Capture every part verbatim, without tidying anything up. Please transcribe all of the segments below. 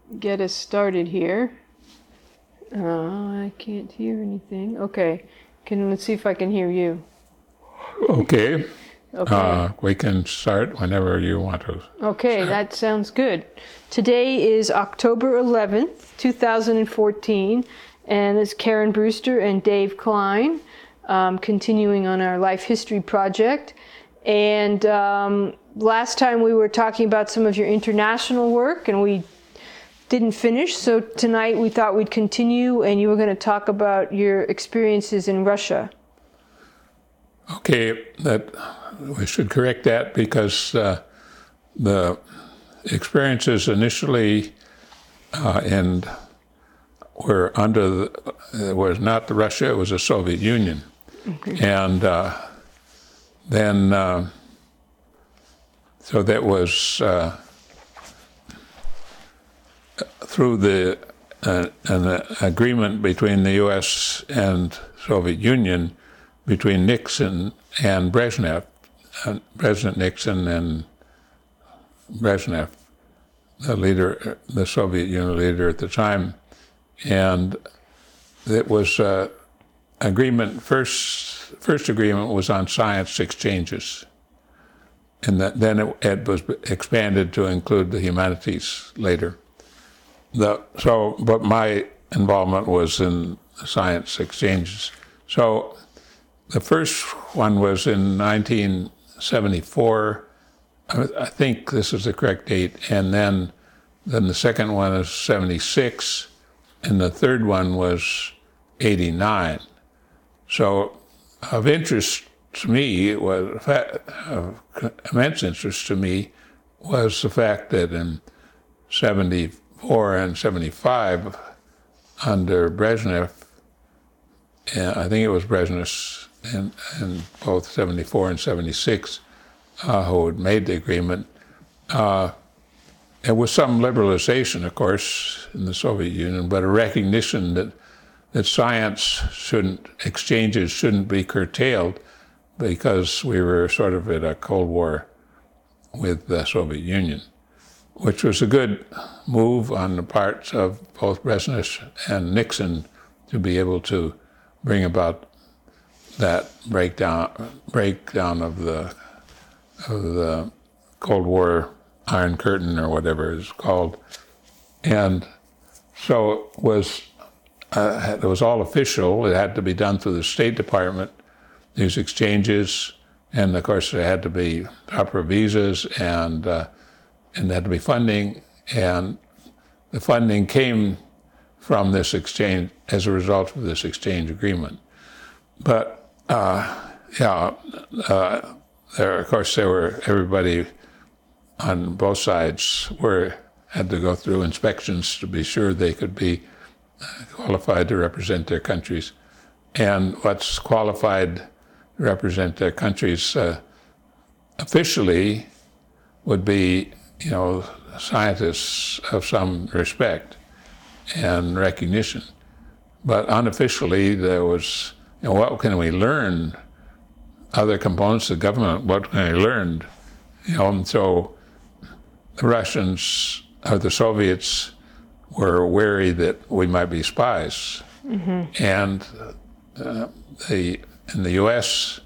get us started here. Uh, I can't hear anything. Okay, can let's see if I can hear you. Okay. Okay. Uh, we can start whenever you want to. Okay, that sounds good. Today is October eleventh, two thousand fourteen, and it's Karen Brewster and Dave Klein, um, continuing on our Life History Project. And um, last time we were talking about some of your international work, and we didn't finish, so tonight we thought we'd continue, and you were going to talk about your experiences in Russia. Okay, that we should correct that because uh, the experiences initially uh, in were under the, it was not the Russia, it was the Soviet Union. Okay. And uh, then, uh, so that was uh, through the uh, an agreement between the U S and Soviet Union, between Nixon and Brezhnev, uh, President Nixon and Brezhnev, the leader, the Soviet Union leader at the time, and it was uh, agreement. First, first agreement was on science exchanges, and that, then it, it was expanded to include the humanities later. The, so, but my involvement was in science exchanges. So the first one was in nineteen seventy-four. I think this is the correct date. And then, then the second one is seventy-six, and the third one was eighty-nine. So of interest to me, it was of immense interest to me, was the fact that in seventy-four and seventy-five, under Brezhnev, and I think it was Brezhnev in, in both seventy-four and seventy-six, uh, who had made the agreement, uh, it was some liberalization, of course, in the Soviet Union, but a recognition that that science shouldn't, exchanges shouldn't be curtailed because we were sort of at a Cold War with the Soviet Union, which was a good move on the parts of both Brezhnev and Nixon to be able to bring about that breakdown breakdown of the of the Cold War Iron Curtain or whatever it's called. And so it was uh, it was all official. It had to be done through the State Department, these exchanges, and of course there had to be proper visas and uh, and there had to be funding, and the funding came from this exchange as a result of this exchange agreement. But uh, yeah, uh, there of course there were everybody on both sides were had to go through inspections to be sure they could be qualified to represent their countries, and what's qualified to represent their countries uh, officially would be, you know, scientists of some respect and recognition. But unofficially, there was, you know, what can we learn? Other components of government, what can we learn? You know, and so the Russians or the Soviets were wary that we might be spies. Mm-hmm. And uh, the in the U S,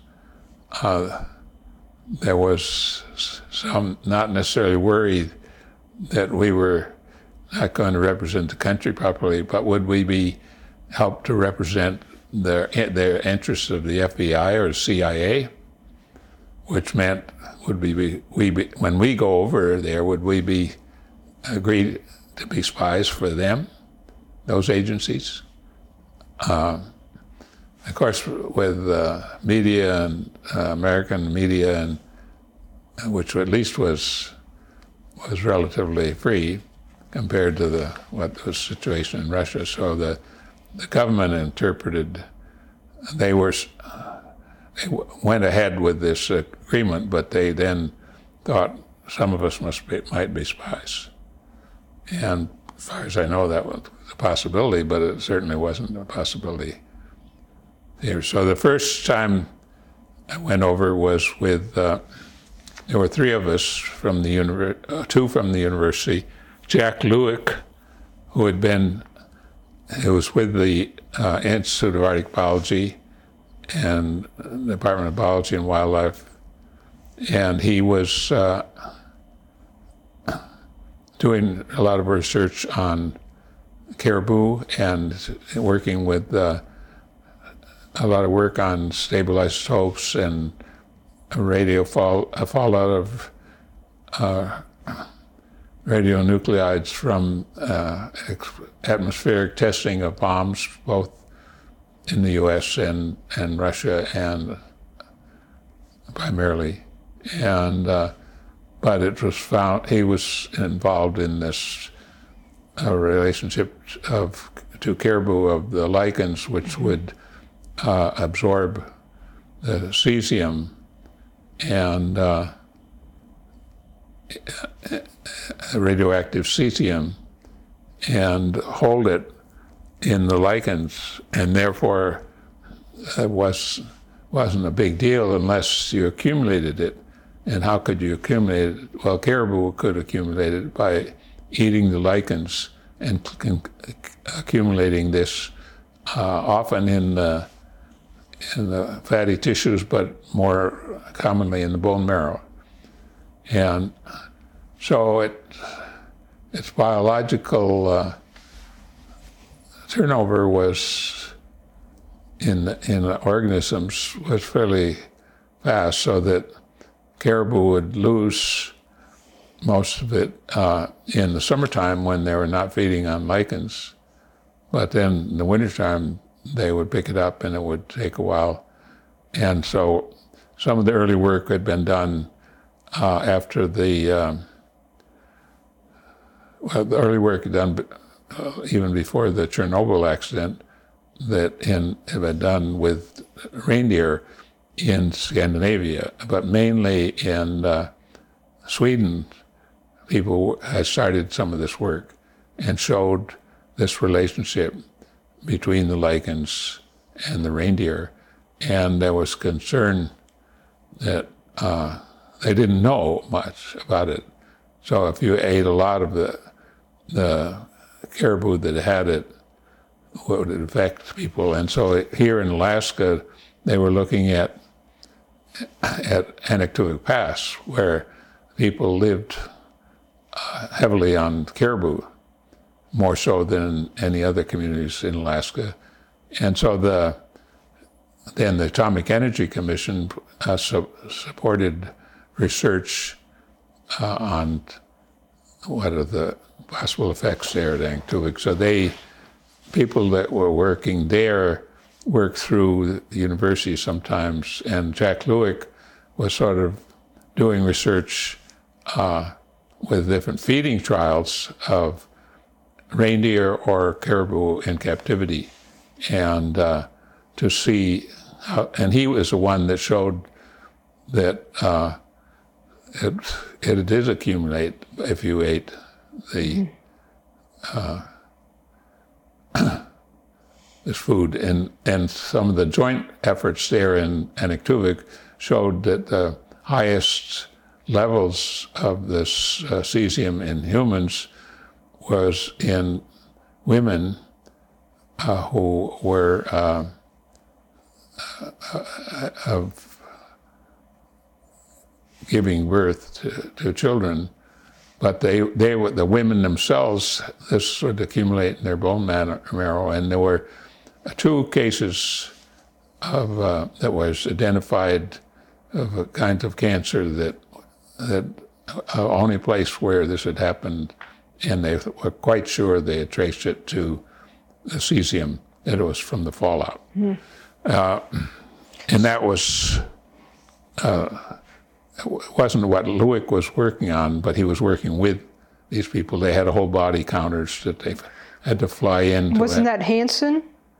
uh, there was some not necessarily worried that we were not going to represent the country properly, but would we be helped to represent their their interests of the F B I or C I A, which meant would we be, we be when we go over there, would we be agreed to be spies for them, those agencies? Um, of course, with uh, media and uh, American media, and which at least was was relatively free compared to the what was the situation in Russia. So the the government interpreted they were they went ahead with this agreement, but they then thought some of us must be, might be spies. And as far as I know, that was a possibility, but it certainly wasn't a possibility here. So the first time I went over was with, uh, there were three of us from the university, uh, two from the university, Jack Lewick, who had been, who was with the uh, Institute of Arctic Biology and the Department of Biology and Wildlife, and he was uh, doing a lot of research on caribou and working with uh, a lot of work on stable isotopes and radio fall, uh, fallout of uh, radionuclides from uh, atmospheric testing of bombs, both in the U S and, and Russia, and primarily. And uh, but it was found he was involved in this uh, relationship of to caribou of the lichens, which would uh, absorb the cesium and uh, radioactive cesium and hold it in the lichens, and therefore it was, wasn't a big deal unless you accumulated it. And how could you accumulate it? Well, caribou could accumulate it by eating the lichens and accumulating this uh, often in the, in the fatty tissues, but more commonly in the bone marrow. And so it, its biological uh, turnover was in in the organisms was fairly fast, so that caribou would lose most of it uh, in the summertime when they were not feeding on lichens, but then in the wintertime they would pick it up and it would take a while. And so some of the early work had been done uh, after the um, well, the early work done uh, even before the Chernobyl accident that in, had been done with reindeer in Scandinavia, but mainly in uh, Sweden. People had started some of this work and showed this relationship between the lichens and the reindeer, and there was concern that uh, they didn't know much about it. So if you ate a lot of the the caribou that had it, would it affect people? And so here in Alaska, they were looking at at Anaktuvuk Pass, where people lived uh, heavily on caribou, more so than any other communities in Alaska. And so the then the Atomic Energy Commission uh, su- supported research uh, on what are the possible effects there at Anaktuvuk. So they, people that were working there, worked through the university sometimes, and Jack Lewick was sort of doing research uh, with different feeding trials of reindeer or caribou in captivity, and uh, to see how, and he was the one that showed that uh, it, it did accumulate if you ate the uh, this food, and and some of the joint efforts there in Anaktuvuk showed that the highest levels of this uh, cesium in humans was in women uh, who were uh, uh, of giving birth to, to children, but they they were the women themselves. This would accumulate in their bone marrow, and there were two cases of uh, that was identified of a kind of cancer that that uh, only place where this had happened, and they were quite sure they had traced it to the cesium, that it was from the fallout. Mm. Uh, and that was, uh, it wasn't what Lewick was working on, but he was working with these people. They had a whole body counters that they had to fly in. Wasn't that, that Hansen?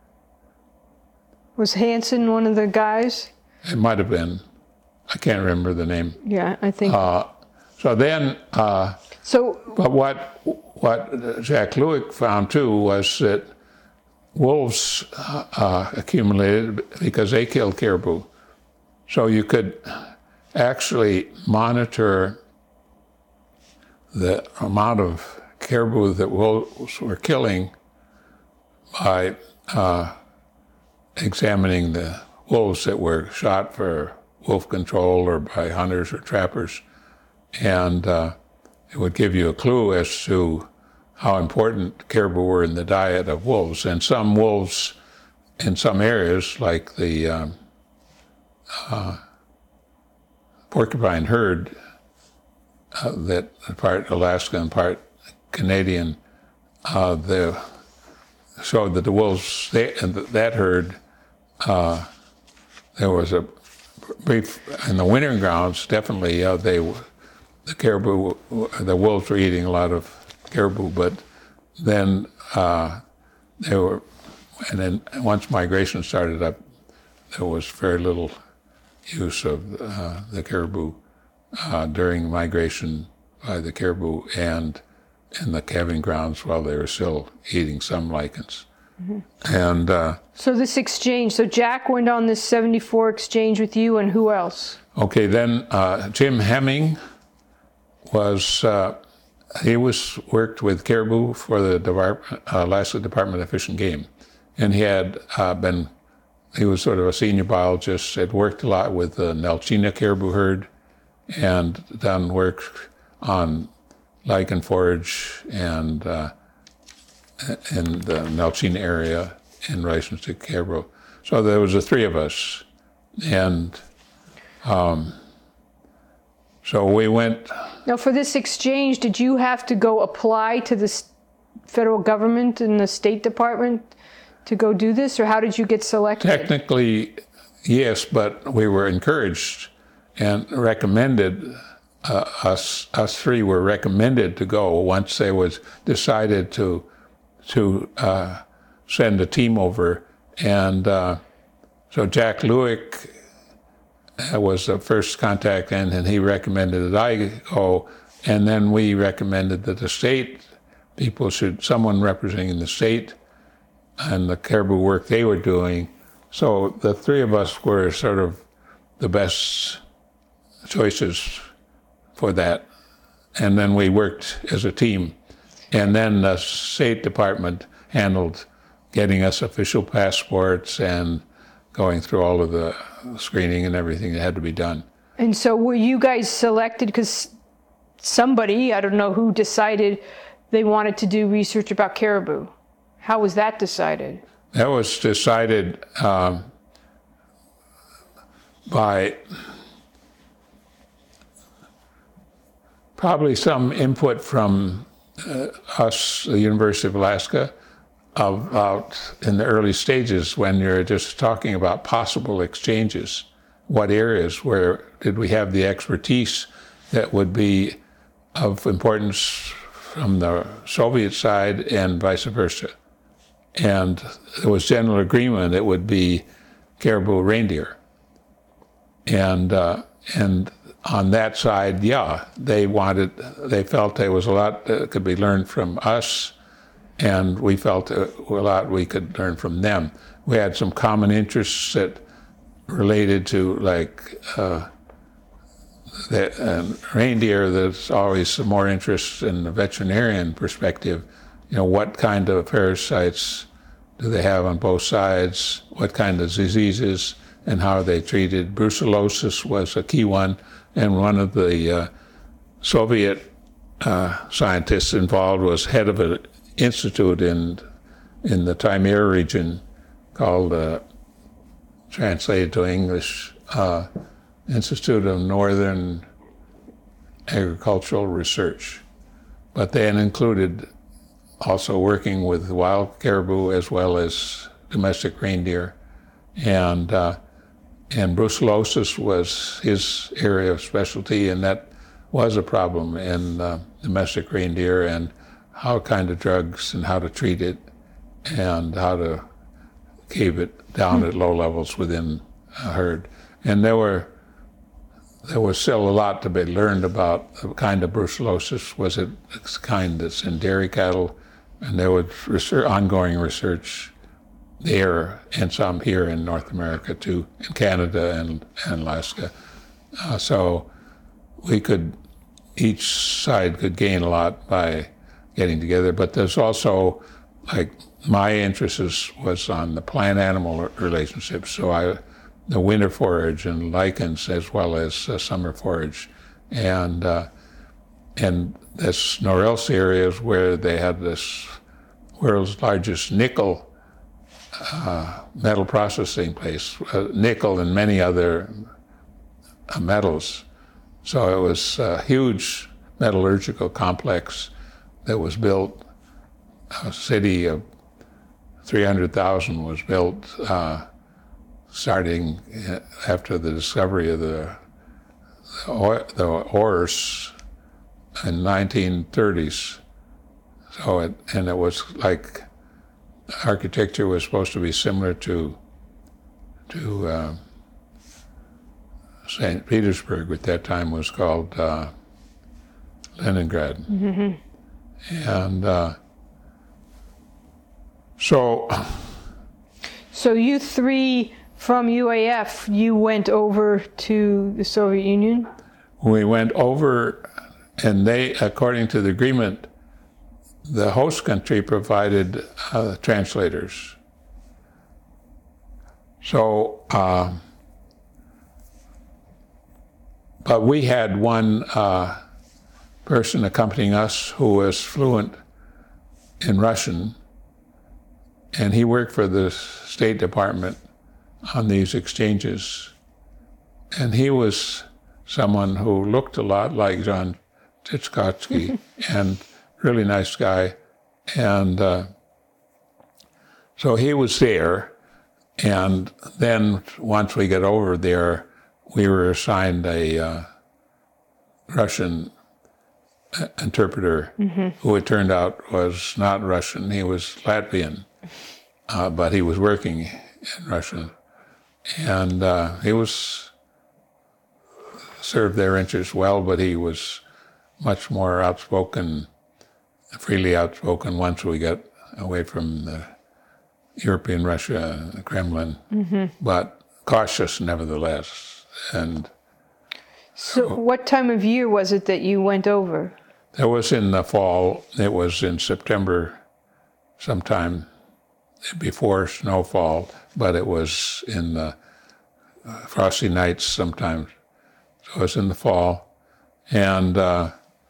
Was Hansen one of the guys? It might have been. I can't remember the name. Yeah, I think. Uh, so then, uh, so, but what what Jack Lewick found too was that wolves uh, accumulated because they killed caribou. So you could actually monitor the amount of caribou that wolves were killing by uh, examining the wolves that were shot for wolf control or by hunters or trappers. And uh, it would give you a clue as to how important caribou were in the diet of wolves. And some wolves in some areas, like the um, uh, porcupine herd, uh, that part Alaska and part Canadian, uh, the, showed that the wolves, they, and that herd, uh, there was a brief, in the wintering grounds, definitely uh, they, the caribou, the wolves were eating a lot of caribou, but then uh, they were, and then once migration started up, there was very little use of uh, the caribou uh, during migration by the caribou and in the calving grounds while they were still eating some lichens. Mm-hmm. And uh, so this exchange, so Jack went on this seventy-four exchange with you, and who else? Okay, then uh, Jim Hemming was, uh, he was worked with caribou for the Department, uh, Alaska Department of Fish and Game. And he had uh, been, he was sort of a senior biologist, had worked a lot with the Nelchina caribou herd and done work on lichen forage and uh, in the Nelchina area in relation to caribou. So there was the three of us. And um, so we went. Now for this exchange, did you have to go apply to the federal government and the State Department to go do this, or how did you get selected? Technically, yes, but we were encouraged and recommended, uh, us us three were recommended to go once they was decided to to uh, send a team over. And uh, so Jack Lewick was the first contact, and, and he recommended that I go, and then we recommended that the state people should, someone representing the state and the caribou work they were doing. So the three of us were sort of the best choices for that. And then we worked as a team. And then the State Department handled getting us official passports and going through all of the screening and everything that had to be done. And so were you guys selected because somebody, I don't know who, decided they wanted to do research about caribou? How was that decided? That was decided um, by probably some input from uh, us, the University of Alaska, about in the early stages when you're just talking about possible exchanges. What areas, where did we have the expertise that would be of importance from the Soviet side and vice versa? And there was general agreement it would be caribou reindeer. And uh, and on that side, yeah, they wanted, they felt there was a lot that could be learned from us, and we felt a lot we could learn from them. We had some common interests that related to, like, uh, the uh, reindeer. There's always more interest in the veterinarian perspective. You know, what kind of parasites do they have on both sides? What kind of diseases and how are they treated? Brucellosis was a key one, and one of the uh, Soviet uh, scientists involved was head of an institute in in the Taimyr region called, uh, translated to English, uh, Institute of Northern Agricultural Research. But then included also working with wild caribou as well as domestic reindeer. And uh, and brucellosis was his area of specialty, and that was a problem in uh, domestic reindeer, and how kind of drugs and how to treat it and how to keep it down mm-hmm. at low levels within a herd. And there were there was still a lot to be learned about the kind of brucellosis. Was it the kind that's in dairy cattle? And there was research, ongoing research there, and some here in North America too, in Canada and, and Alaska. Uh, so we could, each side could gain a lot by getting together. But there's also, like, my interest is, was on the plant-animal relationships. So I, the winter forage and lichens as well as uh, summer forage, and uh, and this Norilsk area is where they had this world's largest nickel uh, metal processing place, uh, nickel and many other uh, metals. So it was a huge metallurgical complex that was built. A city of three hundred thousand was built uh, starting after the discovery of the, the, ore, the ores in nineteen thirties. So it, and it was like, architecture was supposed to be similar to to uh, Saint Petersburg, at that time was called uh, Leningrad. Mm-hmm. And uh, so... So you three from U A F, you went over to the Soviet Union? We went over, and they, according to the agreement, the host country provided uh, translators. So, uh, but we had one uh, person accompanying us who was fluent in Russian, and he worked for the State Department on these exchanges. And he was someone who looked a lot like John Tchaikovsky, and really nice guy. And uh, so he was there, and then once we got over there, we were assigned a uh, Russian interpreter, mm-hmm. who it turned out was not Russian, he was Latvian, uh, but he was working in Russian. And uh, he was served their interests well, but he was much more outspoken, freely outspoken once we got away from the European Russia, the Kremlin, mm-hmm. but cautious nevertheless. And so, so what time of year was it that you went over? That was in the fall. It was in September, sometime before snowfall, but it was in the uh, frosty nights sometimes. So it was in the fall. And uh,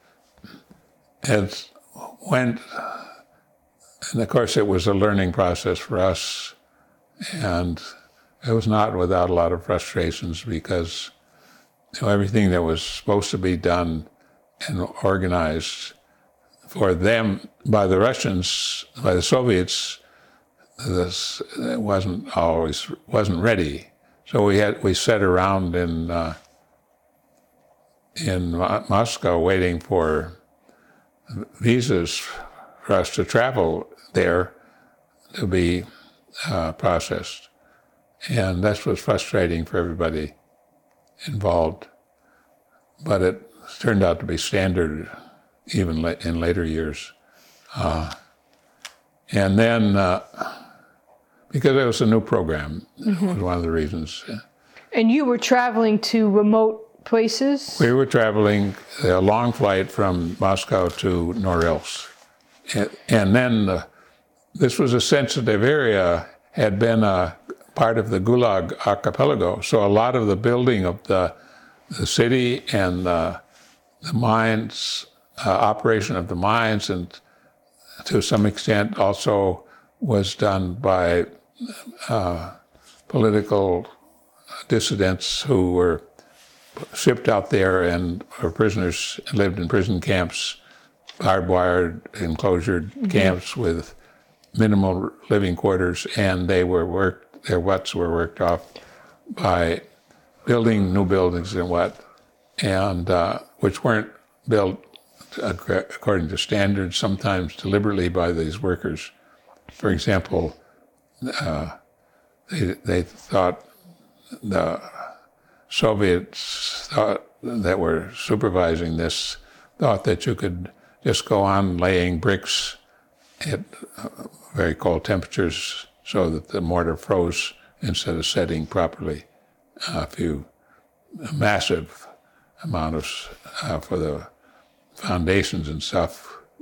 it went, and of course it was a learning process for us, and it was not without a lot of frustrations, because you know, everything that was supposed to be done and organized for them by the Russians, by the Soviets, this it wasn't always wasn't ready. So we had we sat around in uh, in Mo- Moscow waiting for visas for us to travel there to be uh, processed, and that was frustrating for everybody involved. But it turned out to be standard even la- in later years. Uh, and then, uh, because it was a new program, mm-hmm. was one of the reasons. And you were traveling to remote places? We were traveling a long flight from Moscow to Norilsk. And, and then uh, this was a sensitive area, had been a part of the Gulag archipelago. So a lot of the building of the, the city and uh, the mines, uh, operation of the mines, and to some extent also was done by uh, political dissidents who were shipped out there and were prisoners, lived in prison camps, barbed wired, enclosured mm-hmm. camps with minimal living quarters, and they were worked, their what's were worked off by building new buildings and what, and uh, which weren't built according to standards, sometimes deliberately by these workers. For example, uh, they, they thought the Soviets thought that were supervising this thought that you could just go on laying bricks at uh, very cold temperatures so that the mortar froze instead of setting properly. Uh, a few, a massive amount of, uh, for the foundations and stuff,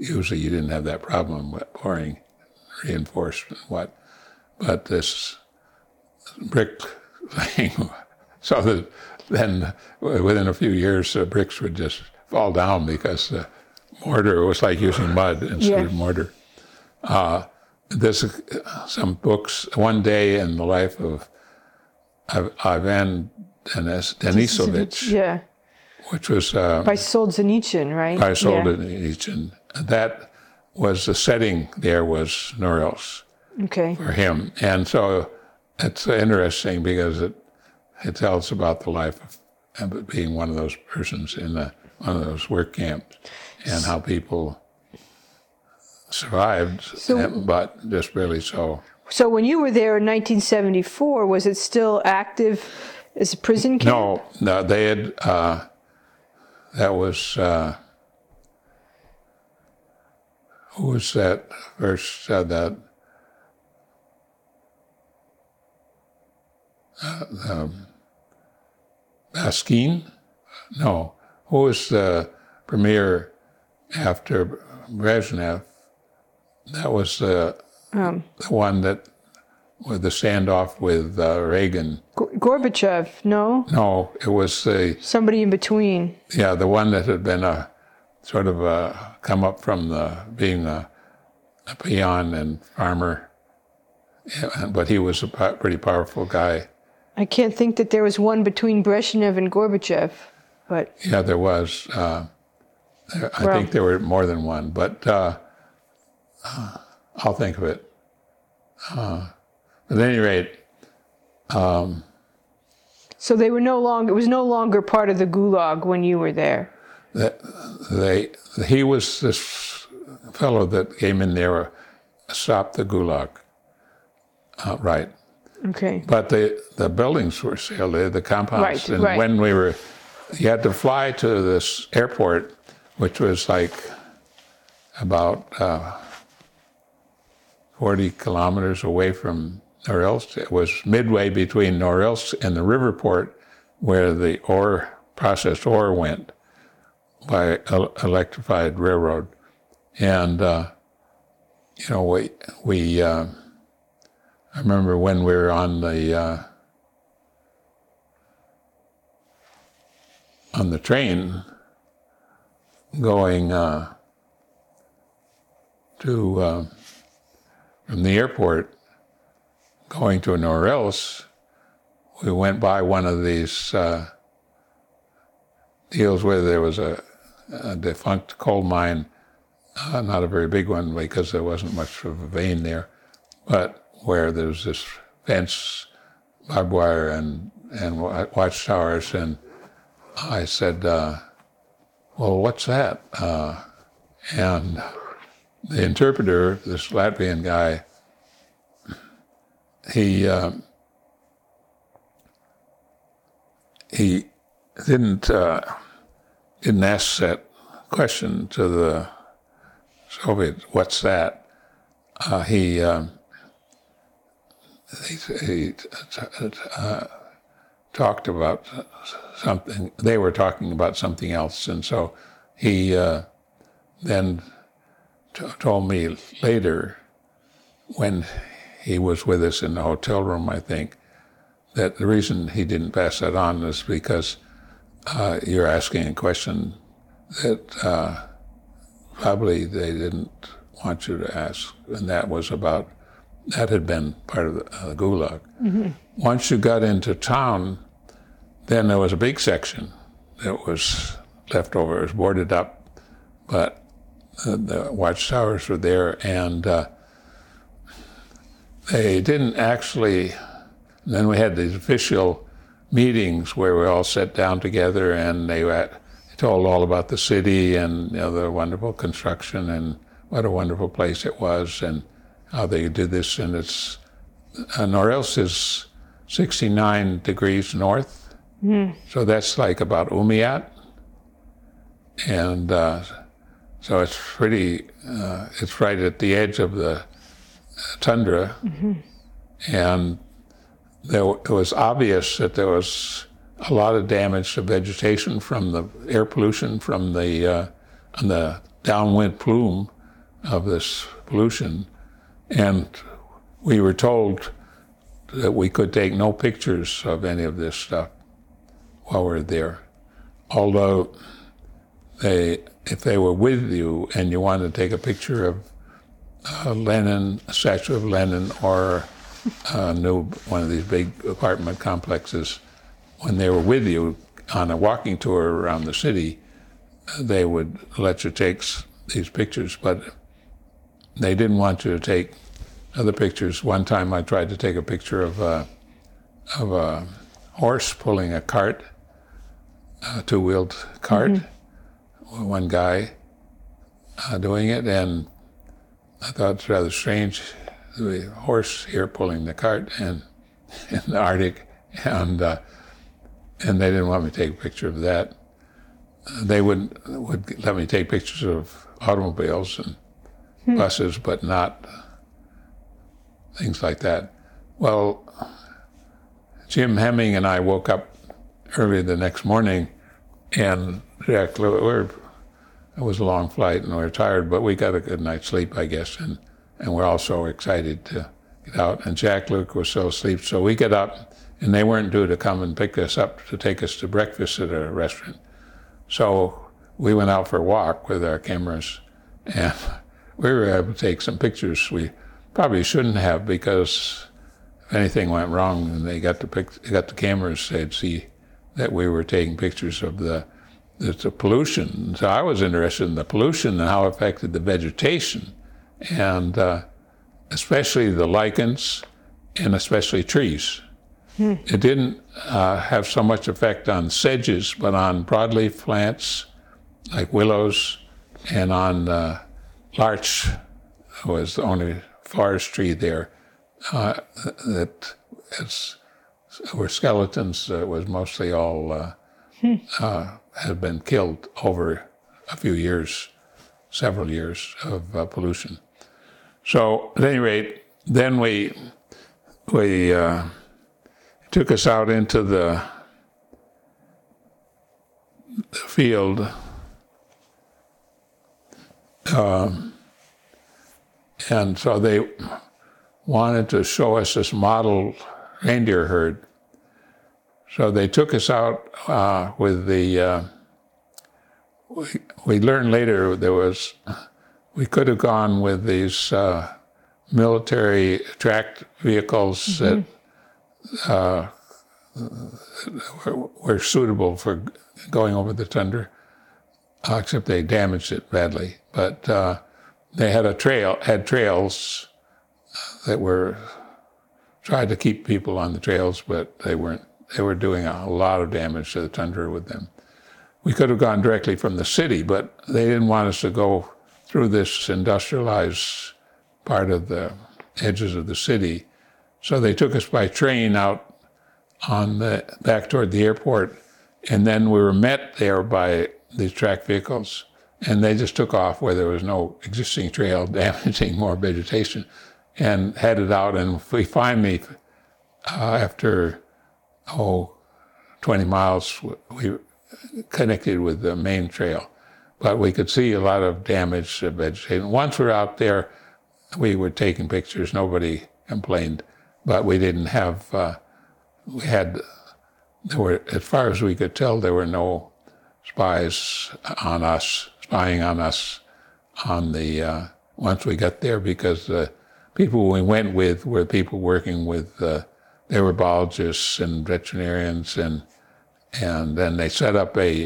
usually you didn't have that problem with pouring reinforced and what. But this brick thing, so that then within a few years, the bricks would just fall down because the mortar was like using mud instead Yeah. of mortar. Uh, there's uh, some books, One Day in the Life of Iv- Ivan Denis, Denisovich, Yeah, which was uh, by Solzhenitsyn, right? by Yeah. Solzhenitsyn. That was the setting there was Norilsk Okay. for him. And so it's interesting because it, it tells about the life of, of being one of those persons in the, one of those work camps and how people survived, So- but just barely so. So when you were there in nineteen seventy-four, was it still active as a prison camp? No, no, they had, uh, that was, uh, who was that first said that? Uh, um, Baskin? No. Who was the premier after Brezhnev? That was the, Um, the one that, with the standoff with uh, Reagan. G- Gorbachev, no? No, it was the, Somebody in between. yeah, the one that had been a sort of a, come up from the being a, a peon and farmer, yeah, but he was a po- pretty powerful guy. I can't think that there was one between Brezhnev and Gorbachev, but Yeah, there was. Uh, there, I Well- think there were more than one, but uh, uh, I'll think of it. Uh, at any rate, so they were no longer. It was no longer part of the Gulag when you were there. that they he was this fellow that came in there, uh, stopped the Gulag. Uh, right. Okay. But the, the buildings were still there, the compounds. Right, and right. when we were, you had to fly to this airport, which was like about uh, forty kilometers away from Norilsk. It was midway between Norilsk and the river port where the ore, processed ore went by el- electrified railroad. And, uh, you know, we, we uh, I remember when we were on the uh, on the train going uh, to uh, from the airport going to Norilsk. We went by one of these uh, deals where there was a, a defunct coal mine, uh, not a very big one because there wasn't much of a vein there, but where there's this fence, barbed wire, and, and wa- watchtowers. And I said, uh, well, what's that? Uh, and the interpreter, this Latvian guy, he uh, he didn't uh, didn't ask that question to the Soviets. What's that? Uh, he um, he, he uh, talked about something. They were talking about something else, and so he uh, then t- told me later, when he was with us in the hotel room, I think, that the reason he didn't pass that on is because uh, you're asking a question that uh, probably they didn't want you to ask, and that was about, that had been part of the uh, Gulag. Mm-hmm. Once you got into town, then there was a big section that was left over. It was boarded up, but uh, the watchtowers were there, and uh, they didn't actually, and then we had these official meetings where we all sat down together, and they were, told all about the city and, you know, the wonderful construction and what a wonderful place it was and how they did this. And it's, uh, Norilsk is sixty-nine degrees north, mm. so that's like about Umiat. And uh, so it's pretty, uh, it's right at the edge of the tundra. Mm-hmm. And there, it was obvious that there was a lot of damage to vegetation from the air pollution from the uh, on the downwind plume of this pollution, and we were told that we could take no pictures of any of this stuff while we were there. Although they, if they were with you and you wanted to take a picture of uh, Lenin, a statue of Lenin, or a new one of these big apartment complexes, when they were with you on a walking tour around the city, they would let you take these pictures, but they didn't want you to take other pictures. One time I tried to take a picture of a, of a horse pulling a cart, a two-wheeled cart, mm-hmm. one guy uh, doing it, and I thought it's rather strange, the horse here pulling the cart and in the Arctic, and uh, and they didn't want me to take a picture of that. They would would let me take pictures of automobiles and hmm. buses, but not things like that. Well, Jim Hemming and I woke up early the next morning, and Jack Lewis, it was a long flight, and we were tired, but we got a good night's sleep, I guess, and, and we're all so excited to get out. And Jack Luke was still asleep, so we get up, and they weren't due to come and pick us up to take us to breakfast at a restaurant. So we went out for a walk with our cameras, and we were able to take some pictures. We probably shouldn't have, because if anything went wrong and they got the pic- got the cameras, they'd see that we were taking pictures of the, the, the pollution. So I was interested in the pollution and how it affected the vegetation, and uh, especially the lichens, and especially trees. Hmm. It didn't uh, have so much effect on sedges, but on broadleaf plants like willows, and on uh, larch was the only forest tree there uh, that is, were skeletons. Uh, was mostly all uh, hmm. uh, had been killed over a few years, several years of uh, pollution. So at any rate, then we we. Uh, took us out into the field, um, and so they wanted to show us this model reindeer herd. So they took us out uh, with the, uh, we, we learned later there was, we could have gone with these uh, military tracked vehicles mm-hmm. that Uh, were, were suitable for going over the tundra, uh, except they damaged it badly. But uh, they had a trail, had trails that were tried to keep people on the trails, but they weren't. They were doing a lot of damage to the tundra with them. We could have gone directly from the city, but they didn't want us to go through this industrialized part of the edges of the city. So they took us by train out on the back toward the airport, and then we were met there by these track vehicles, and they just took off where there was no existing trail, damaging more vegetation, and headed out. And we finally, uh, after oh, twenty miles, we connected with the main trail, but we could see a lot of damage to vegetation. Once we were out there, we were taking pictures. Nobody complained. But we didn't have, uh, we had, there were, as far as we could tell, there were no spies on us, spying on us on the, uh, once we got there, because the people we went with were people working with, uh, they were biologists and veterinarians, and and then they set up a,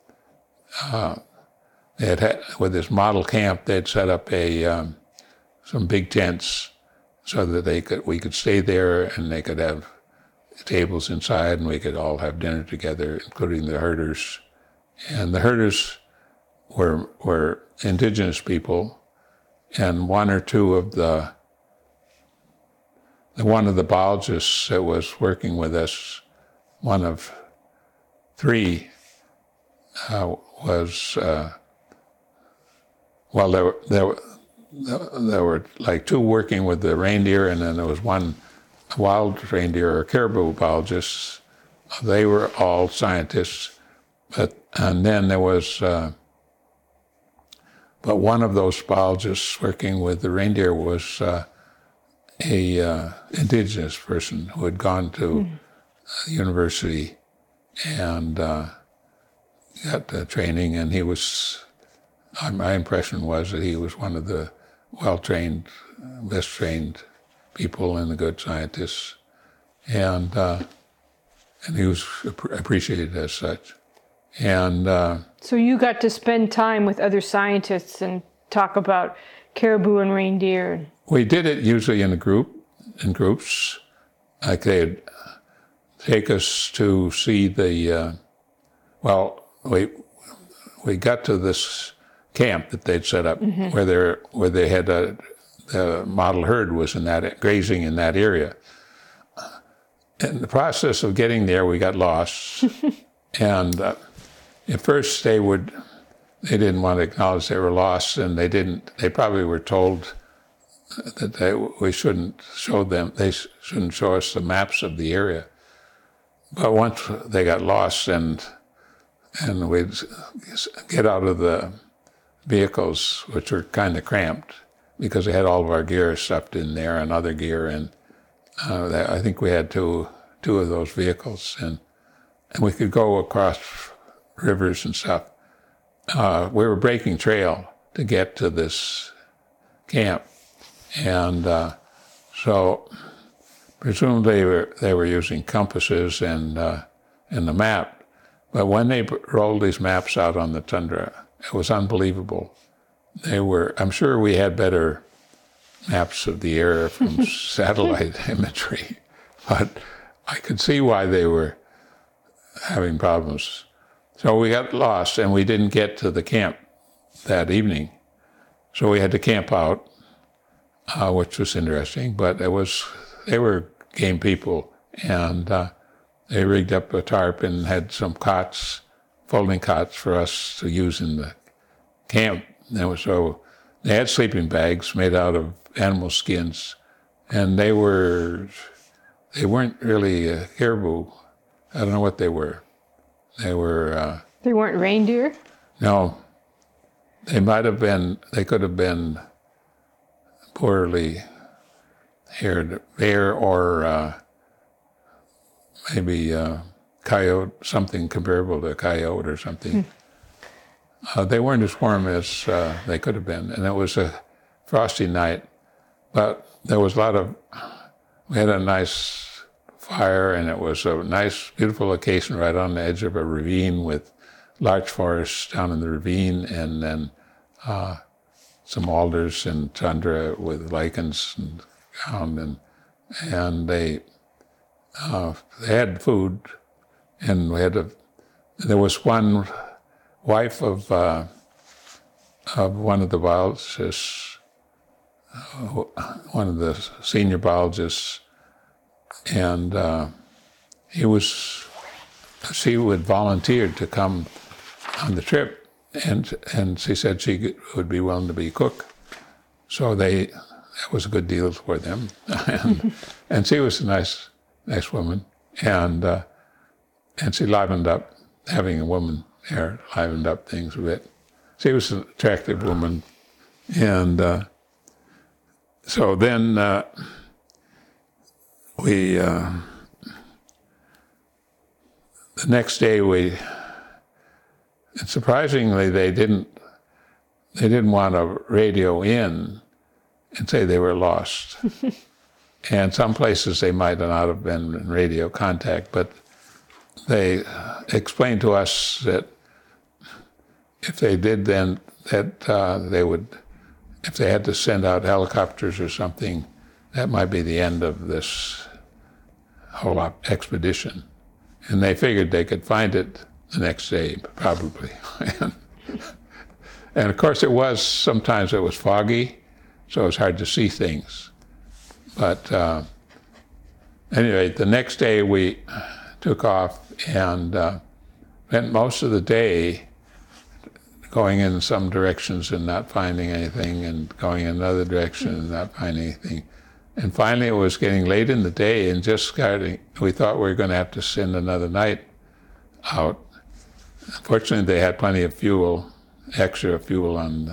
uh, they had, had, with this model camp, they'd set up a, um, some big tents, so that they could, we could stay there, and they could have tables inside, and we could all have dinner together, including the herders. And the herders were were indigenous people, and one or two of the, the one of the biologists that was working with us, one of three, uh, was uh, well, there were there were. There were like two working with the reindeer, and then there was one wild reindeer or caribou biologist. They were all scientists, but and then there was uh, but one of those biologists working with the reindeer was uh, a uh, indigenous person who had gone to mm. university and uh, got the training, and he was, my impression was that he was one of the well-trained, best-trained people and the good scientists, and uh, and he was appreciated as such. And uh, so you got to spend time with other scientists and talk about caribou and reindeer. We did it usually in a group, in groups. Like they'd take us to see the, uh, well, we we got to this camp that they'd set up mm-hmm. where they where they had a, the model herd was in that grazing in that area. In the process of getting there, we got lost, and uh, at first they would they didn't want to acknowledge they were lost, and they didn't. They probably were told that they, we shouldn't show them. They shouldn't show us the maps of the area. But once they got lost, and and we'd get out of the vehicles, which were kind of cramped because they had all of our gear stuffed in there and other gear, and uh, they, I think we had two two of those vehicles, and and we could go across rivers and stuff. Uh, we were breaking trail to get to this camp, and uh, so presumably they were, they were using compasses and uh, and the map. But when they rolled these maps out on the tundra, it was unbelievable. They were, I'm sure we had better maps of the area from satellite imagery, but I could see why they were having problems. So we got lost, and we didn't get to the camp that evening. So we had to camp out, uh, which was interesting, but it was, they were game people, and uh, they rigged up a tarp and had some cots, folding cots for us to use in the camp. And was, so they had sleeping bags made out of animal skins, and they were, they weren't really uh, caribou. I don't know what they were. They were... Uh, they weren't reindeer? No. They might have been, they could have been poorly haired bear or uh, maybe uh, coyote, something comparable to a coyote or something. Hmm. Uh, they weren't as warm as uh, they could have been, and it was a frosty night, but there was a lot of, we had a nice fire, and it was a nice, beautiful location right on the edge of a ravine with larch forests down in the ravine, and then uh, some alders and tundra with lichens and ground, and and they uh, they had food, and we had a, there was one wife of uh, of one of the biologists, uh, one of the senior biologists, and uh, he was, she would volunteer to come on the trip, and and she said she would be willing to be cook. So they, that was a good deal for them, and and she was a nice nice woman, and uh, and she livened up, having a woman there livened up things a bit. She was an attractive woman, and uh, so then uh, we uh, the next day we. And surprisingly, they didn't. They didn't want to radio in and say they were lost. And some places they might not have been in radio contact, but they explained to us that if they did, then that uh, they would, if they had to send out helicopters or something, that might be the end of this whole op- expedition. And they figured they could find it the next day, probably. and, and of course it was, sometimes it was foggy, so it was hard to see things. But uh, anyway, the next day we took off and uh, spent most of the day going in some directions and not finding anything, and going in another direction and not finding anything. And finally it was getting late in the day, and just starting, we thought we were going to have to spend another night out. Fortunately, they had plenty of fuel, extra fuel on the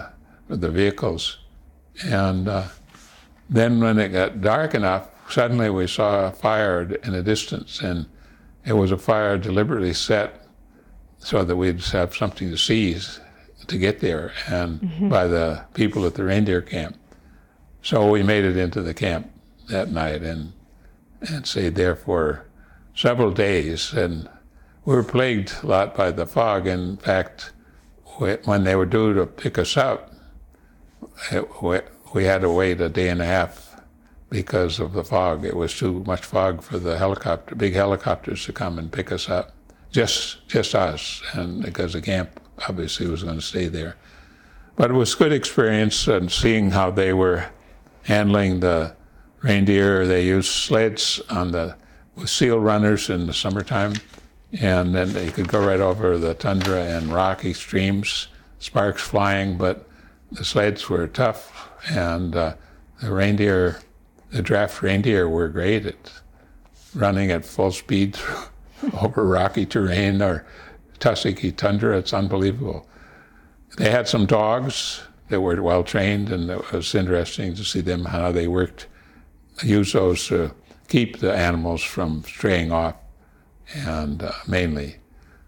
for the vehicles. And uh, then when it got dark enough, suddenly we saw a fire in the distance, and it was a fire deliberately set so that we'd have something to seize to get there, and mm-hmm. by the people at the reindeer camp. So we made it into the camp that night and and stayed there for several days. And we were plagued a lot by the fog. In fact, when they were due to pick us up, it, we had to wait a day and a half because of the fog. It was too much fog for the helicopter, big helicopters to come and pick us up. Just just us, and because the camp obviously was going to stay there. But it was a good experience, and seeing how they were handling the reindeer. They used sleds on the with seal runners in the summertime, and then they could go right over the tundra and rocky streams, sparks flying, but the sleds were tough, and uh, the reindeer, the draft reindeer were great at running at full speed over rocky terrain or tussocky tundra. It's unbelievable. They had some dogs that were well trained, and it was interesting to see them, how they worked, use those to keep the animals from straying off, and uh, mainly.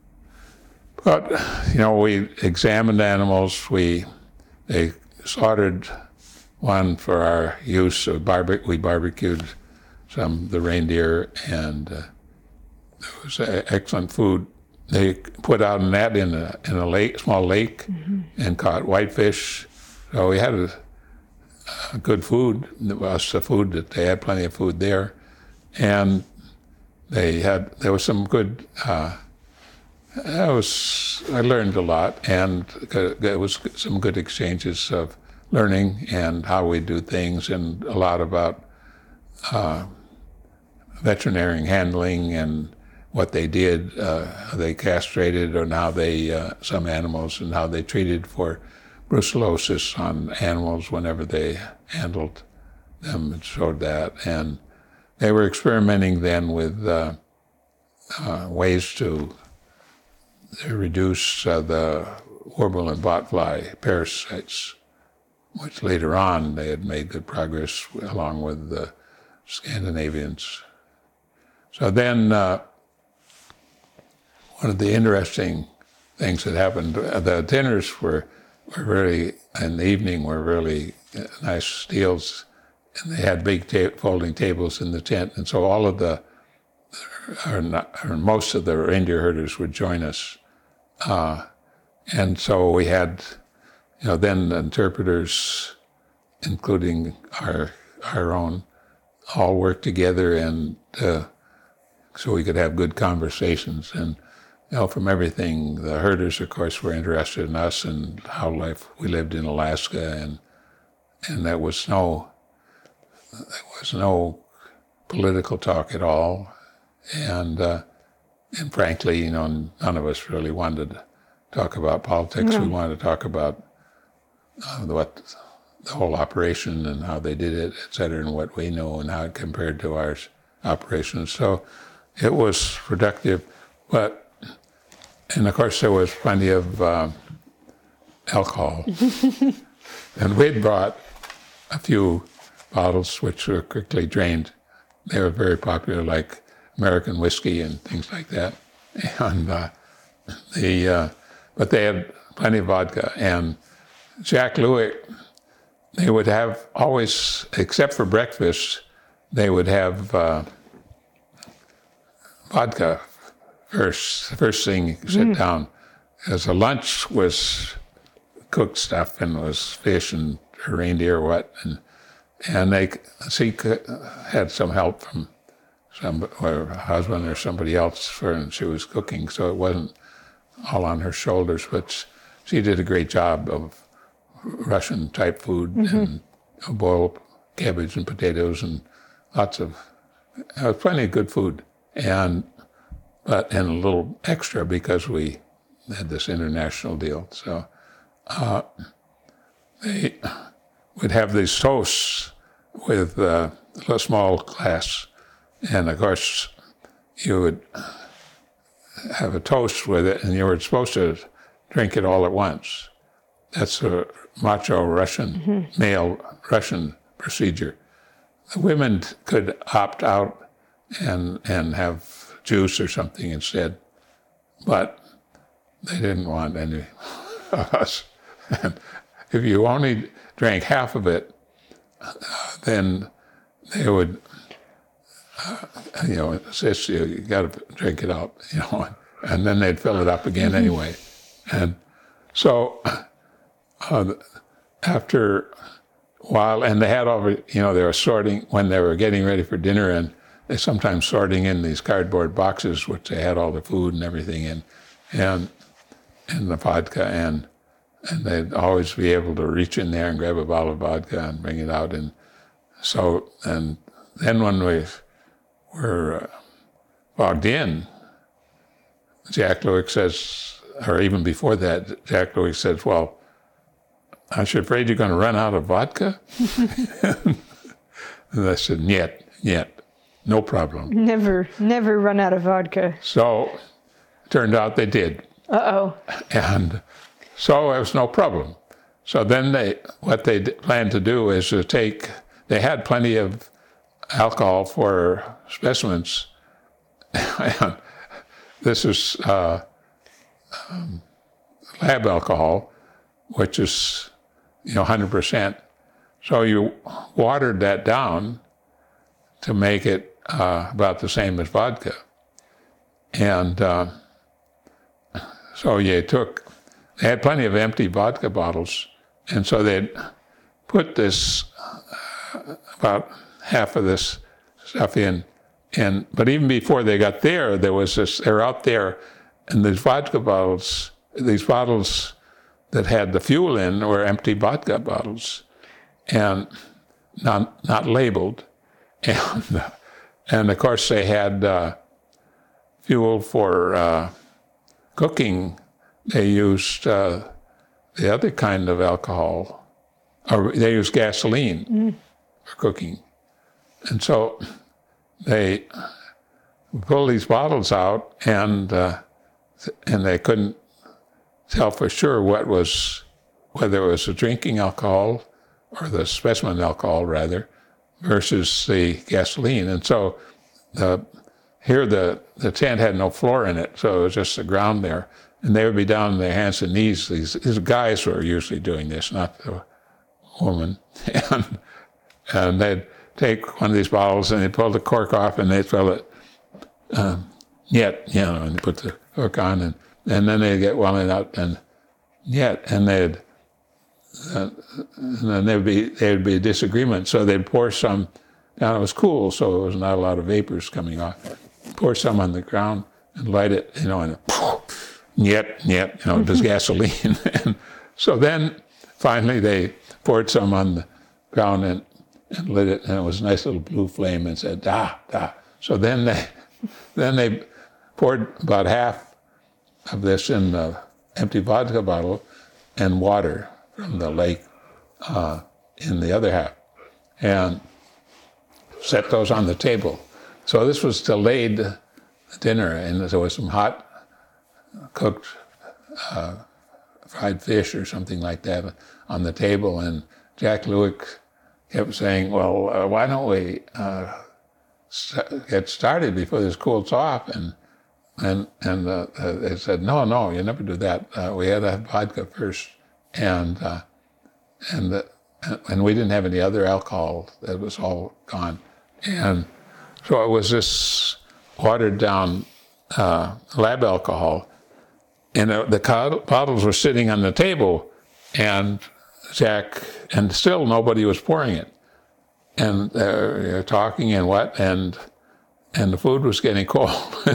But, you know, we examined animals. We they slaughtered one for our use. Of barbe- we barbecued some of the reindeer, and uh, it was uh, excellent food. They put out a net in a in a lake, small lake, mm-hmm. and caught whitefish. So we had a, a good food. It was the food that they had plenty of food there, and they had there was some good. Uh, I was I learned a lot, and there was some good exchanges of learning and how we do things, and a lot about uh, veterinary handling and what they did, uh, how they castrated, or how they, uh, some animals, and how they treated for brucellosis on animals whenever they handled them, and showed that. And they were experimenting then with uh, uh, ways to reduce uh, the warble and botfly parasites, which later on they had made good progress along with the Scandinavians. So then, uh, one of the interesting things that happened, the dinners were, were really, in the evening, were really nice deals, and they had big ta- folding tables in the tent, and so all of the, or, not, or most of the reindeer herders would join us. Uh, and so we had, you know, then interpreters, including our our own, all worked together, and uh, so we could have good conversations. And you know, from everything, the herders, of course, were interested in us and how life we lived in Alaska, and and there was no there was no political talk at all, and uh, and frankly, you know, none of us really wanted to talk about politics. No. We wanted to talk about uh, what the whole operation and how they did it, et cetera, and what we know and how it compared to our operations. So it was productive, but. And of course, there was plenty of uh, alcohol. And we'd brought a few bottles which were quickly drained. They were very popular, like American whiskey and things like that. And uh, the, uh, but they had plenty of vodka. And Jack Louis, they would have always, except for breakfast, they would have uh, vodka. First, first thing you sit mm. down, as a lunch was cooked stuff, and was fish and reindeer what, and and they she had some help from some or her husband or somebody else for, and she was cooking, so it wasn't all on her shoulders. But she did a great job of Russian type food, mm-hmm. and boiled cabbage and potatoes and lots of uh, plenty of good food, and. But and a little extra because we had this international deal. So uh, they would have these toasts with uh, a small glass, and of course you would have a toast with it, and you were supposed to drink it all at once. that's a macho Russian, mm-hmm. male Russian procedure. The women could opt out and and have juice or something instead, but they didn't want any of us. And if you only drank half of it, uh, then they would, uh, you know, insist you, you got to drink it up, you know, and then they'd fill it up again anyway. And so uh, after a while, and they had all, you know, they were sorting, when they were getting ready for dinner, and they sometimes sorting in these cardboard boxes, which they had all the food and everything in, and, and the vodka, and and they'd always be able to reach in there and grab a bottle of vodka and bring it out. And so, and then when we were uh, logged in, Jack Lewick says, or even before that, Jack Lewick says, well, aren't you afraid you're going to run out of vodka? And I said, yet, yet, no problem. Never, never run out of vodka. So it turned out they did. Uh-oh. And so it was no problem. So then they, what they planned to do is to take, they had plenty of alcohol for specimens. And this is uh, um, lab alcohol, which is, you know, one hundred percent. So you watered that down to make it uh, about the same as vodka. And uh, so you took, they had plenty of empty vodka bottles, and so they'd put this, uh, about half of this stuff in, and but even before they got there, there was this, they were out there, and these vodka bottles, these bottles that had the fuel in were empty vodka bottles, and not not labeled, and and of course they had uh, fuel for uh, cooking. They used uh, the other kind of alcohol, or they used gasoline mm. for cooking. And so they pulled these bottles out, and uh, and they couldn't tell for sure what was, whether it was the drinking alcohol or the specimen alcohol, rather, versus the gasoline. And so the, here the, the tent had no floor in it, so it was just the ground there. And they would be down on their hands and knees. These, these guys were usually doing this, not the woman. And, and they'd take one of these bottles and they'd pull the cork off and they'd fill it, um, yet, you know, and put the cork on, and, and then they'd get one out and yet, and they'd, uh, and then there'd be, there'd be a disagreement. So they'd pour some down. It was cool, so there was not a lot of vapors coming off. Pour some on the ground and light it, you know, and yet, yet, you know, there's gasoline. And so then finally they poured some on the ground and, and lit it, and it was a nice little blue flame, and said, da, da. So then they, then they poured about half of this in the empty vodka bottle and water from the lake uh, in the other half, and set those on the table. So this was delayed dinner, and there was some hot cooked uh, fried fish or something like that on the table, and Jack Lewick kept saying, well, uh, why don't we uh, st- get started before this cools off? And and and uh, uh, they said, no, no, you never do that. Uh, we had to have vodka first, and uh, and uh, and we didn't have any other alcohol. That was all gone, and so it was this watered down uh, lab alcohol. And uh, the co- bottles were sitting on the table, and Jack, and still nobody was pouring it. And they're talking and what, and and the food was getting cold.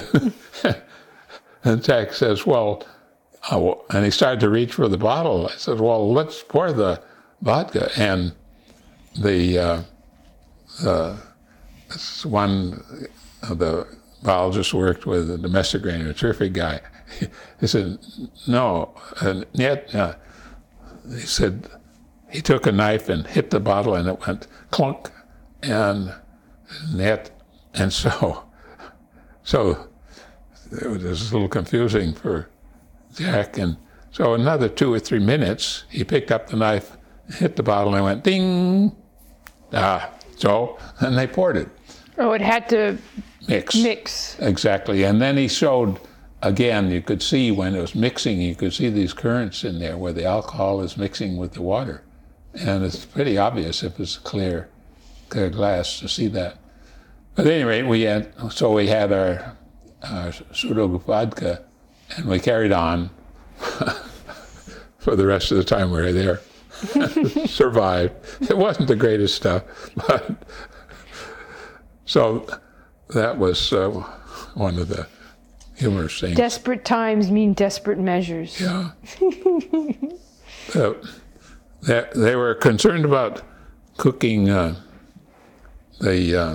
And Jack says, well, uh, and he started to reach for the bottle. I said, well, let's pour the vodka. And the, uh, the this one of the biologists worked with a domestic grainer, a terrific guy. He said, no, and yet, uh, he said, he took a knife and hit the bottle and it went clunk, and net, and so, so it was a little confusing for Jack, and So another two or three minutes, he picked up the knife, hit the bottle, and it went ding. Ah, so, and they poured it. Oh, it had to Mix. mix. Exactly. And then he showed, again, you could see when it was mixing, you could see these currents in there where the alcohol is mixing with the water. And it's pretty obvious if it's clear, clear glass to see that. But at any rate, we had, so we had our, our Sudo vodka, and we carried on for the rest of the time we were there. Survived. It wasn't the greatest stuff, but so that was uh, one of the humorous things. Desperate times mean desperate measures. Yeah. uh, they, they were concerned about cooking uh, the uh,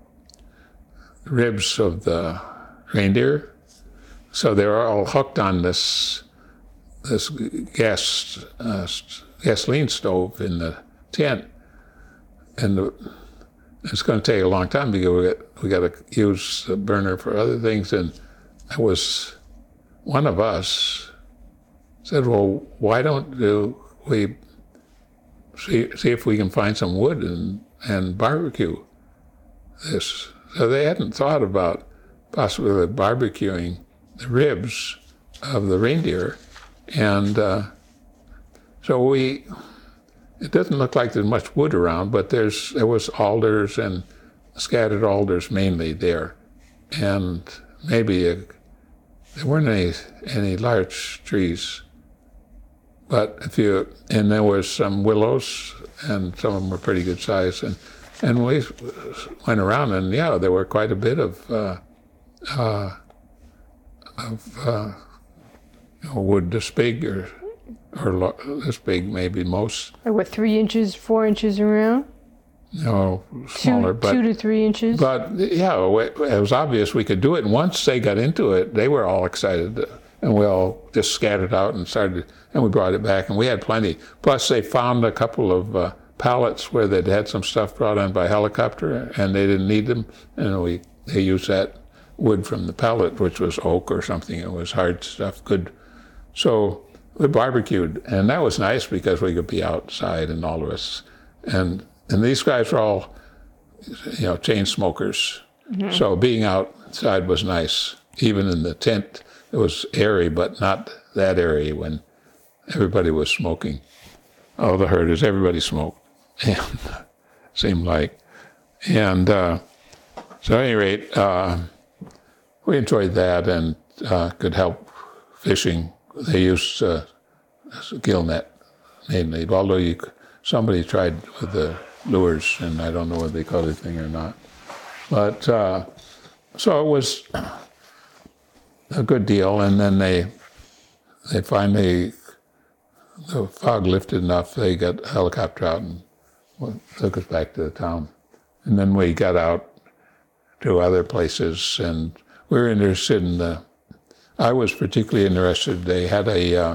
ribs of the reindeer, so they were all hooked on this this gas uh, gasoline stove in the tent, and the, it's going to take a long time because we got, we got to use the burner for other things. And it was one of us said, "Well, why don't do we see see if we can find some wood and and barbecue this?" So they hadn't thought about possibly barbecuing the ribs of the reindeer, and uh, so we. It doesn't look like there's much wood around, but there's there was alders and scattered alders mainly there, and maybe a, there weren't any any large trees. But if you and there was some willows, and some of them were pretty good size, and and we went around, and yeah, there were quite a bit of uh, uh, of uh, you know, wood this big or. Or lo- this big, maybe most. Or what, three inches, four inches around? No, smaller. Two, but, two to three inches? But, yeah, it was obvious we could do it. And once they got into it, they were all excited. And we all just scattered out and started, and we brought it back. And we had plenty. Plus, they found a couple of uh, pallets where they'd had some stuff brought in by helicopter, and they didn't need them. And we they used that wood from the pallet, which was oak or something. It was hard stuff, good. So we barbecued, and that was nice because we could be outside and all of us. And and these guys were all, you know, chain smokers. Mm-hmm. So being outside was nice. Even in the tent, it was airy, but not that airy when everybody was smoking. All the herders, everybody smoked, and seemed like. And uh, so at any rate, uh, we enjoyed that and uh, could help fishing. They used uh, gill net mainly, although you, somebody tried with the lures, and I don't know whether they caught anything or not. But uh, so it was a good deal, and then they they finally, the fog lifted enough, they got a helicopter out and took us back to the town. And then we got out to other places, and we were interested in the I was particularly interested. They had a, uh,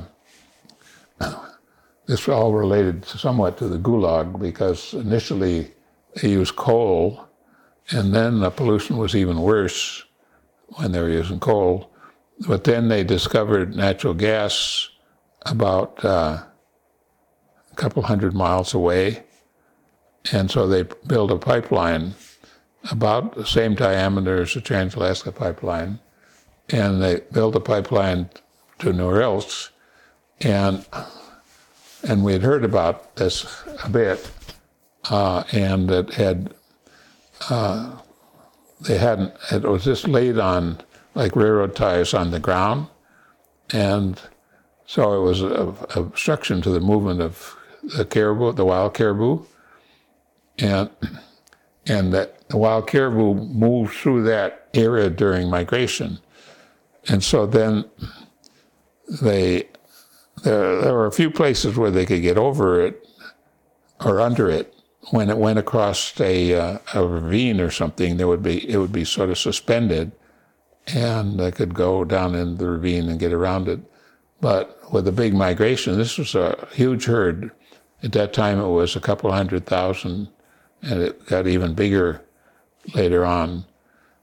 this all related somewhat to the Gulag, because initially they used coal, and then the pollution was even worse when they were using coal. But then they discovered natural gas about uh, a couple hundred miles away, and so they built a pipeline about the same diameter as the Trans-Alaska Pipeline, and they built a pipeline to Norilsk, and and we had heard about this a bit, uh, and it had uh, they hadn't it was just laid on like railroad ties on the ground, and so it was a, a obstruction to the movement of the caribou, the wild caribou, and and that the wild caribou moved through that area during migration. And so then they, there, there were a few places where they could get over it or under it. When it went across a, uh, a ravine or something, there would be it would be sort of suspended, and they could go down in the ravine and get around it. But with the big migration, this was a huge herd. At that time, it was a couple hundred thousand, and it got even bigger later on.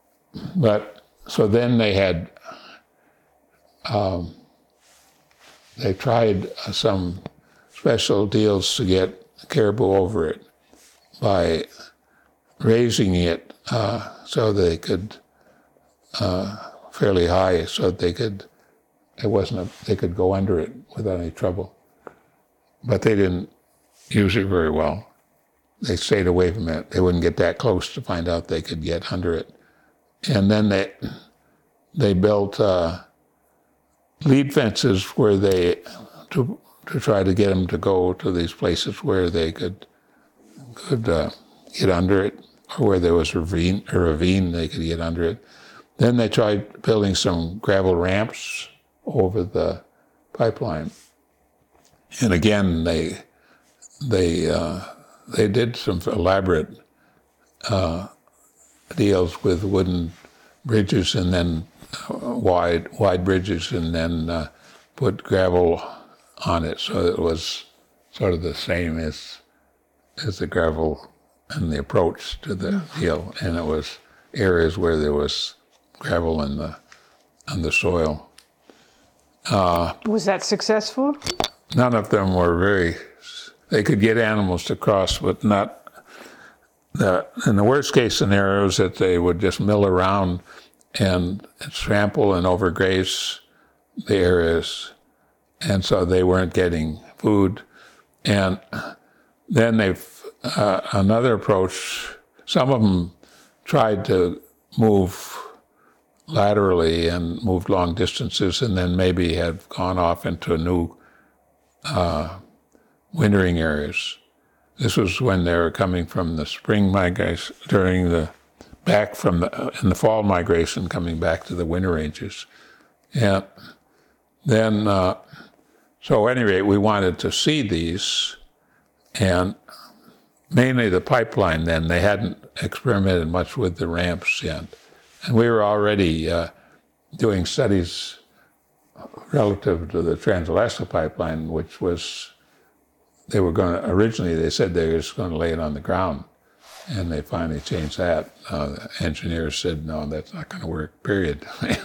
But so then they had. Um, they tried uh, some special deals to get caribou over it by raising it uh, so they could uh, fairly high, so that they could it wasn't a, they could go under it without any trouble. But they didn't use it very well. They stayed away from it. They wouldn't get that close to find out they could get under it. And then they they built uh, lead fences where they to to try to get them to go to these places where they could could uh, get under it, or where there was a ravine, a ravine they could get under it. Then they tried building some gravel ramps over the pipeline, and again they they uh, they did some elaborate uh, deals with wooden bridges, and then uh, wide wide bridges, and then uh, put gravel on it, so it was sort of the same as as the gravel and the approach to the deal, and it was areas where there was gravel in the on the soil. Uh, Was that successful? None of them were very. They could get animals to cross, but not. The, in the worst case scenarios, that they would just mill around and, and trample and overgraze the areas, and so they weren't getting food. And then they've uh, another approach. Some of them tried to move laterally and moved long distances, and then maybe had gone off into new uh, wintering areas. This was when they were coming from the spring migration, during the back from the in the fall migration, coming back to the winter ranges, and then uh, so at any rate, we wanted to see these, and mainly the pipeline. Then they hadn't experimented much with the ramps yet. And we were already uh, doing studies relative to the Trans-Alaska Pipeline, which was, they were going to, originally they said they were just going to lay it on the ground, and they finally changed that. Uh, the engineers said, no, that's not going to work, period.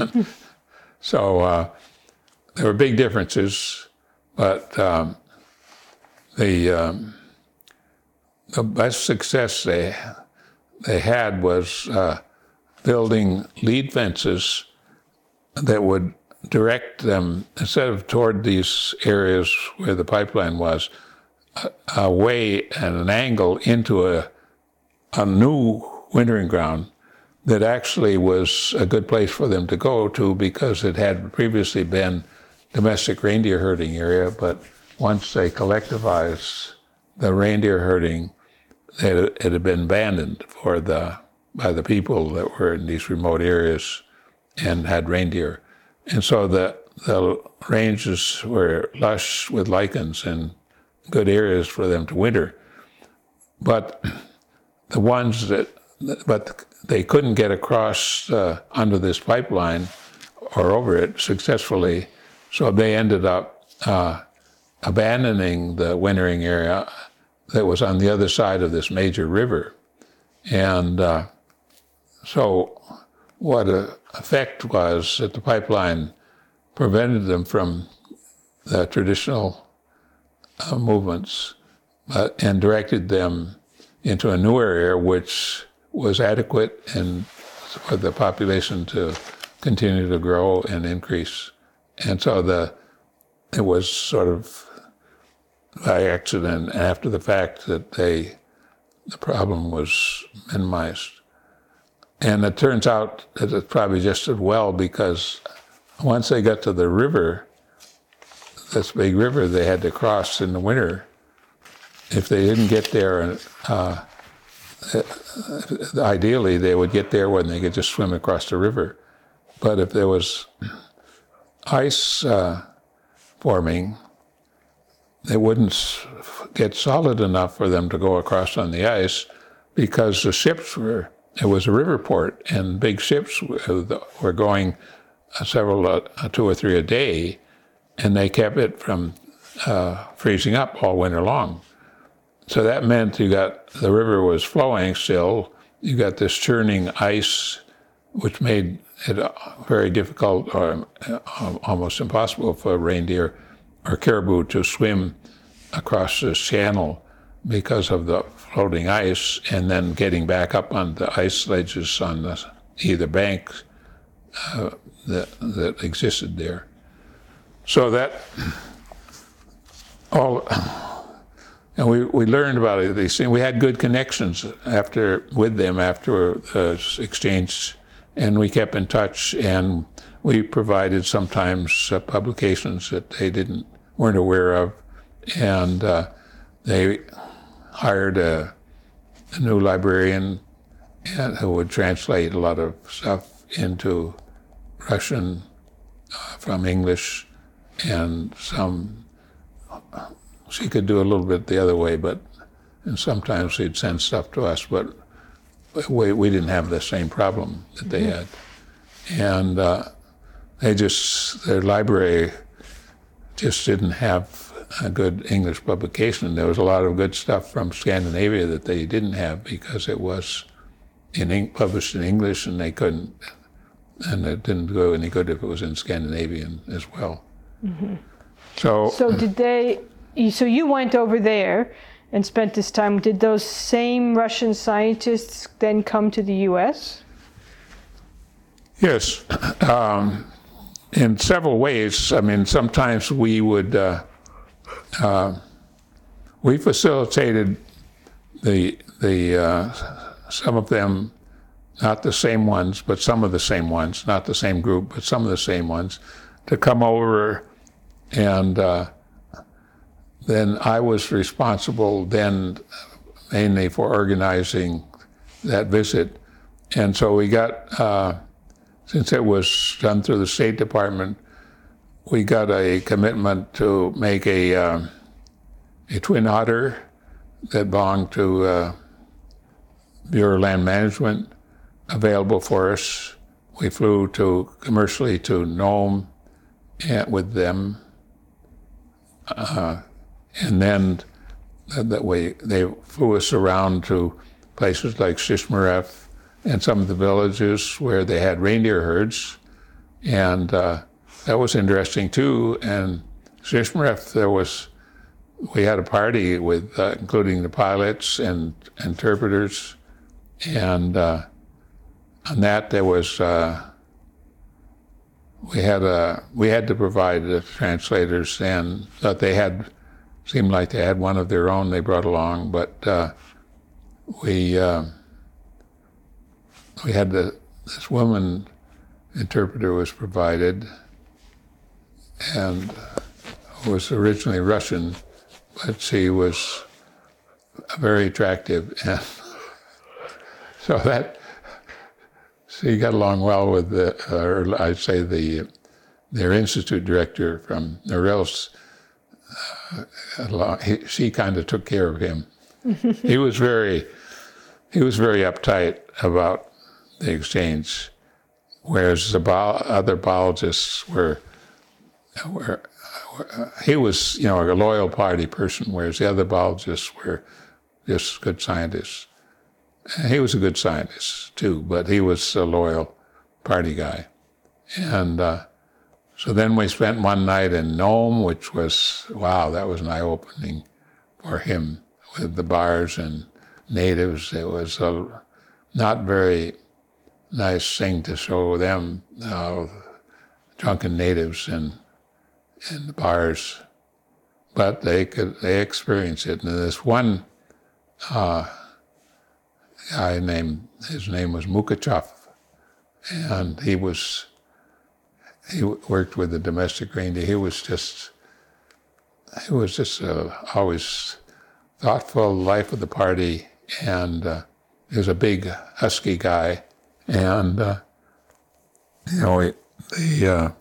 So uh, there were big differences, but um, the, um, the best success they, they had was uh, building lead fences that would direct them, instead of toward these areas where the pipeline was, a, a way and an angle into a, a new wintering ground that actually was a good place for them to go to, because it had previously been domestic reindeer herding area, but once they collectivized the reindeer herding, it, it had been abandoned for the by the people that were in these remote areas and had reindeer. And so the, the ranges were lush with lichens and good areas for them to winter. But the ones that, but they couldn't get across uh, under this pipeline or over it successfully, so they ended up uh, abandoning the wintering area that was on the other side of this major river. And uh, so what the effect was that the pipeline prevented them from the traditional uh, movements uh, and directed them into a new area which was adequate and for the population to continue to grow and increase. And so the it was sort of by accident after the fact that they the problem was minimized. And it turns out that it's probably just as well, because once they got to the river, this big river they had to cross in the winter, if they didn't get there, uh, ideally they would get there when they could just swim across the river. But if there was ice uh, forming, they wouldn't get solid enough for them to go across on the ice, because the ships were, it was a river port, and big ships were going several, uh, two or three a day, and they kept it from uh, freezing up all winter long. So that meant you got, the river was flowing still, you got this churning ice, which made it very difficult or almost impossible for reindeer or caribou to swim across this channel because of the floating ice, and then getting back up on the ice ledges on the either banks uh, that, that existed there. So that all, and we, we learned about it, these things. We had good connections after with them after the exchange, and we kept in touch, and we provided sometimes uh, publications that they didn't weren't aware of, and uh, they hired a, a new librarian and, who would translate a lot of stuff into Russian uh, from English, and some she could do a little bit the other way, but and sometimes she'd send stuff to us, but we, we didn't have the same problem that they had. And uh, they just, their library just didn't have a good English publication. There was a lot of good stuff from Scandinavia that they didn't have because it was in published in English, and they couldn't, and it didn't go any good if it was in Scandinavian as well. Mm-hmm. So, so did they? So you went over there and spent this time. Did those same Russian scientists then come to the U S? Yes, um, in several ways. I mean, sometimes we would uh, uh, we facilitated the the uh, some of them, not the same ones, but some of the same ones, not the same group, but some of the same ones, to come over, and uh, then I was responsible then mainly for organizing that visit, and so we got. Uh, Since it was done through the State Department, we got a commitment to make a uh, a Twin Otter that belonged to uh, Bureau of Land Management available for us. We flew to commercially to Nome and, with them, uh, and then that way they flew us around to places like Shishmaref and some of the villages where they had reindeer herds, and uh, that was interesting too. And Shishmaref, there was, we had a party with, uh, including the pilots and interpreters, and uh, on that there was, uh, we had a, we had to provide the translators, and that they had, seemed like they had one of their own they brought along, but uh, we. Uh, We had the, this woman interpreter was provided, and was originally Russian, but she was very attractive, and so that she got along well with the, or I'd say the their institute director from Norilsk. Uh, he, she kind of took care of him. he was very, he was very uptight about the exchange, whereas the bio, other biologists were, were, were, he was, you know, a loyal party person, whereas the other biologists were just good scientists. And he was a good scientist too, but he was a loyal party guy. And uh, so then we spent one night in Nome, which was, wow, that was an eye-opening for him with the bars and natives. It was a not very nice thing to show them, uh, drunken natives in in the bars, but they could they experience it. And this one uh, guy named, his name was Mukachev, and he was he worked with the domestic reindeer. He was just he was just uh, always thoughtful, life of the party, and uh, he was a big husky guy. And, uh, you know, we, the, uh,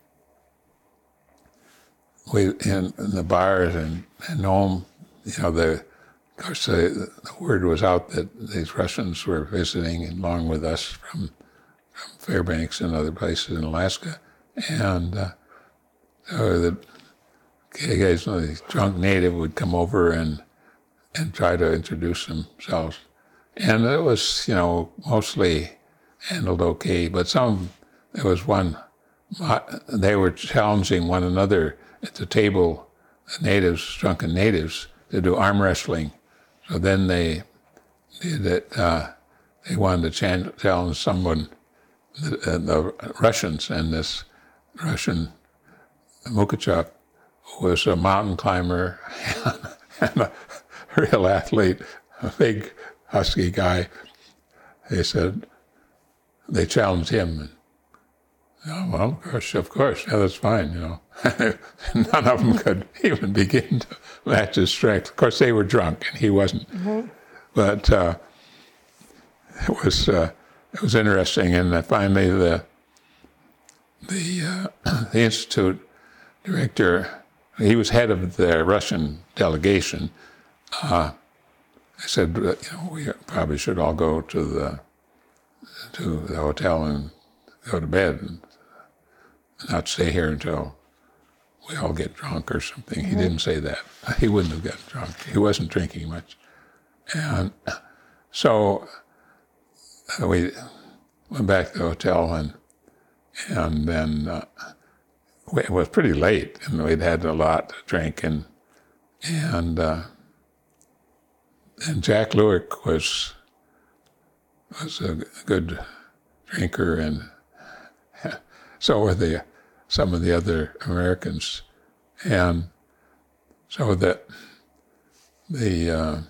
we, in, in the bars in, in Nome, you know, the, of course, the, the word was out that these Russians were visiting along with us from, from Fairbanks and other places in Alaska. And uh, so the occasionally the drunk native would come over and, and try to introduce themselves. And it was, you know, mostly handled okay, but some, there was one, they were challenging one another at the table, natives, drunken natives, to do arm wrestling. So then they did it. Uh, they wanted to chan- challenge someone, the, uh, the Russians, and this Russian Mukachev was a mountain climber and a real athlete, a big husky guy. They said they challenged him. And, oh, well, of course, of course, yeah, that's fine, you know. None of them could even begin to match his strength. Of course, they were drunk, and he wasn't. Mm-hmm. But uh, it was uh, it was interesting, and uh, finally the the uh, the institute director, he was head of the Russian delegation. Uh, I said, you know, we probably should all go to the to the hotel and go to bed and not stay here until we all get drunk or something. He didn't say that. He wouldn't have gotten drunk. He wasn't drinking much. And so we went back to the hotel, and and then uh, it was pretty late, and we'd had a lot to drink, and and uh, and Jack Lewick was was a good drinker, and so were the some of the other Americans, and so that the uh,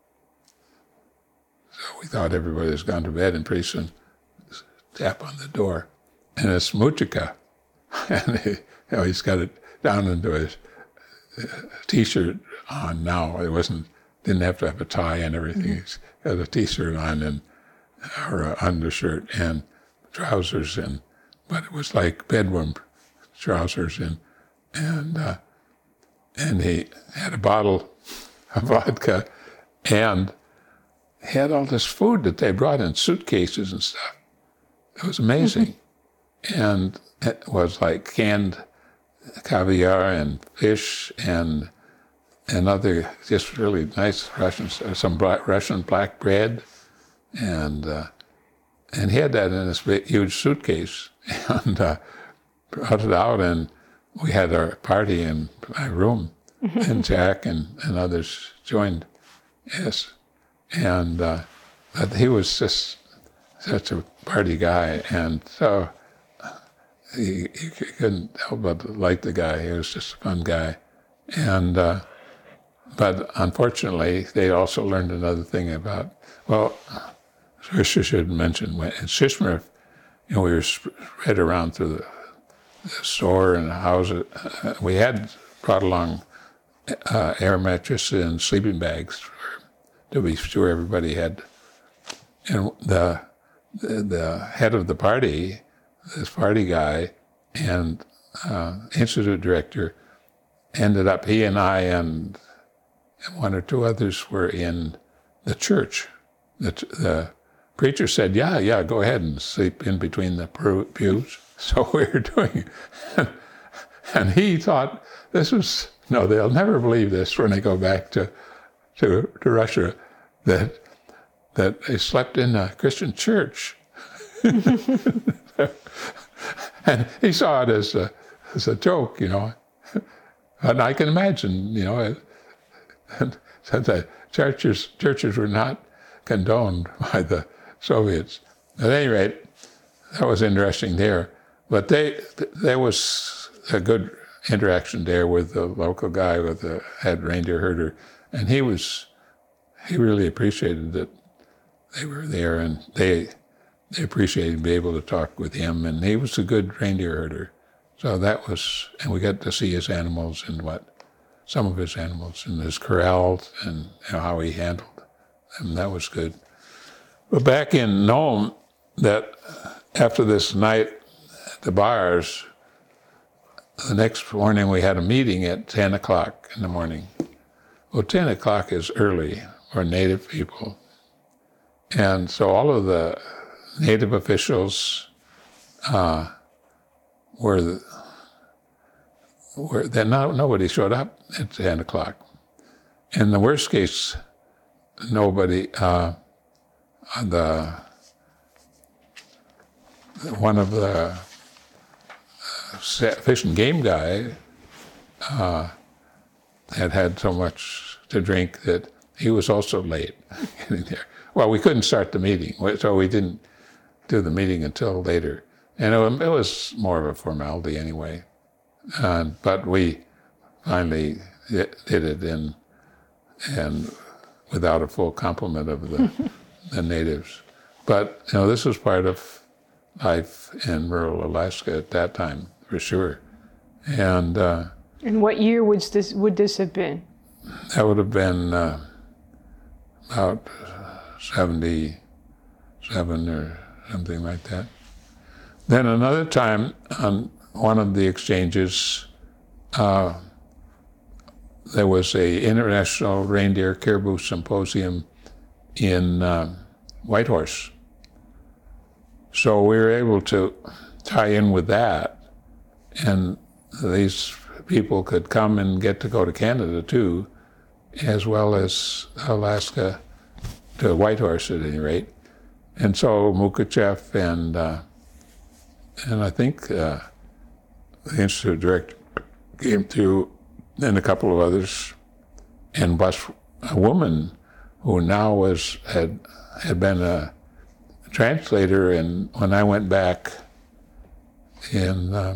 so we thought everybody was gone to bed, and pretty soon tap on the door, and it's Muchika, and he, you know, he's got it down into his uh, t-shirt on now. It wasn't didn't have to have a tie and everything. Mm-hmm. He's got a t-shirt on and or an undershirt and trousers, and but it was like bedroom trousers, and and uh, and he had a bottle of vodka, and he had all this food that they brought in suitcases and stuff. It was amazing. Mm-hmm. And it was like canned caviar and fish and and other just really nice Russian, some black, Russian black bread, and uh, and he had that in this big, huge suitcase, and uh, brought it out, and we had our party in my room, and Jack and, and others joined us, and uh, but he was just such a party guy, and so he, he couldn't help but like the guy. He was just a fun guy, and. Uh, But unfortunately, they also learned another thing about, well, I should mention, when in Shishmaref, you know, we were spread around through the, the store and the house. Uh, we had brought along uh, air mattresses and sleeping bags for, to be sure everybody had. And the, the the head of the party, this party guy, and uh, institute director, ended up, he and I and And one or two others were in the church. The, the preacher said, yeah, yeah, go ahead and sleep in between the pews. So we were doing it. And he thought this was, no, they'll never believe this when they go back to, to, to Russia, that that they slept in a Christian church. And he saw it as a, as a joke, you know. And I can imagine, you know, and so the churches churches were not condoned by the Soviets. At any rate, that was interesting there. But they there was a good interaction there with the local guy with the head reindeer herder, and he was he really appreciated that they were there, and they they appreciated being able to talk with him, and he was a good reindeer herder. So that was, and we got to see his animals and what. Some of his animals and his corrals and you know, how he handled them. That was good. But back in Nome, that after this night at the bars, the next morning we had a meeting at ten o'clock in the morning. Well, ten o'clock is early for Native people. And so all of the Native officials uh, were... The, Where then no, nobody showed up at ten o'clock. In the worst case, nobody, uh, the, one of the uh, fish and game guy uh, had had so much to drink that he was also late getting there. Well, we couldn't start the meeting, so we didn't do the meeting until later. And it, it was more of a formality anyway. Uh, but we finally did it in, and without a full complement of the, the natives. But, you know, this was part of life in rural Alaska at that time, for sure. And uh, and what year would this would this have been? That would have been uh, about seventy-seven or something like that. Then another time on one of the exchanges, uh, there was a International Reindeer Caribou Symposium in uh, Whitehorse. So we were able to tie in with that, and these people could come and get to go to Canada too, as well as Alaska, to Whitehorse at any rate. And so Mukachev and uh, and I think uh, the Institute director came through, and a couple of others, and was a woman who now was had had been a translator. And when I went back in uh,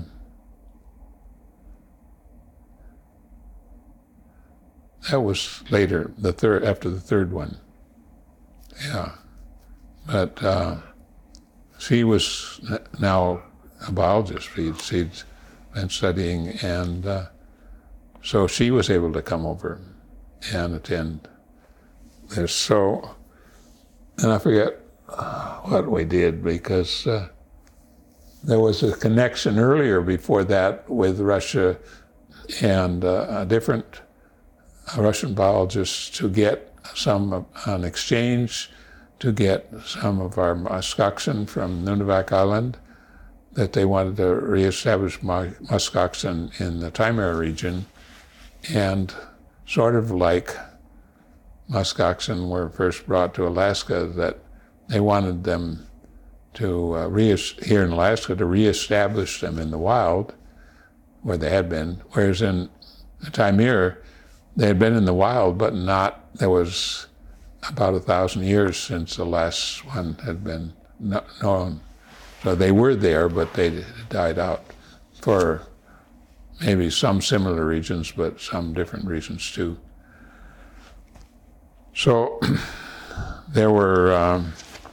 that was later, the third after the third one. Yeah, but uh, she was now a biologist. She'd, she'd been studying, and uh, so she was able to come over and attend this. So, and I forget what we did, because uh, there was a connection earlier before that with Russia and uh, a different a Russian biologist to get some an exchange, to get some of our muskoxen from Nunivak Island, that they wanted to reestablish muskoxen in the Timor region, and sort of like muskoxen were first brought to Alaska, that they wanted them to uh, re- here in Alaska to reestablish them in the wild where they had been, whereas in the Timor they had been in the wild, but not, there was about a thousand years since the last one had been no, known. So they were there, but they died out for maybe some similar reasons, but some different reasons too. So there were, um,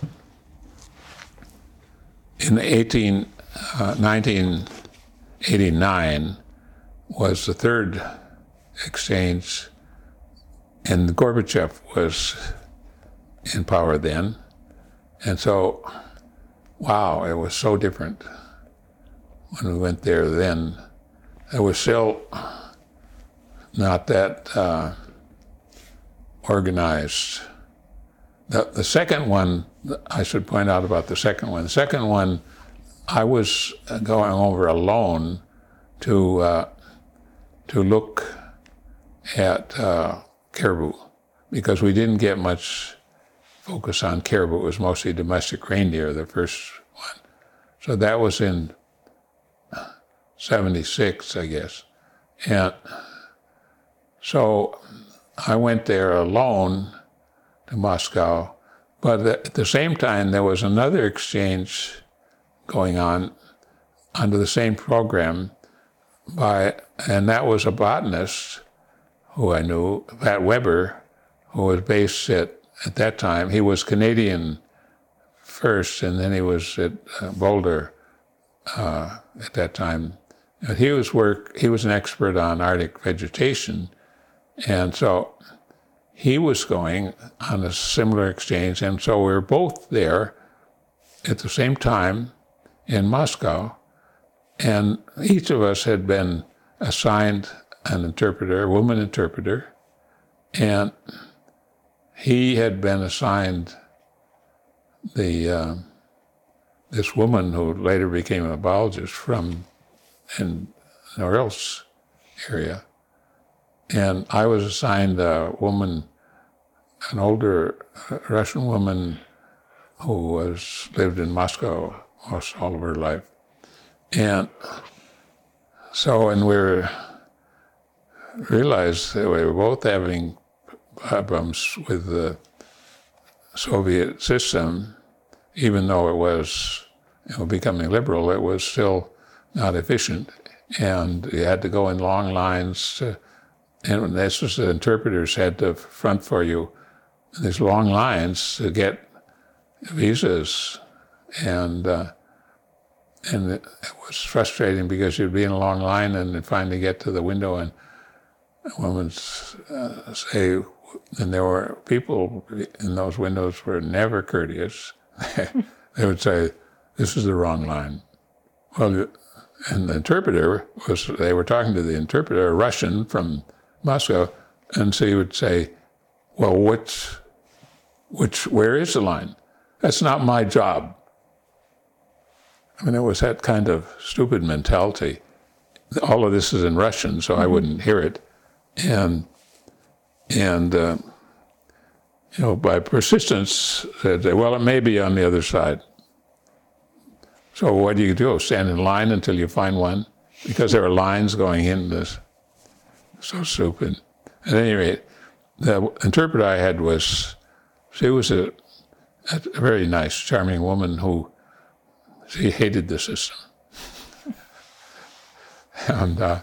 in eighteen, uh, nineteen eighty-nine was the third exchange, and Gorbachev was in power then. And so, wow, it was so different when we went there then. It was still not that uh, organized. The, the second one, I should point out about the second one. The second one, I was going over alone to uh, to look at uh, caribou, because we didn't get much focus on caribou. It was mostly domestic reindeer, the first one. So that was in seventy-six, I guess. And so I went there alone to Moscow, but at the same time there was another exchange going on under the same program by, and that was a botanist who I knew, Pat Weber, who was based at, at that time, he was Canadian first, and then he was at uh, Boulder uh, at that time. And he was work, he was an expert on Arctic vegetation, and so he was going on a similar exchange, and so we were both there at the same time in Moscow, and each of us had been assigned an interpreter, a woman interpreter, and he had been assigned the uh, this woman who later became a biologist from in Norilsk area, and I was assigned a woman, an older Russian woman who was lived in Moscow most all of her life, and so and we were realized that we were both having problems with the Soviet system, even though it was, you know, becoming liberal, it was still not efficient. And you had to go in long lines, to, and this was the interpreters had to front for you these long lines to get visas. And uh, and it, it was frustrating because you'd be in a long line and then finally get to the window and a woman uh, say, and there were people in those windows were never courteous. They would say, "This is the wrong line." Well, and the interpreter was, they were talking to the interpreter, a Russian from Moscow, and so he would say, "Well, which, which, where is the line? That's not my job." I mean, it was that kind of stupid mentality. All of this is in Russian, so mm-hmm. I wouldn't hear it. And, and uh, you know, by persistence, said, well, it may be on the other side. So what do you do? Stand in line until you find one? Because there are lines going in this. So stupid. At any rate, the interpreter I had was, she was a, a very nice, charming woman who, she hated the system. And uh,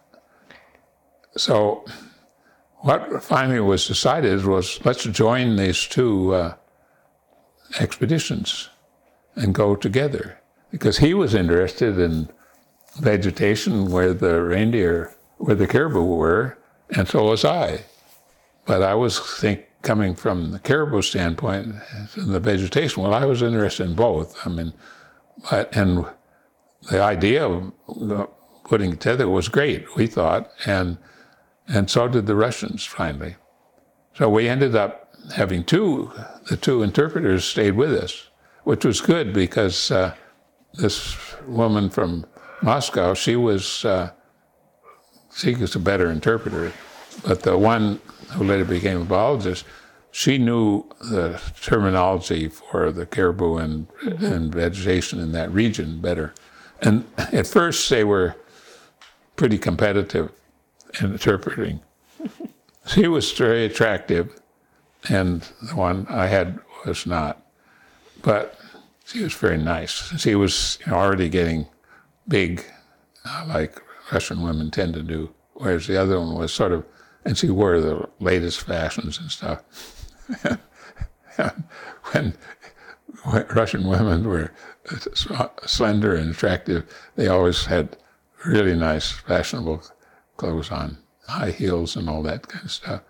so what finally was decided was, let's join these two uh, expeditions and go together. Because he was interested in vegetation where the reindeer, where the caribou were, and so was I. But I was think coming from the caribou standpoint and the vegetation, well, I was interested in both. I mean, but, and the idea of putting it together was great, we thought, and and so did the Russians finally. So we ended up having two, the two interpreters stayed with us, which was good because uh, this woman from Moscow, she was, uh, she was a better interpreter, but the one who later became a biologist, she knew the terminology for the caribou and, mm-hmm. and vegetation in that region better. And at first they were pretty competitive in interpreting. She was very attractive, and the one I had was not. But she was very nice. She was, you know, already getting big, uh, like Russian women tend to do, whereas the other one was sort of, and she wore the latest fashions and stuff. when, when Russian women were slender and attractive, they always had really nice, fashionable clothes on, high heels and all that kind of stuff.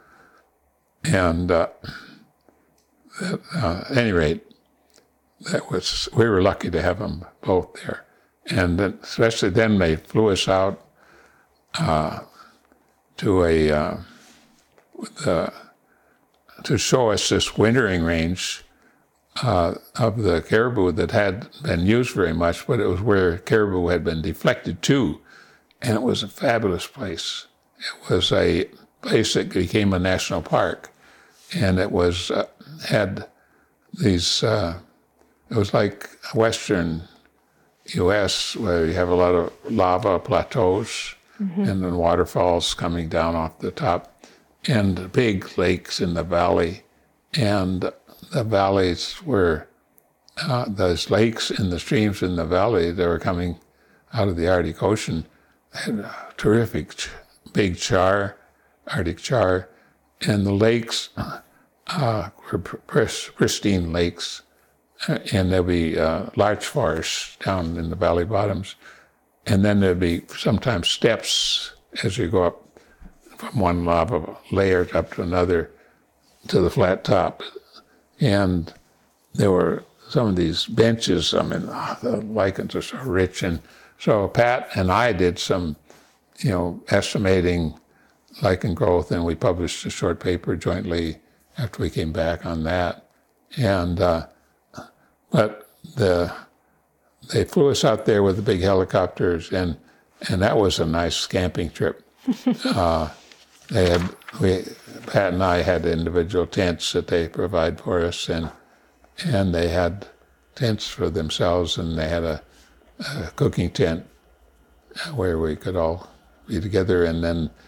And uh, that, uh, at any rate, that was, we were lucky to have them both there. And then, especially then they flew us out uh, to a, uh, with, uh, to show us this wintering range uh, of the caribou that had been used very much, but it was where caribou had been deflected to. And it was a fabulous place. It was a place that became a national park. And it was, uh, had these, uh, it was like western U S where you have a lot of lava plateaus mm-hmm. and then waterfalls coming down off the top and big lakes in the valley. And the valleys were, uh, those lakes and the streams in the valley that were coming out of the Arctic Ocean had a terrific big char, Arctic char, and the lakes uh, were pristine lakes. And there'll be uh, larch forests down in the valley bottoms. And then there'll be sometimes steps as you go up from one lava layer up to another to the flat top. And there were some of these benches, I mean, oh, the lichens are so rich. And so Pat and I did some, you know, estimating lichen growth, and we published a short paper jointly after we came back on that. And uh, But the they flew us out there with the big helicopters, and and that was a nice camping trip. uh, they had we Pat and I had individual tents that they provide for us, and and they had tents for themselves, and they had a, a cooking tent where we could all be together, and then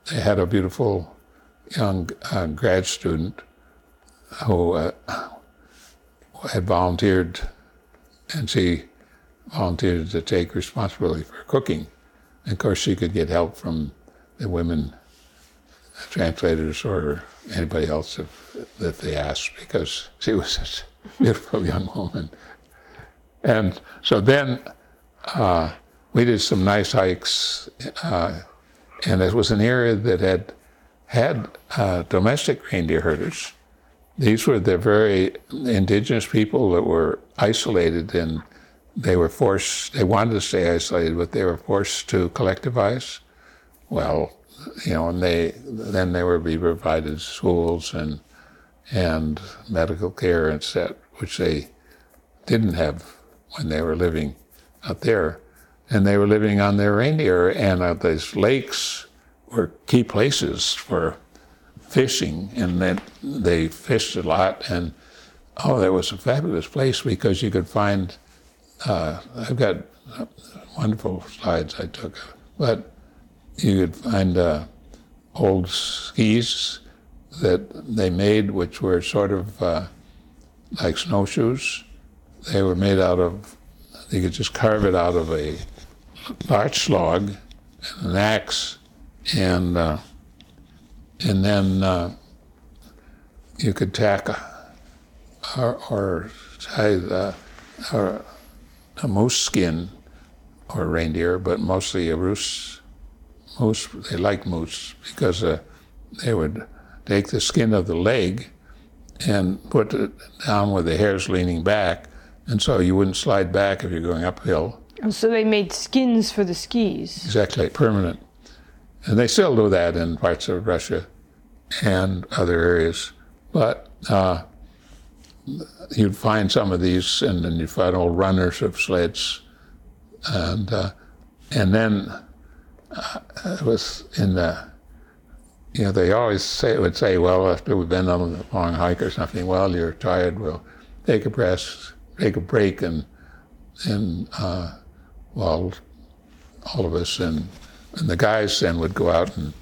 they had a beautiful young uh, grad student who uh, had volunteered, and she volunteered to take responsibility for cooking. And of course, she could get help from the women translators or anybody else if, that they asked, because she was such a beautiful young woman. And so then uh, we did some nice hikes, uh, and it was an area that had had uh, domestic reindeer herders. These were the very indigenous people that were isolated, and they were forced, they wanted to stay isolated, but they were forced to collectivize. Well, you know, and they then they were be provided schools and and medical care and set, which they didn't have when they were living out there. And they were living on their reindeer, and uh, these lakes were key places for fishing, and then they fished a lot. And oh, that was a fabulous place because you could find, uh, I've got wonderful slides I took, but you could find uh, old skis that they made, which were sort of uh, like snowshoes. They were made out of, you could just carve it out of a larch log and an axe, and uh, and then uh, you could tack a, or, or tie a, or a moose skin or reindeer, but mostly a moose. Moose, they like moose because uh, they would take the skin of the leg and put it down with the hairs leaning back, and so you wouldn't slide back if you're going uphill. Oh, so they made skins for the skis. Exactly, permanent. And they still do that in parts of Russia and other areas. But uh, you'd find some of these, and then you'd find old runners of sleds. And uh, and then uh, it was in the, you know, they always say would say, well, after we've been on a long hike or something, well, you're tired, we'll take a rest, take a break, and and uh, well, all of us and and the guys then would go out and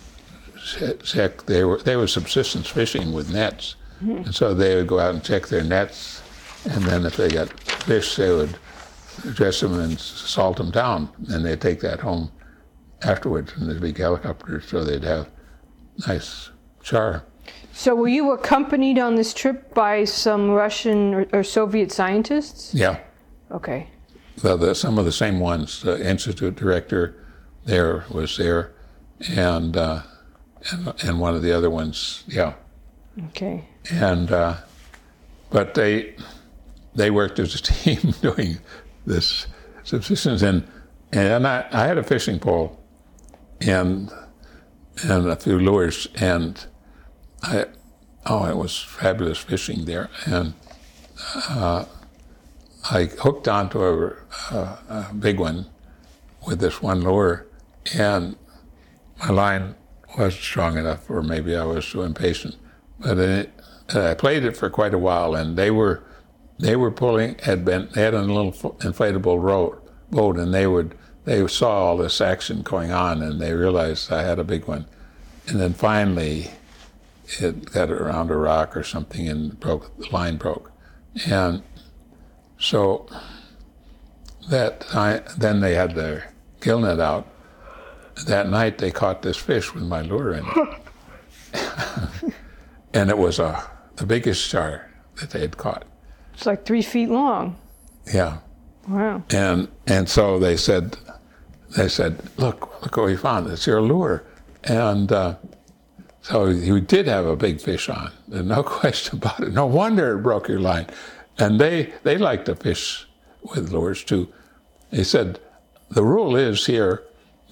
check. They were they were subsistence fishing with nets, mm-hmm. and so they would go out and check their nets, and then if they got fish, they would dress them and salt them down, and they'd take that home afterwards in the big helicopters, so they'd have nice char. So were you accompanied on this trip by some Russian or, or Soviet scientists? Yeah. Okay. Well, the, some of the same ones. The institute director there was there, and uh, and and one of the other ones, yeah. Okay. And uh, but they they worked as a team doing this subsistence, and and I, I had a fishing pole and and a few lures, and I oh it was fabulous fishing there, and uh, I hooked onto a, a, a big one with this one lure, and my line wasn't strong enough, or maybe I was too impatient. But it, I played it for quite a while, and they were they were pulling had been they had a little inflatable boat, boat, and they would they saw all this action going on, and they realized I had a big one, and then finally it got around a rock or something and broke the line broke, and so that I, then they had their gill net out. That night they caught this fish with my lure in it. And it was a, the biggest char that they had caught. It's like three feet long. Yeah. Wow. And and so they said, they said, look, look what we found. It's your lure. And uh, so you did have a big fish on. There's no question about it. No wonder it broke your line. And they, they like to fish with lures too. They said, the rule is here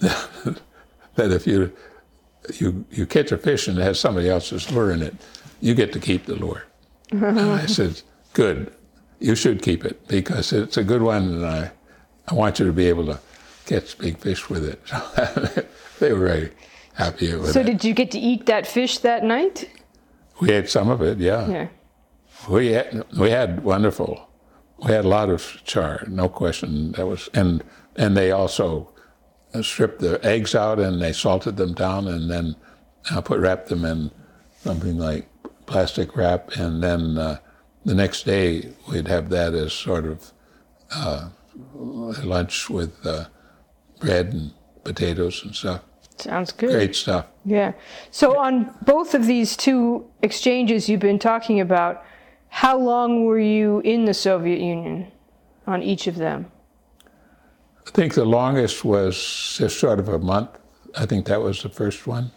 that if you you you catch a fish and it has somebody else's lure in it, you get to keep the lure. And I said, good, you should keep it because it's a good one, and I, I want you to be able to catch big fish with it. So they were very happy with it. So did you get to eat that fish that night? We ate some of it, yeah. Yeah. We had, we had wonderful, we had a lot of char, no question. That was, and and they also stripped the eggs out and they salted them down and then uh, put wrapped them in something like plastic wrap, and then uh, the next day we'd have that as sort of uh, lunch with uh, bread and potatoes and stuff. Sounds good. Great stuff. Yeah. So on both of these two exchanges you've been talking about, how long were you in the Soviet Union on each of them? I think the longest was just sort of a month. I think that was the first one.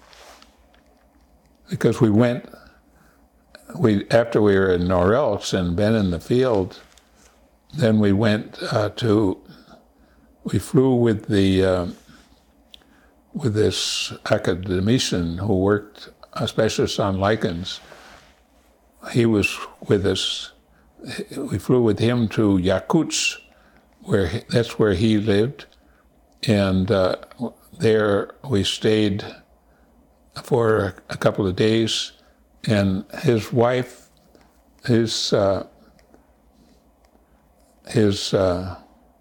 Because we went, we after we were in Norilsk and been in the field, then we went uh, to, we flew with the, uh, with this academician who worked, a specialist on lichens. He was with us. We flew with him to Yakutsk, where he, that's where he lived, and uh, there we stayed for a couple of days. And his wife, his uh, his uh,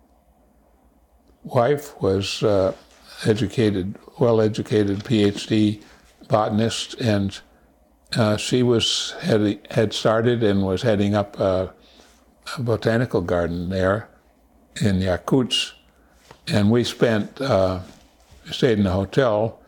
wife was uh, educated, well-educated PhD botanist, and uh, she was had had started and was heading up a, a botanical garden there in Yakutsk, and we spent uh, stayed in a hotel,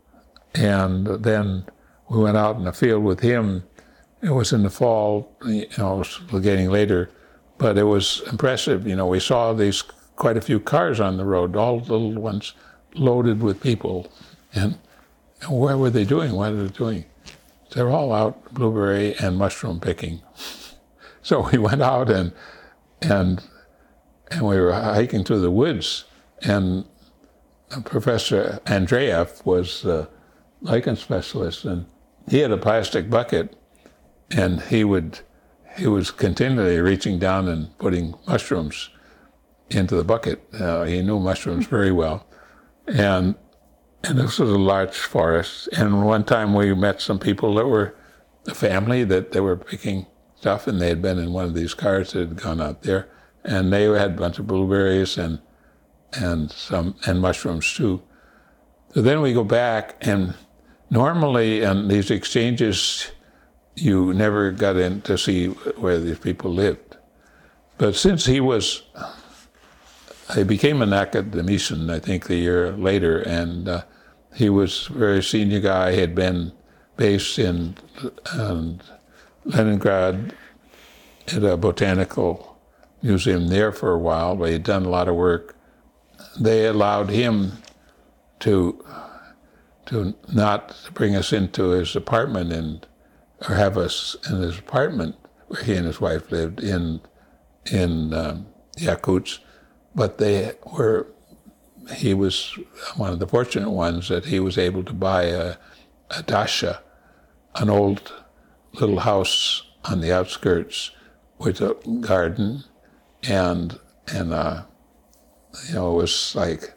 and then we went out in the field with him. It was in the fall, you know, it was getting later, but it was impressive. You know, we saw these quite a few cars on the road, all little ones loaded with people, and, and what were they doing? What are they doing? They're all out blueberry and mushroom picking. So we went out and and and we were hiking through the woods, and Professor Andreev was the lichen specialist, and he had a plastic bucket, and he would he was continually reaching down and putting mushrooms into the bucket. Uh, he knew mushrooms very well, and and this was a large forest. And one time we met some people that were a family that they were picking stuff, and they had been in one of these cars that had gone out there, and they had a bunch of blueberries and and some and mushrooms too. So then we go back, and normally in these exchanges, you never got in to see where these people lived. But since he was, he became an academician, I think, the year later, and uh, he was a very senior guy. He had been based in um, Leningrad at a botanical museum there for a while, but he'd done a lot of work. They allowed him to to not bring us into his apartment and or have us in his apartment where he and his wife lived in in um, Yakutsk, but they were. He was one of the fortunate ones that he was able to buy a, a dacha, an old little house on the outskirts with a garden, and and uh, you know, it was like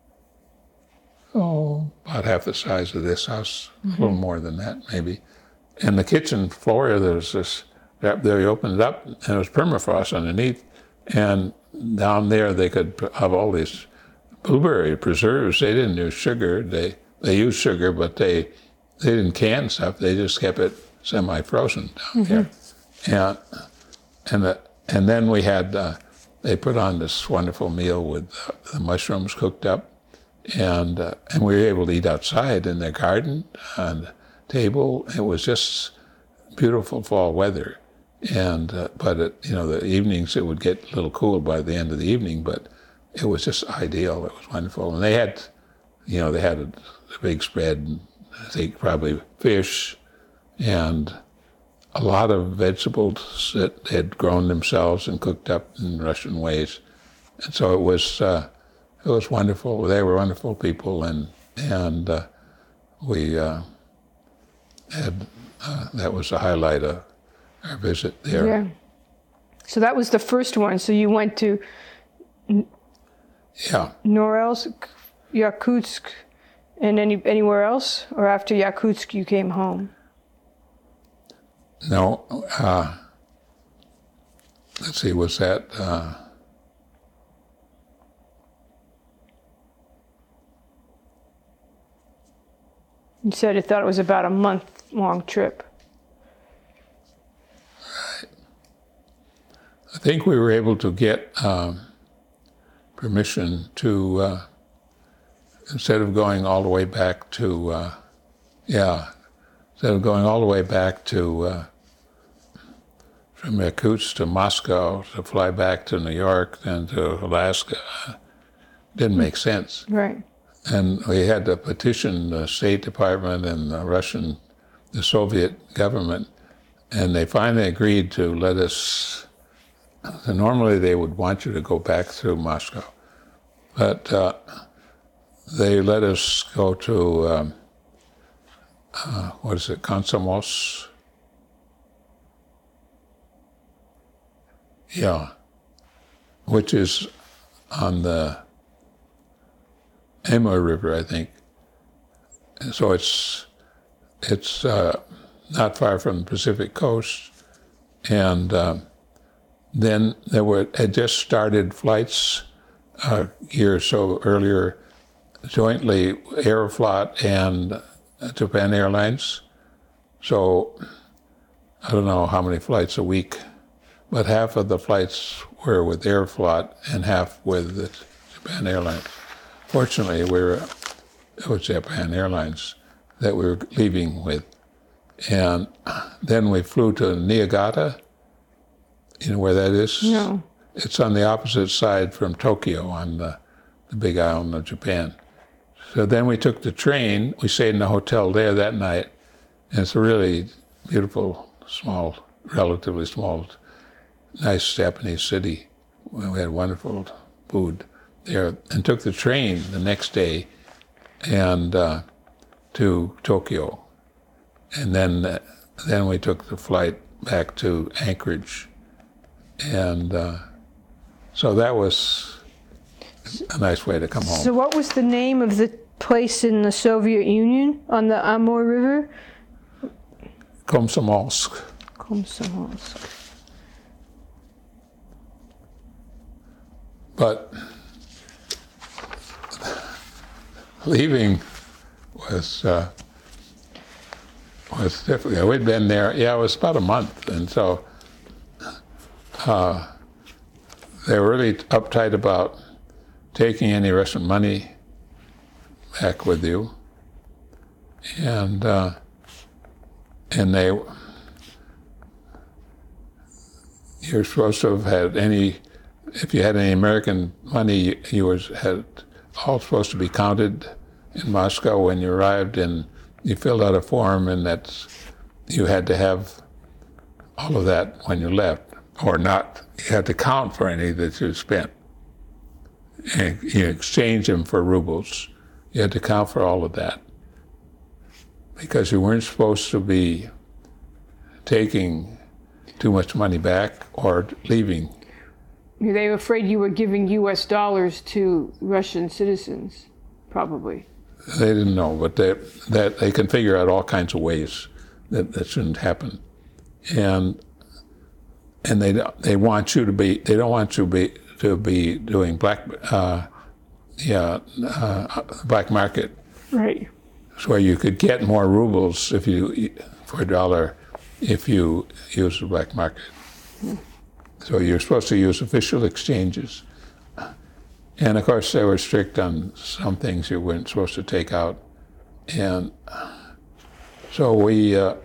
oh about half the size of this house, mm-hmm. a little more than that maybe. And the kitchen floor, there was this, there you opened it up, and it was permafrost underneath, and down there they could have all these blueberry preserves. They didn't use sugar. They they used sugar, but they they didn't can stuff. They just kept it semi-frozen down mm-hmm. there. And and the, and then we had uh, they put on this wonderful meal with uh, the mushrooms cooked up, and uh, and we were able to eat outside in their garden on the table. It was just beautiful fall weather, and uh, but it, you know, the evenings it would get a little cool by the end of the evening, but it was just ideal. It was wonderful. And they had, you know, they had a, a big spread, and I think probably fish and a lot of vegetables that they had grown themselves and cooked up in Russian ways. And so it was uh, it was wonderful. They were wonderful people, and and uh, we uh, had uh, that was the highlight of our visit there. Yeah. So that was the first one. So you went to Yeah. Norilsk, Yakutsk, and any anywhere else? Or after Yakutsk you came home? No. Uh, let's see, was that... Uh, You said you thought it was about a month-long trip. I think we were able to get um, permission to, uh, instead of going all the way back to, uh, yeah, instead of going all the way back to, uh, from Yakutsk to Moscow, to fly back to New York, then to Alaska, didn't make sense. Right. And we had to petition the State Department and the Russian, the Soviet government, and they finally agreed to let us. So normally they would want you to go back through Moscow, but uh, they let us go to, um, uh, what is it, Komsomolsk? Yeah, which is on the Amur River, I think. And so it's it's uh, not far from the Pacific coast, and um, then there were had just started flights a year or so earlier, jointly Aeroflot and Japan Airlines. So I don't know how many flights a week, but half of the flights were with Aeroflot and half with the Japan Airlines. Fortunately, we were, it was Japan Airlines that we were leaving with. And then we flew to Niigata. You know where that is? No. It's on the opposite side from Tokyo, on the, the big island of Japan. So then we took the train. We stayed in a hotel there that night. And it's a really beautiful, small, relatively small, nice Japanese city. We had wonderful food there. And took the train the next day and uh, to Tokyo. And then, uh, then we took the flight back to Anchorage. And uh, so that was a nice way to come home. So what was the name of the place in the Soviet Union on the Amur River? Komsomolsk. Komsomolsk. But leaving was uh, was difficult. We'd been there, yeah, it was about a month, and so uh, they were really uptight about taking any Russian money back with you, and uh, and they you're supposed to have had any. If you had any American money, you was had all supposed to be counted in Moscow when you arrived, and you filled out a form, and that's you had to have all of that when you left, or not. You had to count for any that you spent. And you exchange them for rubles. You had to count for all of that, because you weren't supposed to be taking too much money back or leaving. They were afraid you were giving U S dollars to Russian citizens, probably. They didn't know, but they, that they can figure out all kinds of ways that that shouldn't happen, and and they they want you to be they don't want you to be to be doing black uh, yeah uh, black market, right? So where you could get more rubles if you for a dollar if you use the black market. Hmm. So you're supposed to use official exchanges. And of course they were strict on some things you weren't supposed to take out. And so we, uh,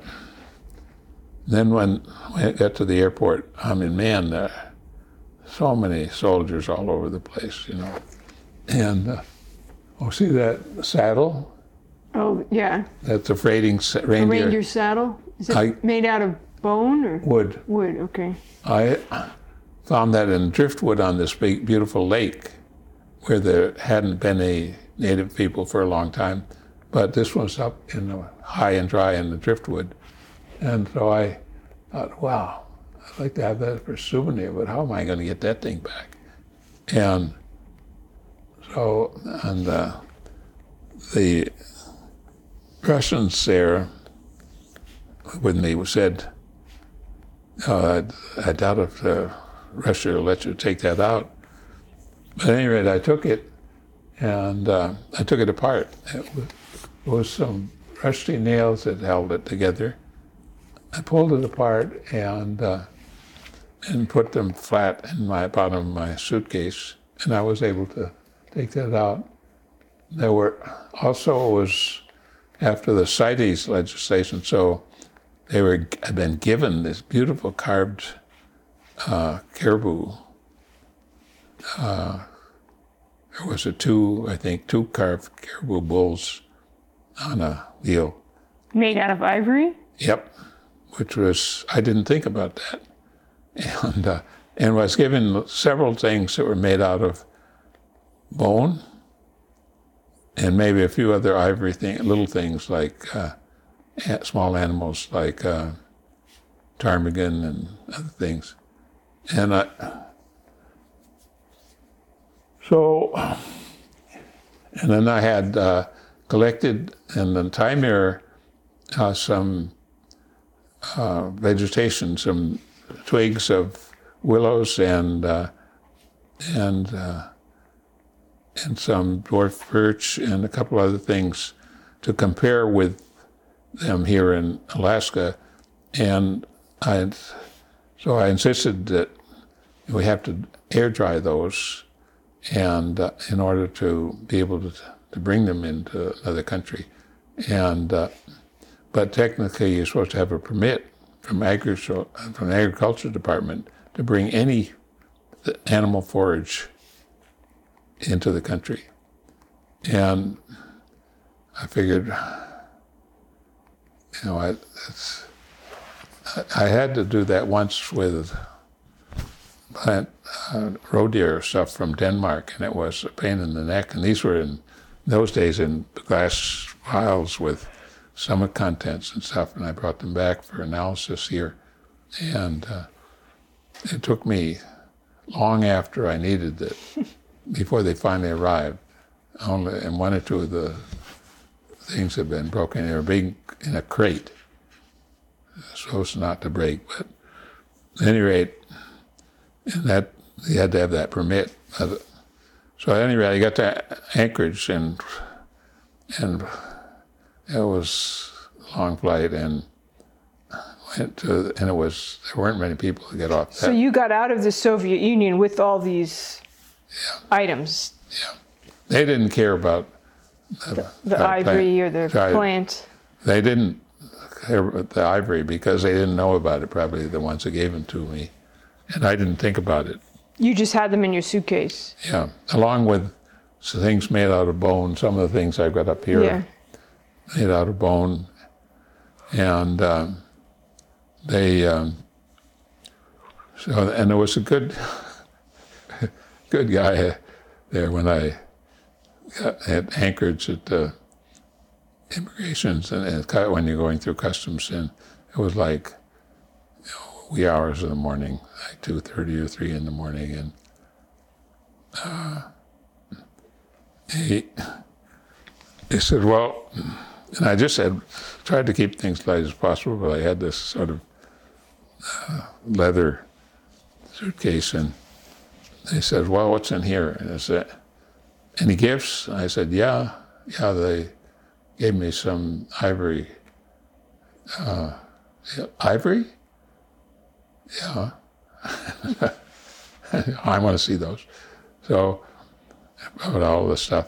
then when we got to the airport, I mean, man, there are so many soldiers all over the place, you know. And, uh, oh, see that saddle? Oh, yeah. That's a freighting sa- reindeer. A reindeer saddle? Is it I, made out of bone or? Wood. Wood, okay. I found that in driftwood on this big, beautiful lake where there hadn't been any native people for a long time. But this was up in the high and dry in the driftwood. And so I thought, wow, I'd like to have that for a souvenir, but how am I going to get that thing back? And so, and uh, the Russians there with me said, uh, I, I doubt if uh, Russia will let you take that out. But at any rate, I took it, and uh, I took it apart. It was, it was some rusty nails that held it together. I pulled it apart and uh, and put them flat in my bottom of my suitcase, and I was able to take that out. There were also it was after the CITES legislation, so they were had been given this beautiful carved uh, caribou. Uh, there was a two, I think, two carved caribou bulls on a wheel. Made out of ivory? Yep, which was, I didn't think about that. And, uh, and was given several things that were made out of bone and maybe a few other ivory thing, little things like uh, small animals like uh, ptarmigan and other things. And I, so, and then I had uh, collected in the Taimyr uh, some uh, vegetation, some twigs of willows and uh, and uh, and some dwarf birch and a couple other things to compare with them here in Alaska. And I, so I insisted that we have to air dry those, and uh, in order to be able to to bring them into another country, and uh, but technically you're supposed to have a permit from agriculture from the agriculture department to bring any animal forage into the country. And I figured, you know, I, it's, I had to do that once with plant uh, roe deer stuff from Denmark, and it was a pain in the neck. And these were in those days in glass vials with stomach contents and stuff, and I brought them back for analysis here. And uh, it took me long after I needed it before they finally arrived. Only, and one or two of the things had been broken. They were being in a crate, supposed not to break. But at any rate, and that you had to have that permit. So at any rate, I got to Anchorage, and and it was a long flight, and went to, and it was there weren't many people to get off that. So you got out of the Soviet Union with all these yeah. items. Yeah, they didn't care about the, the, the ivory plant. or the Sorry, plant. They didn't care about the ivory because they didn't know about it. Probably the ones that gave them to me, and I didn't think about it. You just had them in your suitcase. Yeah, along with things made out of bone. Some of the things I've got up here. Yeah. Made out of bone, and um, they um, so and there was a good good guy there when I got at Anchorage at the immigrations, and, and when you're going through customs, and it was like you know, wee hours in the morning, like two thirty or three in the morning, and uh, he he said, well. And I just had tried to keep things light as possible, but I had this sort of uh, leather suitcase, and they said, well, what's in here? And I said, any gifts? And I said, yeah, yeah, they gave me some ivory. Uh, yeah, ivory? Yeah. I want to see those. So I brought all the stuff.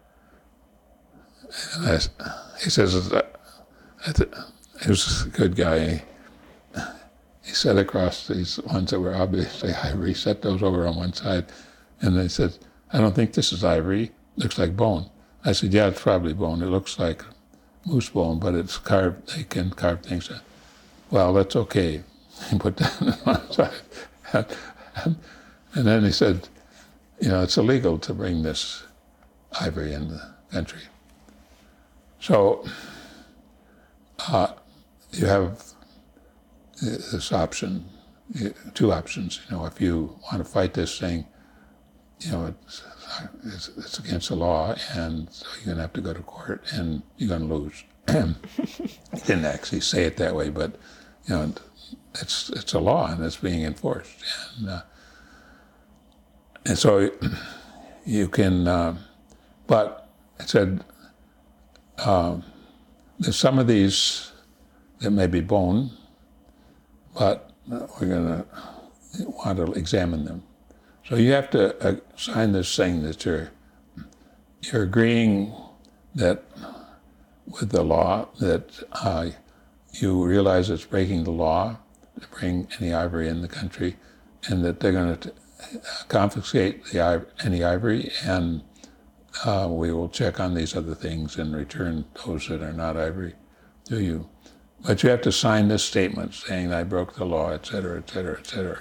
And I, he says, uh, he was a good guy. He set across these ones that were obviously ivory, set those over on one side, and they said, I don't think this is ivory, looks like bone. I said, yeah, it's probably bone. It looks like moose bone, but it's carved, they can carve things. Well, that's okay. He put that on one side. And, and, and then he said, you know, it's illegal to bring this ivory in the country. So uh, you have this option, two options. You know, if you want to fight this thing, you know, it's, it's, it's against the law, and so you're going to have to go to court, and you're going to lose. He didn't actually say it that way, but you know, it's it's a law, and it's being enforced, and uh, and so you can. Uh, but it said. Um, there's some of these that may be bone, but we're going to want to examine them. So you have to uh, sign this saying that you're you're agreeing that with the law that uh, you realize it's breaking the law to bring any ivory in the country, and that they're going to confiscate the any ivory, and uh, we will check on these other things and return those that are not ivory to you. But you have to sign this statement saying I broke the law, et cetera, et cetera, et cetera,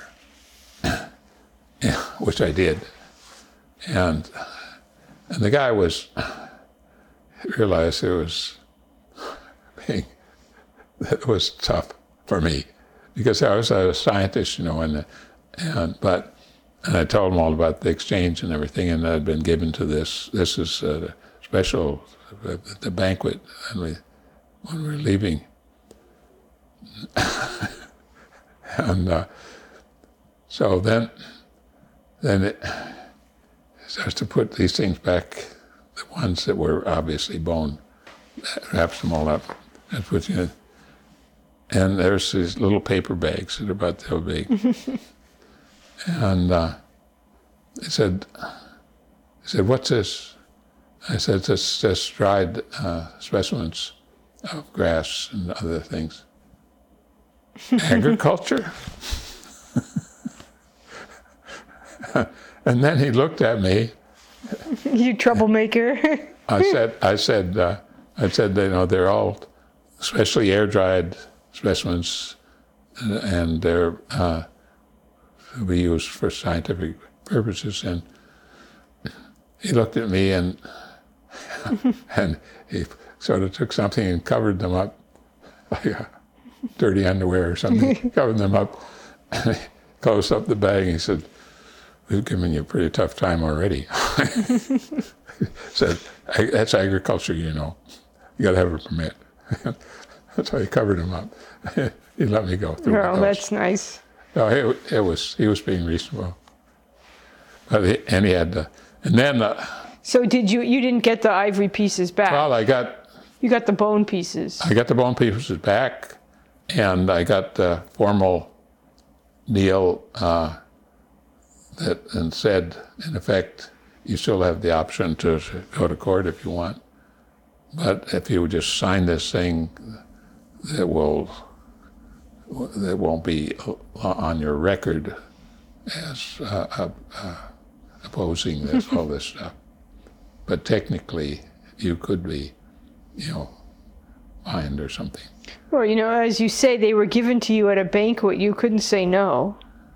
which I did. And and the guy was realized it was being it was tough for me because I was a scientist, you know, and and but and I told him all about the exchange and everything, and I'd been given to this. This is a special the banquet, and we when we were leaving. And uh, so then, then it starts to put these things back, the ones that were obviously bone, wraps them all up, and puts you in. And there's these little paper bags that are about that big. And uh, he said, he said, what's this? I said, it's just dried uh, specimens of grass and other things. Agriculture? And then he looked at me. You troublemaker. I said, I said, uh, I said, you know, they're all especially air-dried specimens, and they're uh, to be used for scientific purposes. And he looked at me and and he sort of took something and covered them up, like a dirty underwear or something, covered them up, and he closed up the bag and he said, we've given you a pretty tough time already. Said, that's agriculture, you know. You got to have a permit. So he covered him up. He let me go through. Oh, that's nice. No, it, it was, he was being reasonable. But he, and he had, uh, and then... Uh, so did you, you didn't get the ivory pieces back? Well, I got... You got the bone pieces. I got the bone pieces back, and I got the formal deal uh, that and said, in effect, you still have the option to go to court if you want. But if you just sign this thing, that will that won't be on your record as uh, uh, uh, opposing this all this stuff. But technically, you could be, you know, fined or something. Well, you know, as you say, they were given to you at a banquet. You couldn't say no.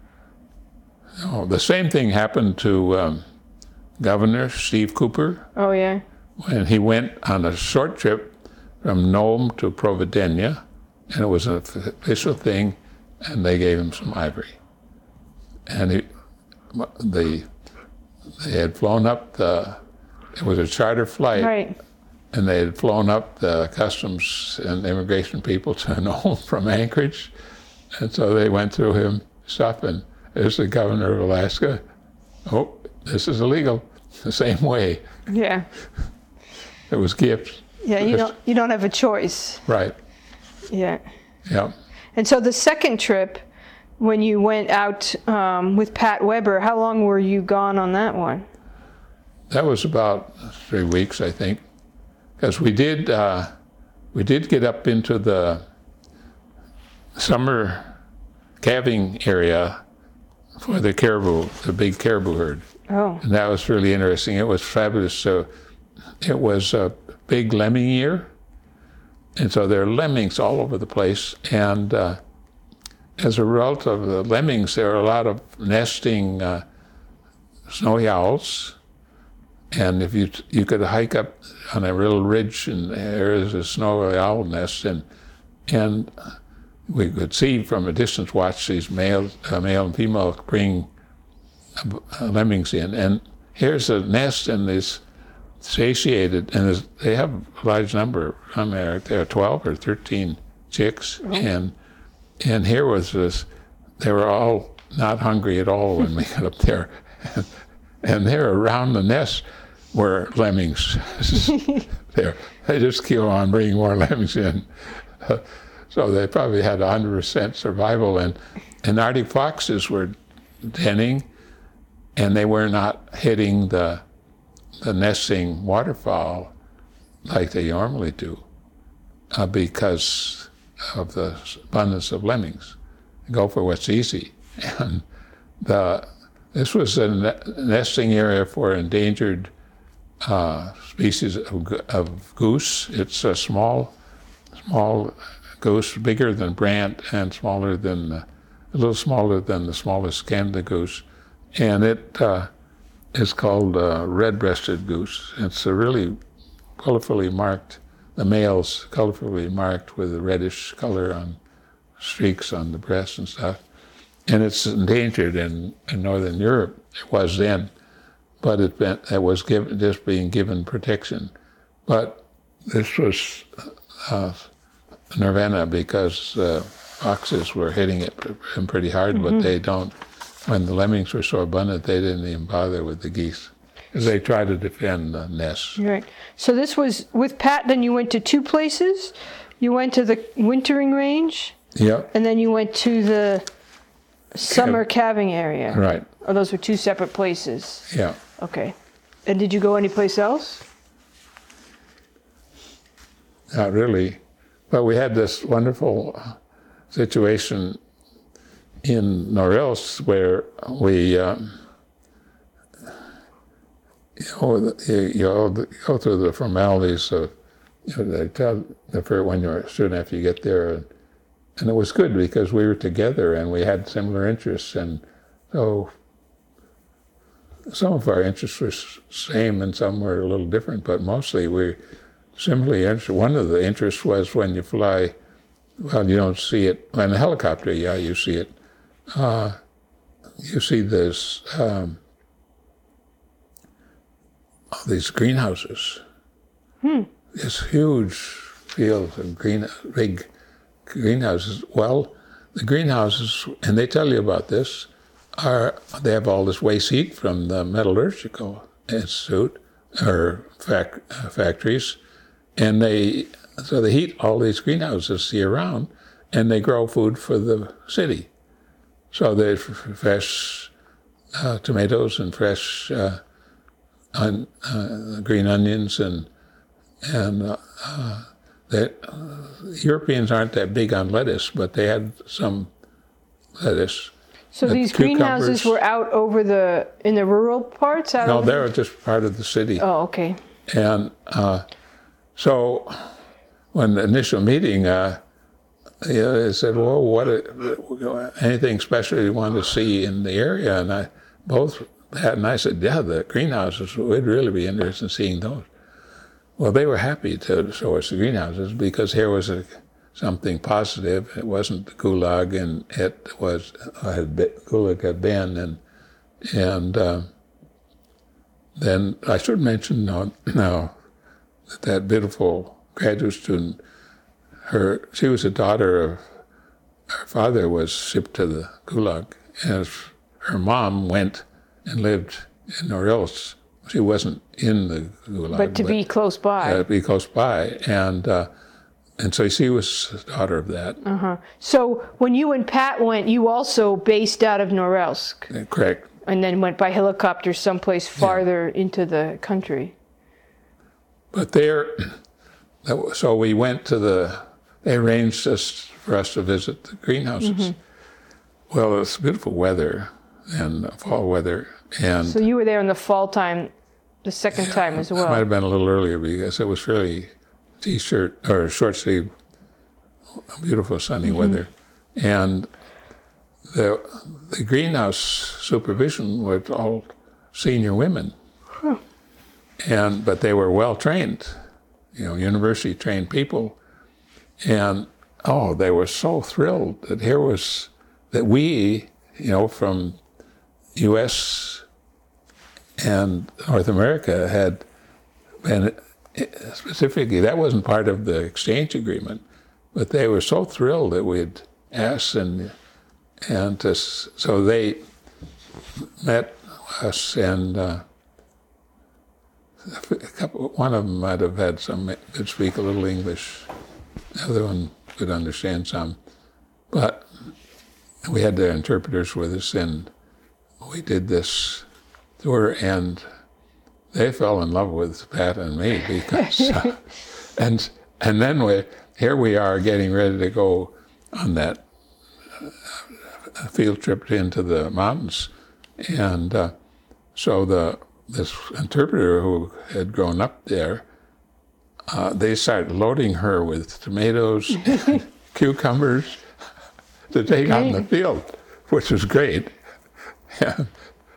No, the same thing happened to um, Governor Steve Cooper. Oh, yeah. When he went on a short trip from Nome to Providenia, and it was an official thing, and they gave him some ivory. And he, the, they had flown up the, it was a charter flight, right. And they had flown up the customs and immigration people to Nome from Anchorage, and so they went through him stuff, and there's the governor of Alaska. Oh, this is illegal. The same way. Yeah. It was gifts. Yeah, you don't you don't have a choice. Right. Yeah. Yeah. And so the second trip, when you went out um, with Pat Weber, how long were you gone on that one? That was about three weeks, I think, because we did uh, we did get up into the summer calving area for the caribou, the big caribou herd. Oh. And that was really interesting. It was fabulous. So it was a big lemming year, and so there are lemmings all over the place. And uh, as a result of the lemmings, there are a lot of nesting uh, snowy owls. And if you you could hike up on a little ridge, and there is a snowy owl nest, and and we could see from a distance, watch these male uh, male and female bring uh, lemmings in. And here's a nest, and this satiated, and they have a large number. I mean, there are twelve or thirteen chicks, oh. and and here was this. They were all not hungry at all when we got up there, and, and they're around the nest, were lemmings. there, they just keep on bringing more lemmings in. So they probably had one hundred percent survival, and, and Arctic foxes were denning, and they were not hitting the, the nesting waterfowl like they normally do uh, because of the abundance of lemmings. Go for what's easy. And the, this was a nesting area for endangered uh, species of, of goose. It's a small, small goose, bigger than brant and smaller than, uh, a little smaller than the smallest Canada goose. And it uh, is called uh, red-breasted goose. It's a really colorfully marked, the male's colorfully marked with a reddish color on streaks on the breast and stuff. And it's endangered in, in Northern Europe. It was then, but it, been, it was given, just being given protection. But this was uh, nirvana because uh, foxes were hitting it pretty hard, mm-hmm. but they don't, when the lemmings were so abundant, they didn't even bother with the geese. Because they try to defend the nests. Right. So this was, with Pat, then you went to two places. You went to the wintering range. Yep. And then you went to the summer calving area. Right. Or those were two separate places. Yeah. Okay. And did you go anyplace else? Not really. But we had this wonderful situation in Norilsk where we, um, you know, you, you go through the formalities of, you know, they tell the first when you're a student after you get there, and, and it was good because we were together and we had similar interests, and so some of our interests were same and some were a little different, but mostly we simply interested. One of the interests was when you fly, well, you don't see it, in a helicopter, yeah, you see it. Uh, you see this, um, these greenhouses, hmm. this huge fields of green, big greenhouses. Well, the greenhouses, and they tell you about this, are they have all this waste heat from the metallurgical institute or fac, uh, factories, and they so they heat all these greenhouses year round, and they grow food for the city. So there's fresh uh, tomatoes and fresh. Uh, On, uh, green onions and and uh, uh, that uh, Europeans aren't that big on lettuce, but they had some lettuce. So the these greenhouses were out over the in the rural parts. Out no, over they were just part of the city. Oh, okay. And uh, so, when the initial meeting, uh, you know, they said, "Well, what? Anything special you want to see in the area?" And I both. And I said, yeah, the greenhouses, we'd really be interested in seeing those. Well, they were happy to show us the greenhouses because here was a, something positive. It wasn't the Gulag, and it was, had been, Gulag had been. And, and uh, then I should mention now, now that that beautiful graduate student, her, she was a daughter of, her father was shipped to the Gulag, and her mom went and lived in Norilsk. She wasn't in the Gulag. But to but, be close by. Uh, be close by. And uh, and so she was the daughter of that. Uh-huh. So when you and Pat went, you also based out of Norilsk? Uh, correct. And then went by helicopter someplace farther yeah. into the country? But there, so we went to the, they arranged us for us to visit the greenhouses. Mm-hmm. Well, it's beautiful weather. And fall weather, and so you were there in the fall time, the second yeah, time as well. It might have been a little earlier because it was really t-shirt or short sleeve, beautiful sunny mm-hmm. weather, and the the greenhouse supervision was all senior women, huh. and but they were well trained, you know, university trained people, and oh, they were so thrilled that here was that we, you know, from U S and North America had been specifically, that wasn't part of the exchange agreement, but they were so thrilled that we'd asked, and and to, so they met us, and uh, a couple, one of them might have had some, could speak a little English. The other one could understand some. But we had their interpreters with us, and we did this tour, and they fell in love with Pat and me because, uh, and and then we here we are getting ready to go on that uh, field trip into the mountains, and uh, so the this interpreter who had grown up there, uh, they started loading her with tomatoes, and cucumbers to take on the field, which was great, and.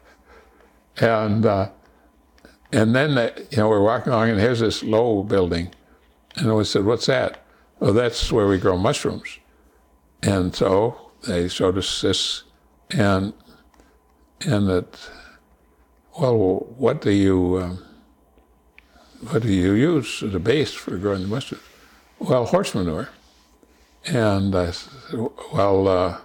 and uh, And then, they, you know, we're walking along, and here's this low building. And we said, what's that? Oh, that's where we grow mushrooms. And so they showed us this, and and that, well, what do you, um, what do you use as a base for growing the mushrooms? Well, horse manure. And I said, well, uh,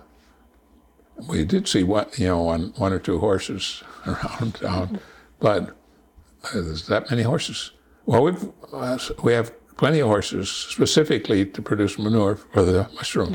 we did see one, you know, one, one or two horses around town, but there's that many horses. Well, we've, uh, we have plenty of horses specifically to produce manure for the mushrooms.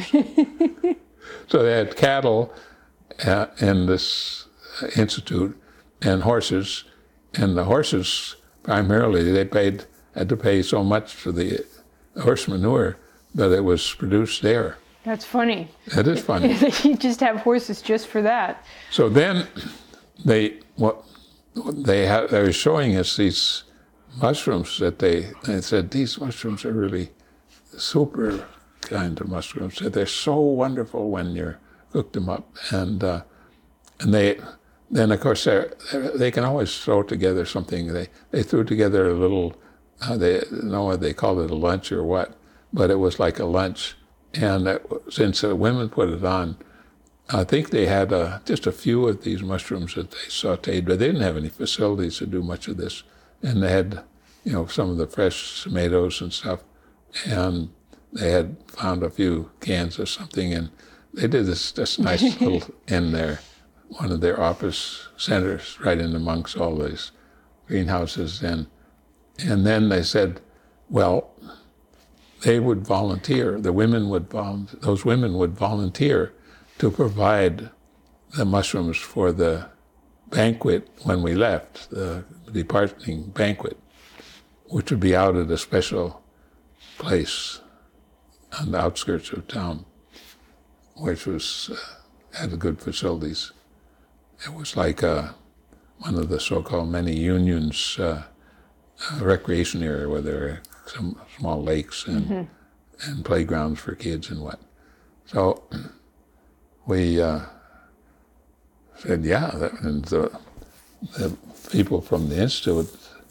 So they had cattle uh, in this institute and horses, and the horses primarily they paid had to pay so much for the horse manure that it was produced there. That's funny. It is funny. You just have horses just for that. So then they what. They, had, they were showing us these mushrooms that they, they said, these mushrooms are really super kind of mushrooms. That they're so wonderful when you're cooked them up. And uh, and they, then of course, they're, they're, they can always throw together something. They, they threw together a little, uh, they don't know what they called it, a lunch or what, but it was like a lunch. And it, since the women put it on, I think they had uh, just a few of these mushrooms that they sauteed, but they didn't have any facilities to do much of this. And they had, you know, some of the fresh tomatoes and stuff, and they had found a few cans of something, and they did this, this nice little in their, one of their office centers, right in amongst all these greenhouses. And, and then they said, well, they would volunteer, the women would volunteer, those women would volunteer to provide the mushrooms for the banquet when we left, the departing banquet, which would be out at a special place on the outskirts of town, which was uh, had good facilities. It was like uh, one of the so-called many unions uh, uh, recreation area where there were some small lakes and, mm-hmm. and playgrounds for kids and what. So we uh, said, yeah, that, and the, the people from the institute,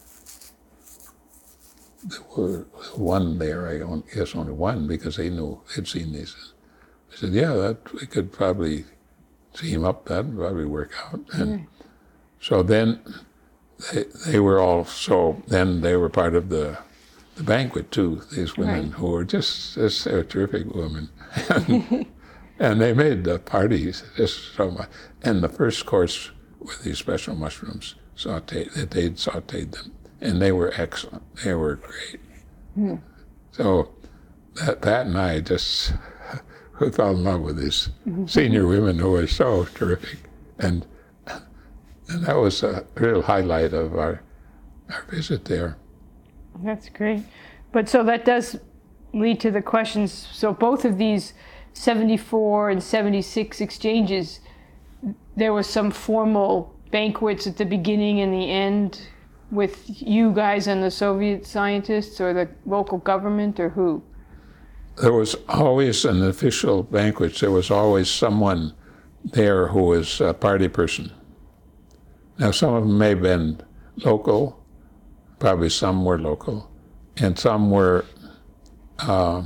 there were one there, I guess only one, because they knew, they'd seen these. They said, yeah, that we could probably team up, that'd probably work out. And mm. so then they, they were all, so then they were part of the, the banquet too, these women right. who were just, just they were terrific women. and, and they made the parties just so much. And the first course were these special mushrooms, sauteed, that they'd sauteed them. And they were excellent. They were great. Mm. So that, Pat and I just we fell in love with these senior women who were so terrific. And and that was a real highlight of our our visit there. That's great. But so that does lead to the questions. So both of these seventy-four and seventy-six exchanges, there was some formal banquets at the beginning and the end with you guys and the Soviet scientists or the local government, or who? There was always an official banquet. There was always someone there who was a party person. Now, some of them may have been local, probably some were local, and some were uh,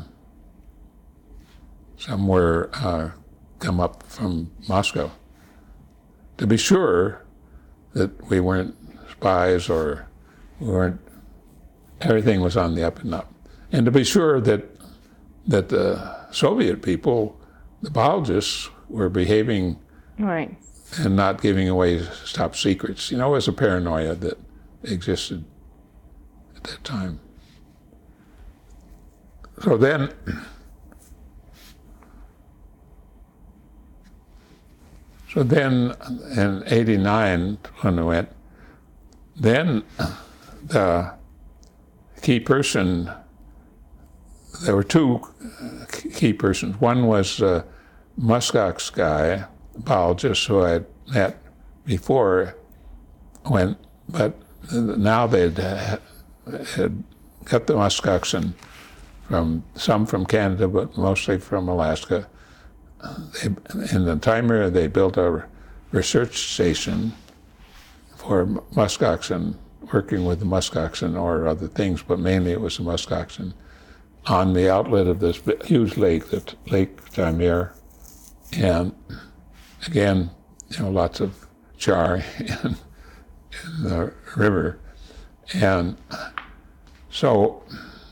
some were uh, come up from Moscow. To be sure that we weren't spies or we weren't, everything was on the up and up. And to be sure that that the Soviet people, the biologists, were behaving right and not giving away top secrets. You know, it was a paranoia that existed. at that time. So then, so then in eighty-nine, when I went, then the key person, there were two key persons. One was a muskox guy, a biologist who I had met before, when, but now they'd had got the muskoxen from some from Canada, but mostly from Alaska. They, in the timer, they built a research station for muskoxen, working with the muskoxen or other things, but mainly it was the muskoxen, on the outlet of this huge lake, the Lake Taimyr. And again, you know, lots of char in, in the river. And so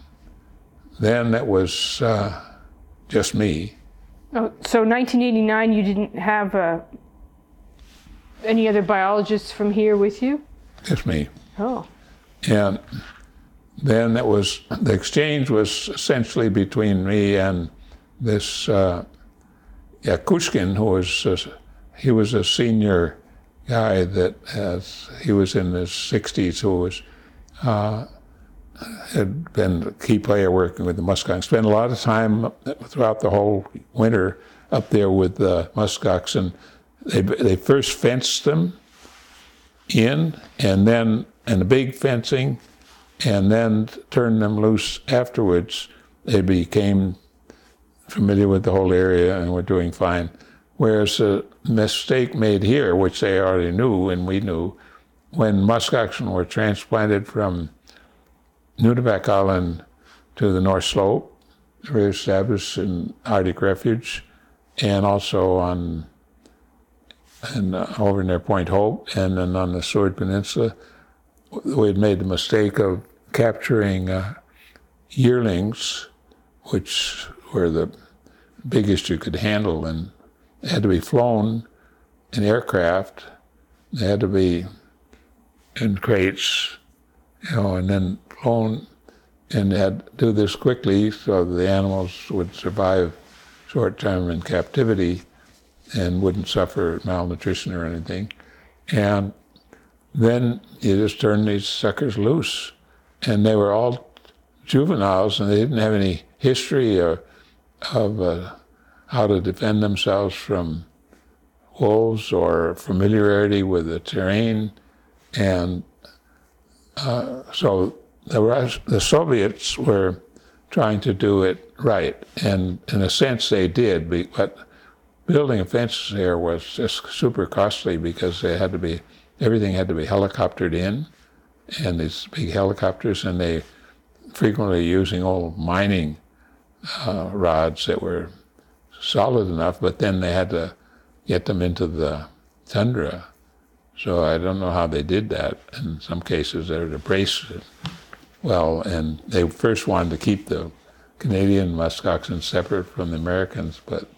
then it was uh, just me. Oh, so nineteen eighty-nine, you didn't have uh, any other biologists from here with you? Just me. Oh. And then it was, the exchange was essentially between me and this uh, Yakushkin, who was, uh, he was a senior guy that has, he was in his sixties, who was, uh, had been a key player working with the muskoxen. Spent a lot of time throughout the whole winter up there with the muskoxen. They they first fenced them in, and then and a big fencing, and then turned them loose afterwards. They became familiar with the whole area and were doing fine. Whereas a mistake made here, which they already knew and we knew, when muskoxen were transplanted from Nunivak Island to the North Slope, reestablished in Arctic Refuge, and also on and uh, over near Point Hope, and then on the Seward Peninsula, we had made the mistake of capturing uh, yearlings, which were the biggest you could handle, and they had to be flown in aircraft. They had to be in crates, you know, and then flown, and they had to do this quickly so the animals would survive short time in captivity and wouldn't suffer malnutrition or anything. And then you just turned these suckers loose. And they were all juveniles, and they didn't have any history or, of uh, how to defend themselves from wolves or familiarity with the terrain. And uh, so the, Rus- the Soviets were trying to do it right. And in a sense they did, but building a fence there was just super costly because they had to be, everything had to be helicoptered in, and these big helicopters, and they frequently using old mining uh, rods that were solid enough, but then they had to get them into the tundra. So I don't know how they did that. In some cases, they were to brace it well, and they first wanted to keep the Canadian muskoxen separate from the Americans, but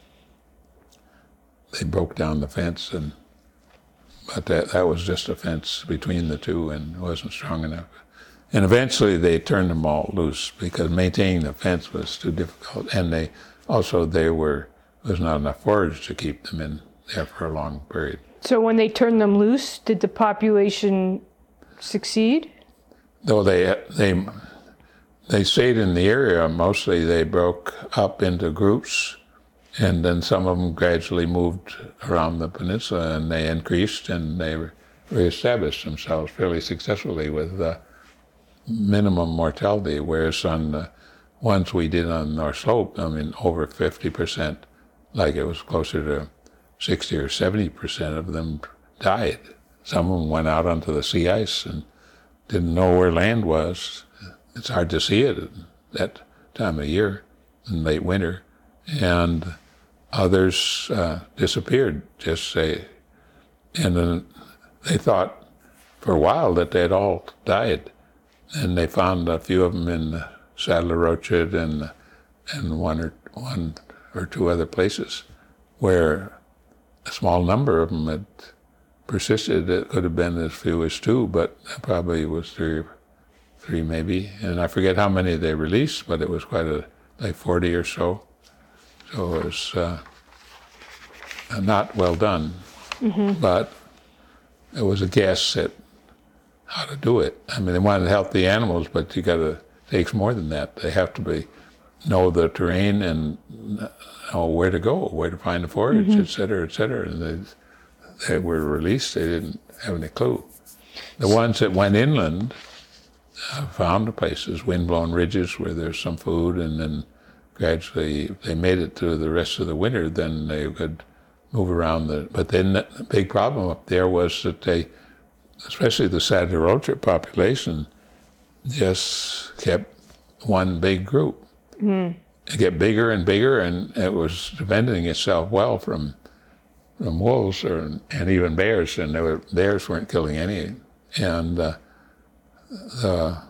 they broke down the fence, and but that, that was just a fence between the two, and it wasn't strong enough. And eventually they turned them all loose because maintaining the fence was too difficult, and they also they were there was not enough forage to keep them in there for a long period. So when they turned them loose, did the population succeed? Though they they they stayed in the area mostly, they broke up into groups. And then some of them gradually moved around the peninsula, and they increased, and they reestablished themselves fairly successfully with uh, minimum mortality, whereas on the ones we did on North Slope, I mean, over fifty percent, like it was closer to sixty or seventy percent of them died. Some of them went out onto the sea ice and didn't know where land was. It's hard to see it at that time of year, in late winter. And others uh, disappeared, just say, and then they thought for a while that they'd all died, and they found a few of them in Saddler Orchard and and one or one or two other places where a small number of them had persisted. It could have been as few as two, but that probably was three, three maybe, and I forget how many they released, but it was quite a, like forty or so. So it was uh, not well done, mm-hmm. but it was a guess at how to do it. I mean, they wanted to help the animals, but you got to, it takes more than that. They have to be, know the terrain and know where to go, where to find the forage, mm-hmm. et cetera, et cetera. And they, they were released, they didn't have any clue. The ones that went inland uh, found the places, wind-blown ridges where there's some food, and then gradually, if they made it through the rest of the winter, then they could move around. The, but then the big problem up there was that they, especially the Saddle-Rocha population, just kept one big group. Mm. It get bigger and bigger, and it was defending itself well from from wolves or, and even bears, and there were, bears weren't killing any. And uh, the,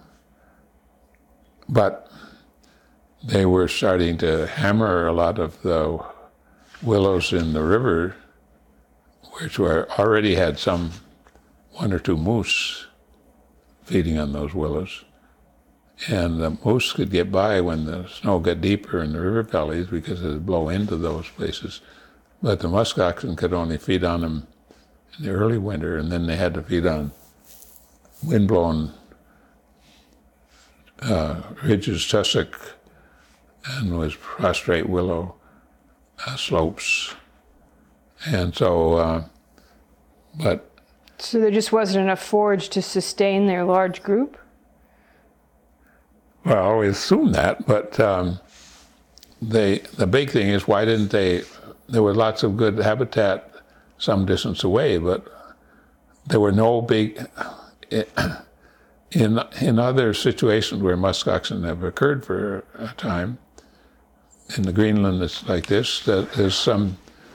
but they were starting to hammer a lot of the willows in the river, which were already had some one or two moose feeding on those willows. And the moose could get by when the snow got deeper in the river valleys because it would blow into those places. But the muskoxen could only feed on them in the early winter, and then they had to feed on windblown uh, ridges, tussock, and was prostrate willow uh, slopes. And so, uh, but... So there just wasn't enough forage to sustain their large group? Well, we assume that, but um, they, the big thing is, why didn't they, there was lots of good habitat some distance away, but there were no big, in, in other situations where muskoxen have occurred for a time, in the Greenland it's like this, that there's some,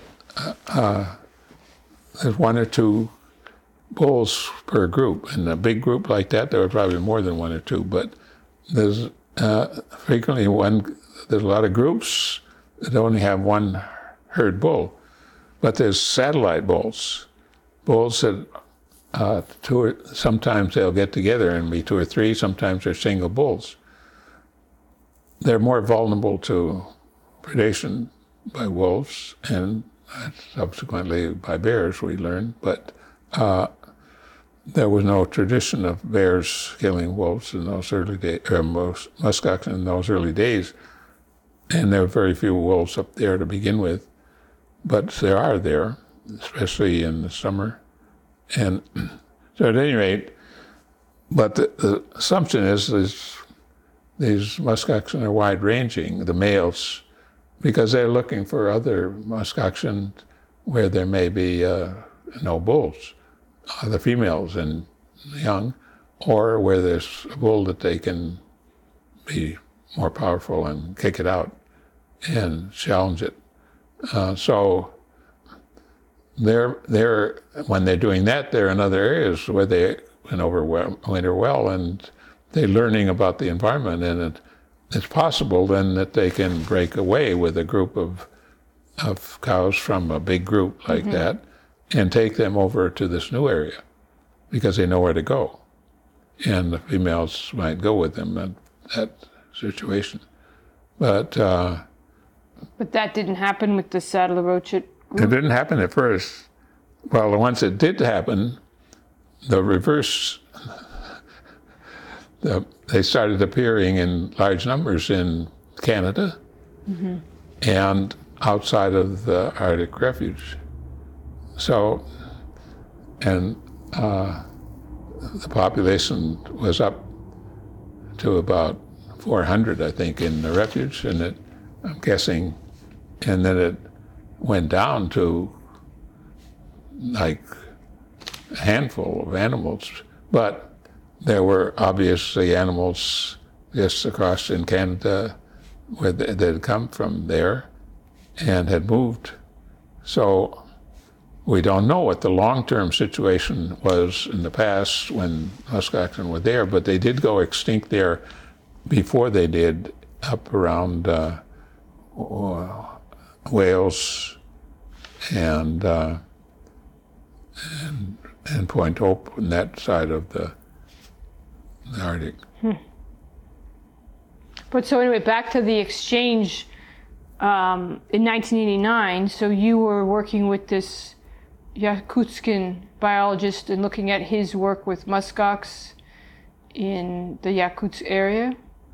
uh, there's one or two bulls per group. In a big group like that, there were probably more than one or two, but there's uh, frequently one, there's a lot of groups that only have one herd bull, but there's satellite bulls, bulls that uh, two or, sometimes they'll get together and be two or three, sometimes they're single bulls. They're more vulnerable to predation by wolves and subsequently by bears, we learned, but uh, there was no tradition of bears killing wolves in those early days, or most muskoxen in those early days, and there were very few wolves up there to begin with, but there are there, especially in the summer. And so at any rate, but the, the assumption is these, these muskoxen are wide-ranging, the males, because they're looking for other muskoxen where there may be uh, no bulls. Uh, the females and the young, or where there's a bull that they can be more powerful and kick it out and challenge it. Uh, so they're, they're, when they're doing that, they're in other areas where they can overwinter well, and they're learning about the environment, and it, it's possible then that they can break away with a group of, of cows from a big group like mm-hmm. that, and take them over to this new area because they know where to go. And the females might go with them in that situation. But uh, but that didn't happen with the Saddle-Rocha group? It didn't happen at first. Well, the ones that did happen, the reverse, the, they started appearing in large numbers in Canada mm-hmm. and outside of the Arctic refuge. So, and uh, the population was up to about four hundred, I think, in the refuge, and it, I'm guessing, and then it went down to like a handful of animals. But there were obviously animals just across in Canada where they, that had come from there and had moved. So we don't know what the long-term situation was in the past when muskoxen were there, but they did go extinct there before they did up around uh, Wales and, uh, and and Point Hope and that side of the the Arctic. But so anyway, back to the exchange um, in nineteen eighty-nine. So you were working with this Yakutskan biologist and looking at his work with muskox in the Yakutsk area?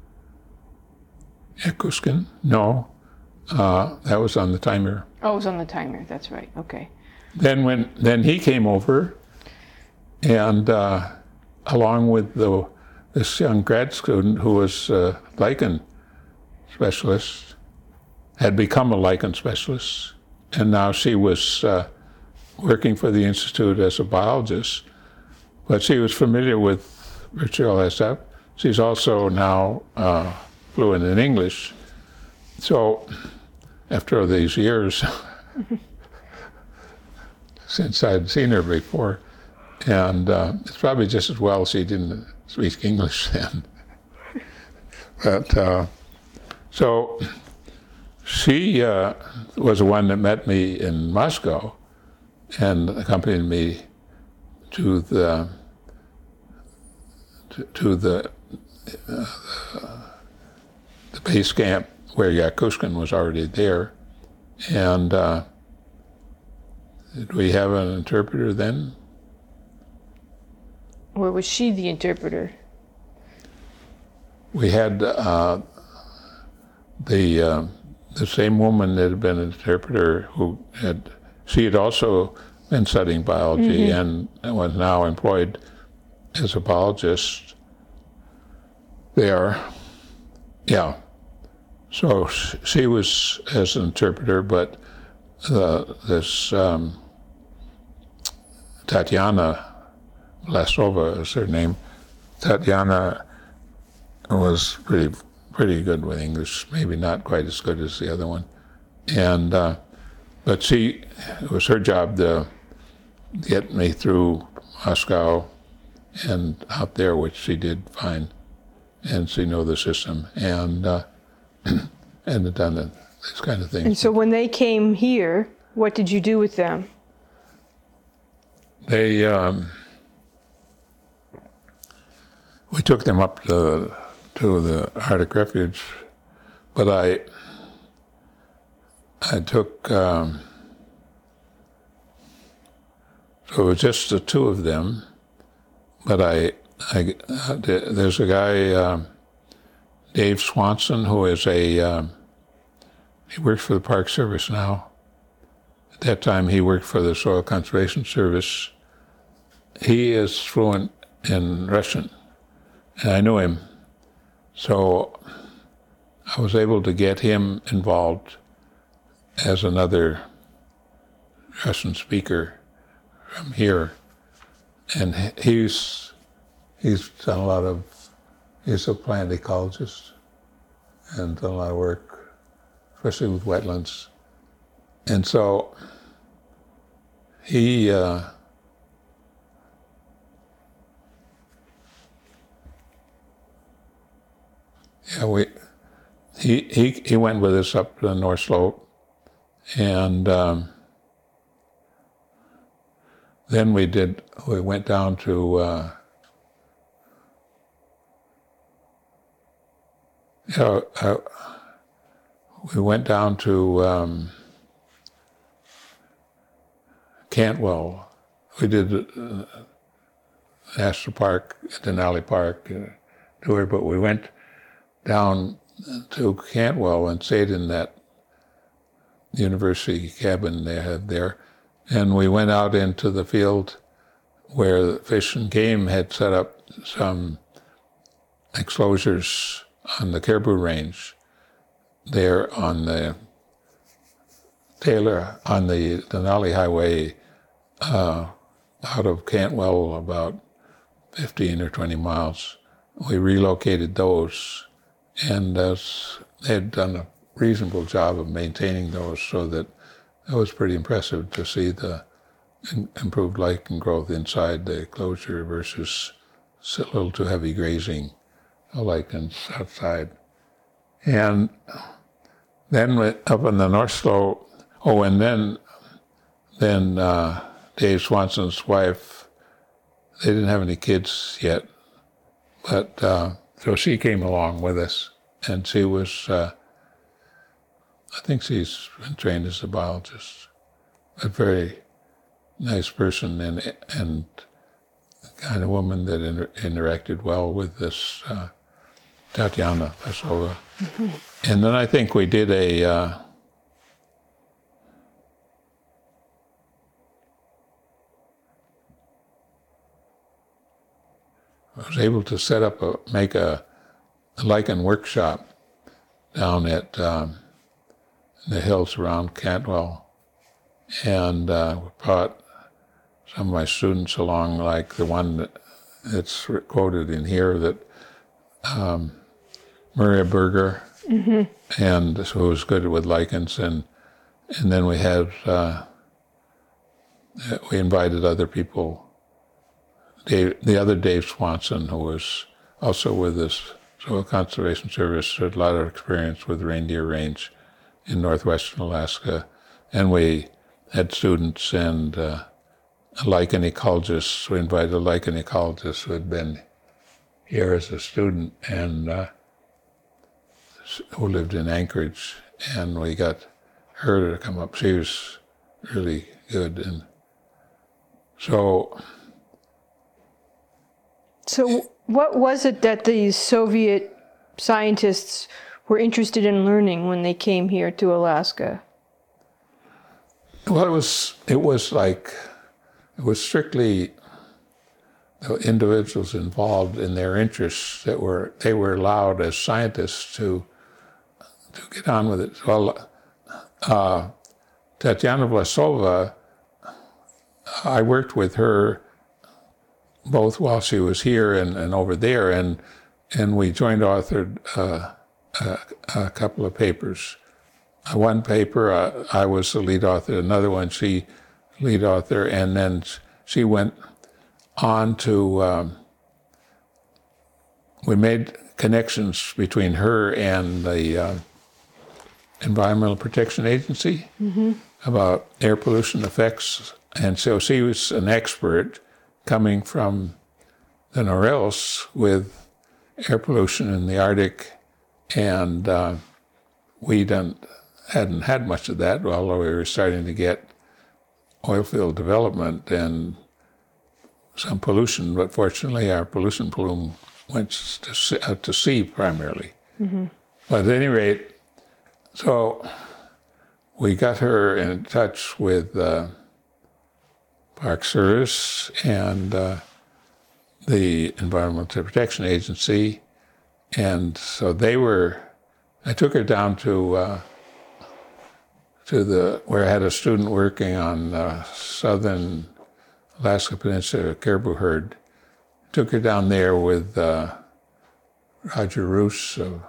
Yakutskan? No. Uh, that was on the Timir. Oh, it was on the Timir. That's right. Okay. Then when then he came over, and uh, along with the this young grad student who was a lichen specialist, had become a lichen specialist, and now she was uh, working for the Institute as a biologist, but she was familiar with virtual S F. She's also now uh, fluent in English. So after these years, since I'd seen her before, and uh, it's probably just as well she didn't speak English then. But uh, so she uh, was the one that met me in Moscow and accompanied me to the to, to the uh, the base camp where Yakutskan was already there, and uh, did we have an interpreter then? Or was she the interpreter? We had uh, the uh, the same woman that had been an interpreter who had, she had also been studying biology mm-hmm. and was now employed as a biologist there. Yeah. So she was as an interpreter, but uh, this um, Tatiana Vlasova is her name. Tatiana was pretty pretty good with English, maybe not quite as good as the other one. And uh, but she, it was her job to get me through Moscow and out there, which she did fine, and she knew the system and uh, and had done it, this kind of thing. And so when they came here, what did you do with them? They. Um, We took them up to, to the Arctic Refuge, but I I took, um, so it was just the two of them, but I, I uh, there's a guy, uh, Dave Swanson, who is a, uh, he works for the Park Service now. At that time he worked for the Soil Conservation Service. He is fluent in Russian. And I knew him, so I was able to get him involved as another Russian speaker from here. And he's he's done a lot of, he's a plant ecologist and done a lot of work, especially with wetlands. And so he, uh, Yeah, we, he, he, he went with us up to the North Slope, and um, then we did, we went down to, uh, you know, uh, we went down to um, Cantwell. We did uh, National Park, Denali Park, uh, tour, but we went down to Cantwell and stayed in that university cabin they had there. And we went out into the field where the Fish and Game had set up some enclosures on the Caribou Range there on the Taylor, on the Denali Highway uh, out of Cantwell about fifteen or twenty miles. We relocated those. And uh, they had done a reasonable job of maintaining those, so that it was pretty impressive to see the in, improved lichen growth inside the enclosure versus a little too heavy grazing lichens outside. And then up on the North Slope, oh, and then then uh, Dave Swanson's wife, they didn't have any kids yet, but uh, so she came along with us, and she was, uh, I think she's been trained as a biologist, a very nice person, and and the kind of woman that inter- interacted well with this uh, Tatiana Vlasova. Mm-hmm. And then I think we did a, uh, I was able to set up a, make a, a lichen workshop down at um, in the hills around Cantwell, and uh, brought some of my students along, like the one that it's quoted in here, that um, Maria Berger, mm-hmm. and who was good with lichens, and and then we had uh, we invited other people. Dave, the other Dave Swanson, who was also with us, Soil Conservation Service, had a lot of experience with reindeer range in northwestern Alaska, and we had students and uh, a lichen ecologist. We invited a lichen ecologist who had been here as a student and uh, who lived in Anchorage, and we got her to come up. She was really good, and so. So, what was it that the Soviet scientists were interested in learning when they came here to Alaska? Well, it was it was like it was strictly the individuals involved in their interests that were they were allowed as scientists to to get on with it. Well, uh, Tatiana Vlasova, I worked with her both while she was here and, and over there, and and we joint authored uh, a, a couple of papers. Uh, one paper, uh, I was the lead author, another one she lead author, and then she went on to, um, we made connections between her and the uh, Environmental Protection Agency mm-hmm. about air pollution effects, and so she was an expert coming from the Norilsk with air pollution in the Arctic, and uh, we didn't, hadn't had much of that, although we were starting to get oil field development and some pollution, but fortunately our pollution plume went to sea, out to sea primarily. Mm-hmm. But at any rate, so we got her in touch with uh, Park Service and uh, the Environmental Protection Agency, and so they were. I took her down to uh, to the where I had a student working on uh, southern Alaska Peninsula caribou herd. Took her down there with uh, Roger Roos, a,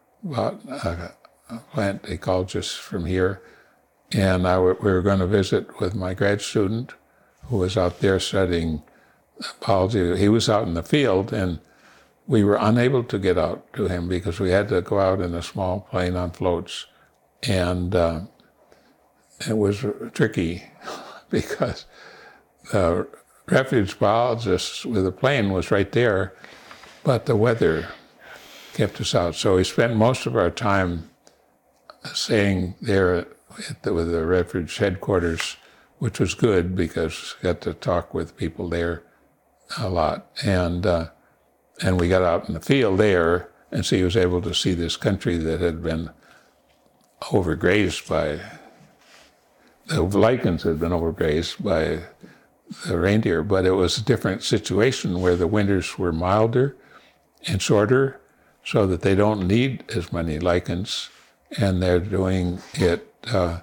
a plant ecologist from here, and I w- we were going to visit with my grad student, who was out there studying biology. He was out in the field, and we were unable to get out to him because we had to go out in a small plane on floats. And uh, it was tricky because the refuge biologist with the plane was right there, but the weather kept us out. So we spent most of our time staying there at the, with the refuge headquarters, which was good because we got to talk with people there a lot. And uh, and we got out in the field there, and so he was able to see this country that had been overgrazed by, the lichens had been overgrazed by the reindeer, but it was a different situation where the winters were milder and shorter so that they don't need as many lichens, and they're doing it uh,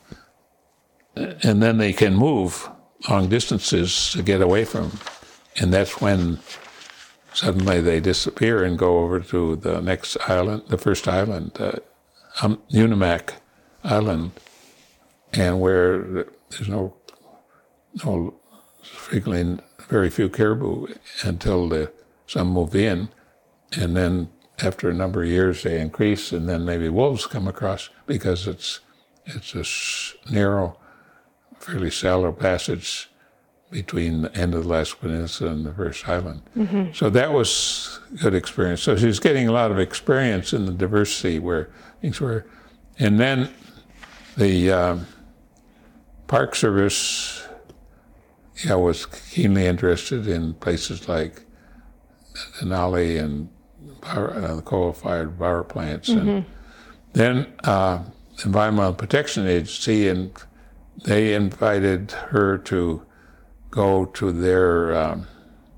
and then they can move long distances to get away from them. And that's when suddenly they disappear and go over to the next island, the first island, uh, um, Unimak Island, and where there's no, no frequently very few caribou until the, some move in, and then after a number of years they increase, and then maybe wolves come across because it's it's a narrow, fairly shallow passage between the end of the last peninsula and the first island. Mm-hmm. So that was a good experience. So she was getting a lot of experience in the diversity where things were. And then the um, Park Service yeah, was keenly interested in places like Denali and power, uh, the coal-fired power plants. Mm-hmm. And then uh, Environmental Protection Agency, and they invited her to go to their um,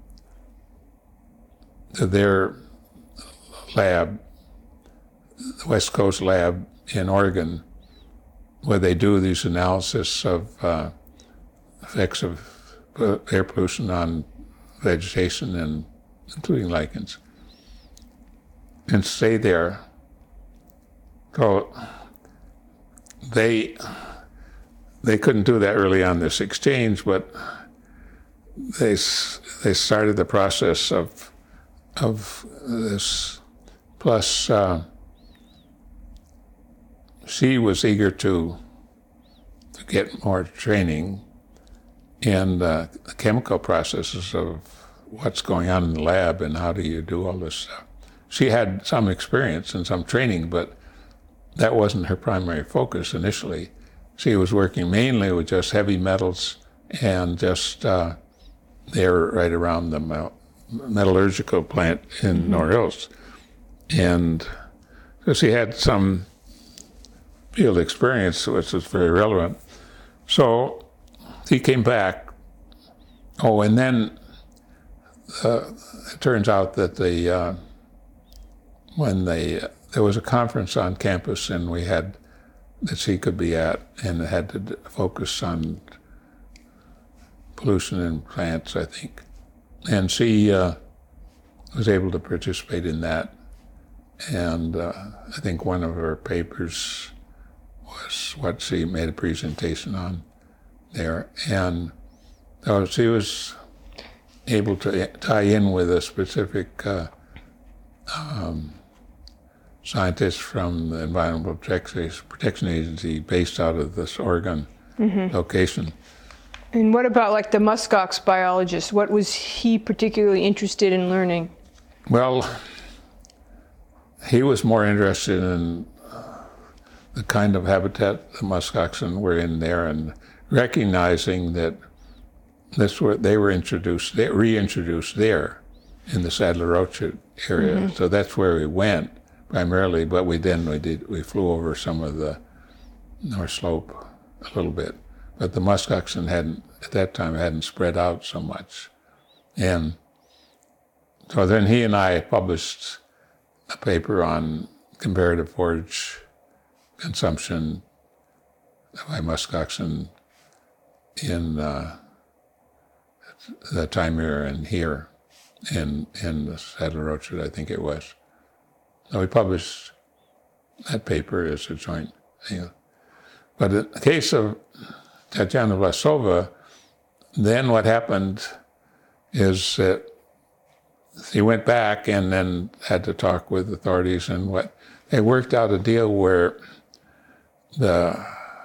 to their lab, the West Coast lab in Oregon, where they do these analysis of uh, effects of air pollution on vegetation, and including lichens, and stay there. So they they couldn't do that early on this exchange, but they they started the process of of this. Plus, uh, she was eager to to get more training in uh, the chemical processes of what's going on in the lab and how do you do all this stuff. She had some experience and some training, but that wasn't her primary focus initially. She was working mainly with just heavy metals and just uh, there right around the metallurgical plant in mm-hmm. Norilsk. And so she had some field experience, which was very relevant. So he came back. Oh, and then uh, it turns out that the uh, when they uh, there was a conference on campus, and we had that she could be at, and it had to focus on pollution in plants, I think, and she uh, was able to participate in that. And uh, I think one of her papers was what she made a presentation on there. And so she was able to tie in with a specific uh, um, scientist from the Environmental Protection Agency based out of this Oregon mm-hmm. location. And what about like the muskox biologist? What was he particularly interested in learning? Well, he was more interested in the kind of habitat the muskoxen were in there, and recognizing that this were they were introduced, they reintroduced there in the Saddler Rocha area. Mm-hmm. So that's where we went primarily. But we then we did we flew over some of the North Slope a little bit, but the muskoxen hadn't at that time hadn't spread out so much, and so then he and I published a paper on comparative forage consumption by muskoxen in uh, the Taimyr and here in in the Saddler Rocha, I think it was. So we published that paper as a joint thing. But in the case of Tatiana Vlasova, then what happened is that he went back and then had to talk with authorities, and what they worked out a deal where the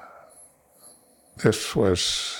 this was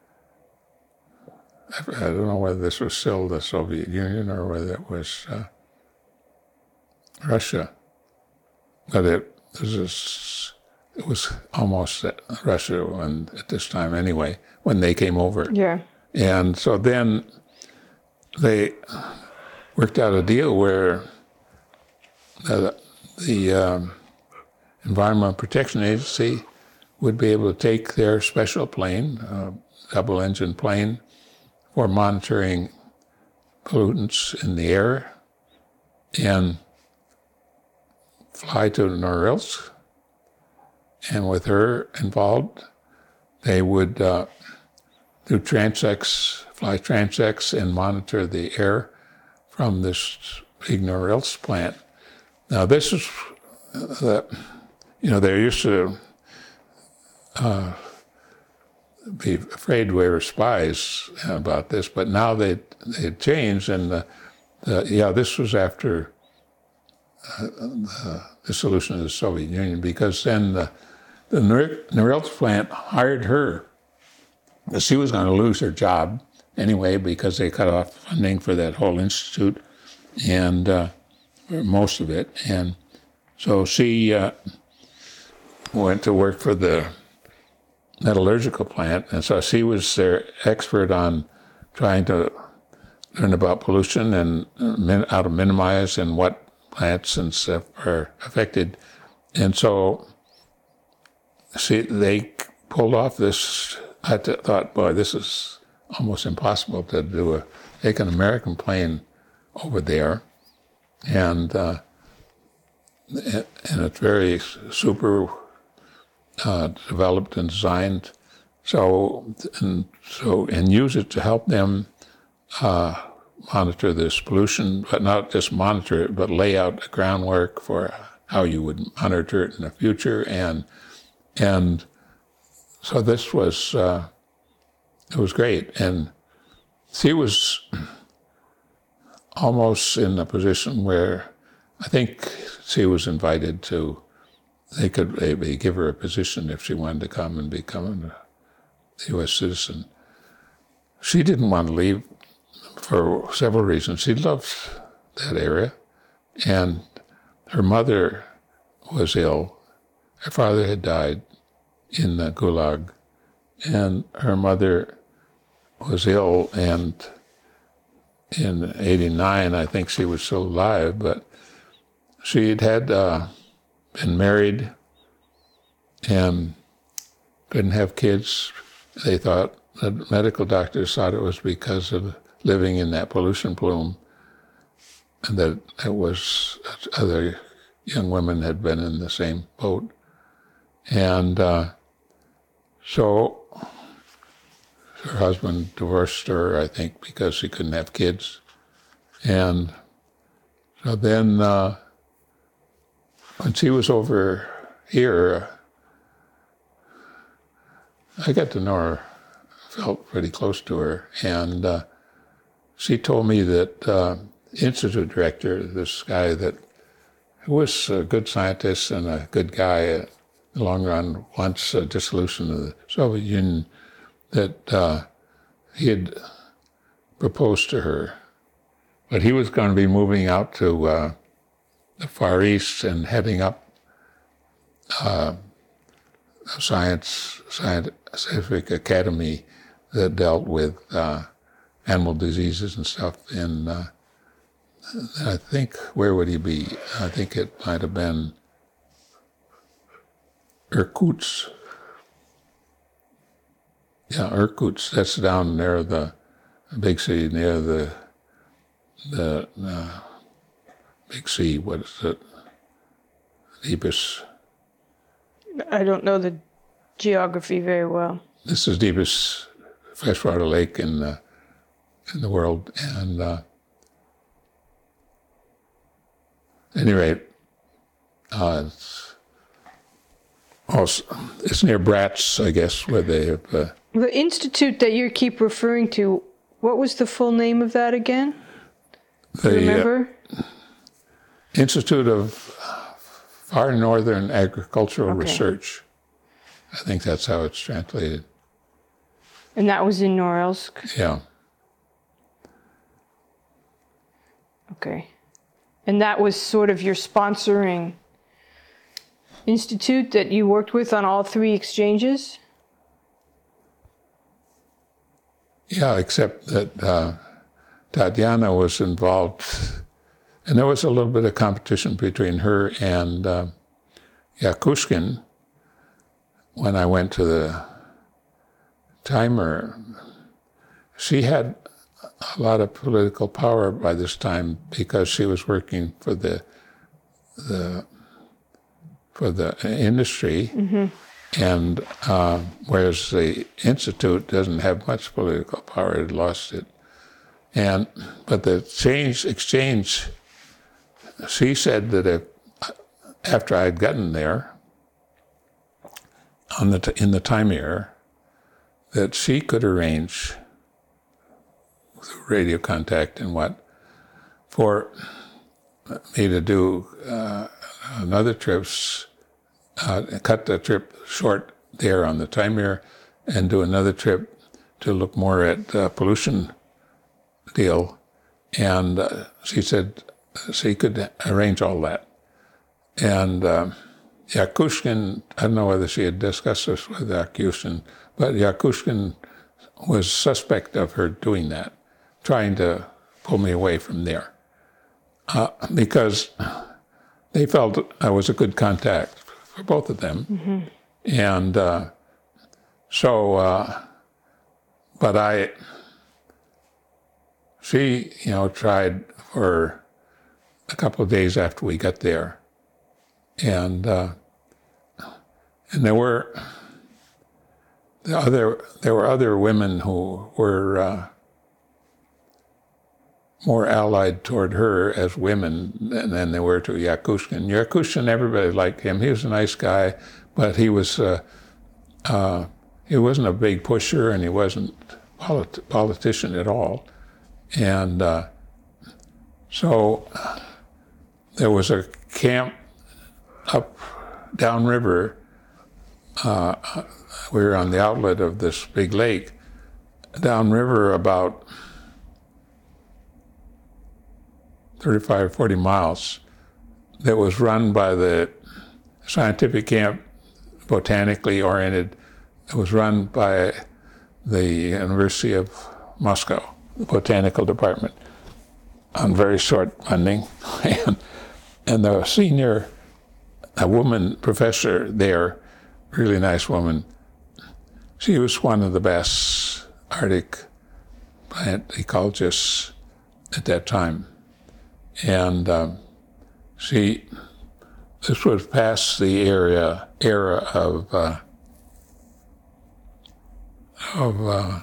I don't know whether this was still the Soviet Union or whether it was uh, Russia, but it this is it was almost Russia when, at this time anyway, when they came over. Yeah. And so then they worked out a deal where the, the um, Environmental Protection Agency would be able to take their special plane, uh, double-engine plane, for monitoring pollutants in the air, and fly to Norilsk. And with her involved, they would uh, do transects, fly transects, and monitor the air from this big Norilsk plant. Now, this is, uh, you know, they used to uh, be afraid we were spies about this, but now they they changed, and the, the, yeah, this was after uh, the dissolution of the Soviet Union, because then the, the Norilsk plant hired her, because she was going to lose her job anyway because they cut off funding for that whole institute, and uh, most of it. And so she uh, went to work for the metallurgical plant, and so she was their expert on trying to learn about pollution and min- how to minimize and what plants and stuff are affected. And so she, they pulled off this. I th- thought, boy, this is almost impossible to do a take an American plane over there, and uh, and it's very super uh, developed and designed. So and so and use it to help them uh, monitor this pollution, but not just monitor it, but lay out the groundwork for how you would monitor it in the future. And and so this was uh, it was great. And she was almost in a position where I think she was invited to. They could maybe give her a position if she wanted to come and become a U S citizen. She didn't want to leave for several reasons. She loved that area, and her mother was ill. Her father had died in the Gulag, and her mother was ill, and in eighty-nine, I think she was still alive, but she had had uh, been married and couldn't have kids. They thought, the medical doctors thought it was because of living in that pollution plume, and that it was other young women had been in the same boat. And uh, so her husband divorced her, I think, because she couldn't have kids. And so then uh, when she was over here, I got to know her, felt pretty close to her, and uh, she told me that uh, institute director, this guy that was a good scientist and a good guy in the long run, once a dissolution of the Soviet Union, that uh, he had proposed to her, but he was going to be moving out to uh, the Far East and heading up uh, a science, scientific academy that dealt with uh, animal diseases and stuff. And uh, I think, where would he be? I think it might have been Irkutsk. Yeah, Irkutsk. That's down near the big city, near the the uh, big sea. What is it? Deepest. I don't know the geography very well. This is deepest freshwater lake in the in the world, and uh, at any rate, uh, it's also it's near Bratsk, I guess, where they have. Uh, The institute that you keep referring to, what was the full name of that again? Do you the remember? uh, Institute of Far Northern Agricultural Okay. Research. I think that's how it's translated. And that was in Norilsk? Yeah. Okay. And that was sort of your sponsoring institute that you worked with on all three exchanges? Yeah, except that uh, Tatiana was involved, and there was a little bit of competition between her and uh, Yakushkin. When I went to the timer, she had a lot of political power by this time because she was working for the the for the industry, mm-hmm. and uh, whereas the institute doesn't have much political power, it lost it. And but the change exchange, she said that if after I'd gotten there on the in the time era, that she could arrange radio contact and what for me to do uh, another trips, uh, cut the trip short there on the Taimyr, and do another trip to look more at uh, pollution deal, and uh, she said she could arrange all that. And uh, Yakushkin, I don't know whether she had discussed this with Yakushkin, but Yakushkin was suspect of her doing that, trying to pull me away from there, uh, because they felt I was a good contact for both of them. Mm-hmm. And uh, so, uh, but I, she, you know, tried for a couple of days after we got there. And uh, and there were the other there were other women who were uh, more allied toward her as women than, than they were to Yakushkin. Yakushkin, everybody liked him. He was a nice guy, but he was uh, uh, he wasn't a big pusher, and he wasn't a polit- politician at all. And uh, so there was a camp up downriver. Uh, we were on the outlet of this big lake. Downriver about thirty-five, forty miles, that was run by the scientific camp, botanically oriented. It was run by the University of Moscow, the botanical department, on very short funding. and, and the senior a woman professor there, really nice woman, she was one of the best Arctic plant ecologists at that time. And um, she, this was past the area, era of, uh, of uh,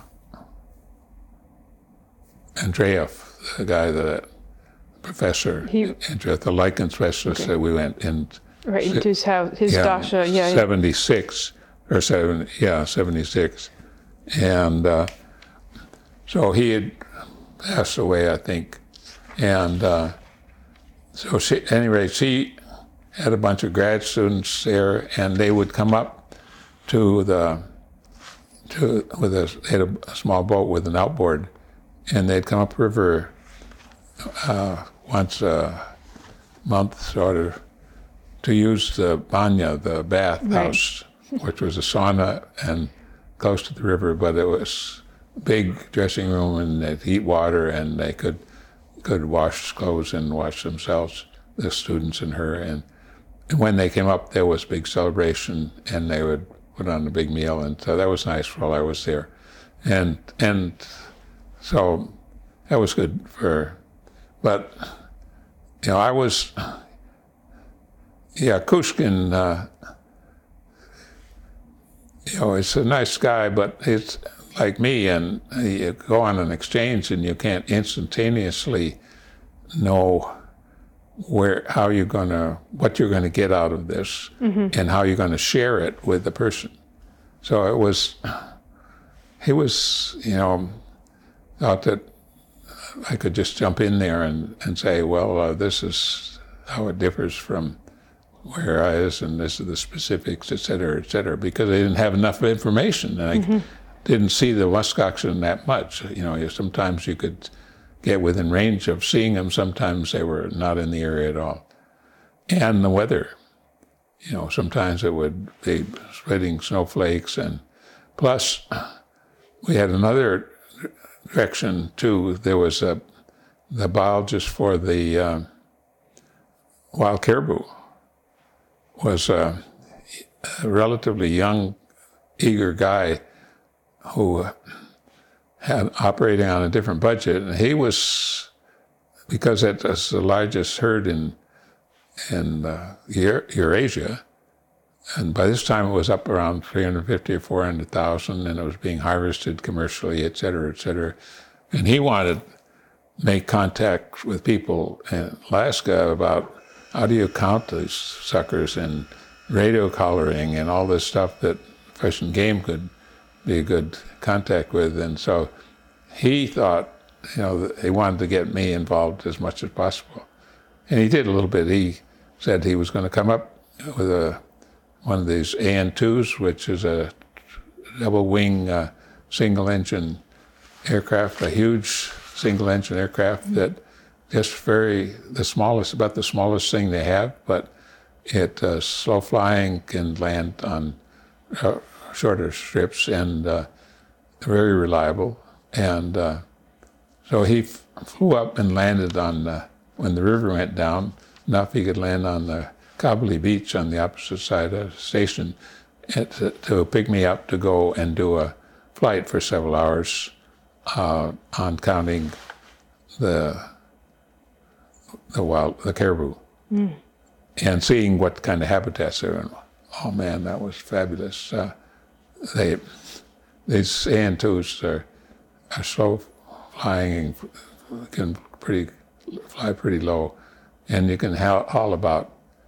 Andreev, the guy that, professor, he, Andreev, the lichen specialist okay. that we went in. Right, into his house, his yeah, dasha, yeah. seventy-six, or seven, yeah, seventy-six. And uh, so he had passed away, I think. And uh, so she, anyway, she had a bunch of grad students there, and they would come up to the, to, with a, they had a, a small boat with an outboard, and they'd come upriver uh, once a month, sort of, to use the banya, the bath right. house, which was a sauna and close to the river, but it was a big dressing room, and they'd heat water, and they could could wash clothes and wash themselves, the students and her. And, and when they came up, there was a big celebration, and they would put on a big meal, and so that was nice while I was there. And and so that was good for her. But, you know, I was... Yeah, Kushkin, uh, you know, is a nice guy, but it's like me, and you go on an exchange and you can't instantaneously know where, how you're gonna, what you're gonna get out of this, mm-hmm. and how you're gonna share it with the person. So it was, he was, you know, thought that I could just jump in there and, and say, well, uh, this is how it differs from where I is, and this is the specifics, et cetera, et cetera, because I didn't have enough information, and I mm-hmm. didn't see the muskoxen that much. You know, sometimes you could get within range of seeing them, sometimes they were not in the area at all. And the weather, you know, sometimes it would be spreading snowflakes, and plus we had another direction too. There was a, the biologist for the uh, wild caribou was a, a relatively young, eager guy who had operating on a different budget, and he was, because it was the largest herd in in uh, Eurasia, and by this time it was up around three hundred fifty or four hundred thousand, and it was being harvested commercially, et cetera, et cetera. And he wanted to make contact with people in Alaska about how do you count these suckers, and radio collaring and all this stuff that Fish and Game could be a good contact with. And so he thought, you know, that he wanted to get me involved as much as possible. And he did a little bit. He said he was going to come up with a one of these A N twos, which is a double wing uh, single-engine aircraft, a huge single-engine aircraft that just very, the smallest, about the smallest thing they have, but it uh, slow flying, can land on uh, shorter strips, and uh, very reliable. And uh, so he f- flew up and landed on, uh, when the river went down, enough he could land on the Kabuli beach on the opposite side of the station and to, to pick me up to go and do a flight for several hours uh, on counting the the wild, the caribou, mm. and seeing what kind of habitats there are. Oh man, that was fabulous. Uh, they these A N twos are, are slow flying and can pretty fly pretty low, and you can haul, haul about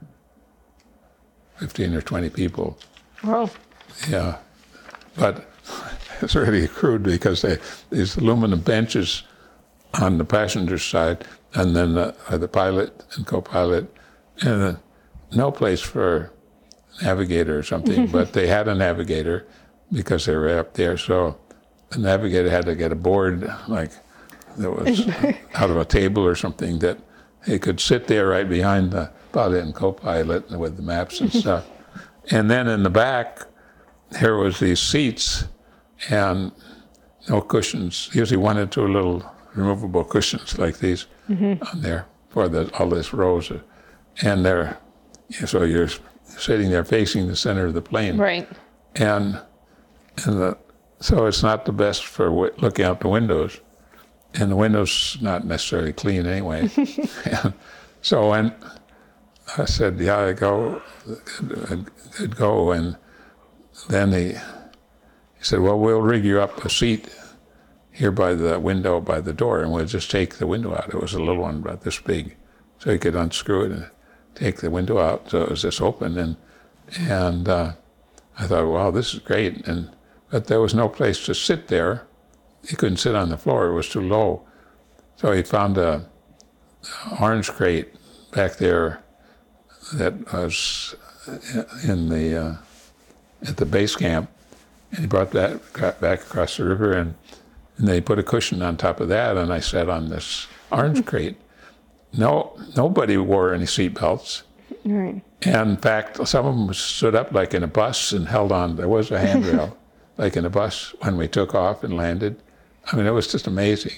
fifteen or twenty people. Wow. Yeah, but it's really crude because they these aluminum benches on the passenger side, and then the, uh, the pilot and co-pilot, and uh, no place for a navigator or something, but they had a navigator because they were up there, so the navigator had to get a board like that was out of a table or something that he could sit there right behind the pilot and co-pilot with the maps and stuff. And then in the back, there was these seats and no cushions, usually one or two little removable cushions like these mm-hmm. on there for the, all this rows. Of, and they're, so you're sitting there facing the center of the plane. Right. And, and the, so it's not the best for w- looking out the windows. And the window's not necessarily clean anyway. And so when I said, yeah, I go, I'd, I'd go, and then he, he said, well, we'll rig you up a seat here by the window, by the door, and we'll just take the window out. It was a little one about this big, so he could unscrew it and take the window out. So it was just open, and and uh, I thought, wow, this is great. And but there was no place to sit there. He couldn't sit on the floor; it was too low. So he found a, a orange crate back there that was in the uh, at the base camp, and he brought that back across the river, and, and they put a cushion on top of that, and I sat on this orange crate. No, nobody wore any seat belts. Right. And in fact, some of them stood up like in a bus and held on. There was a handrail, like in a bus when we took off and landed. I mean, it was just amazing.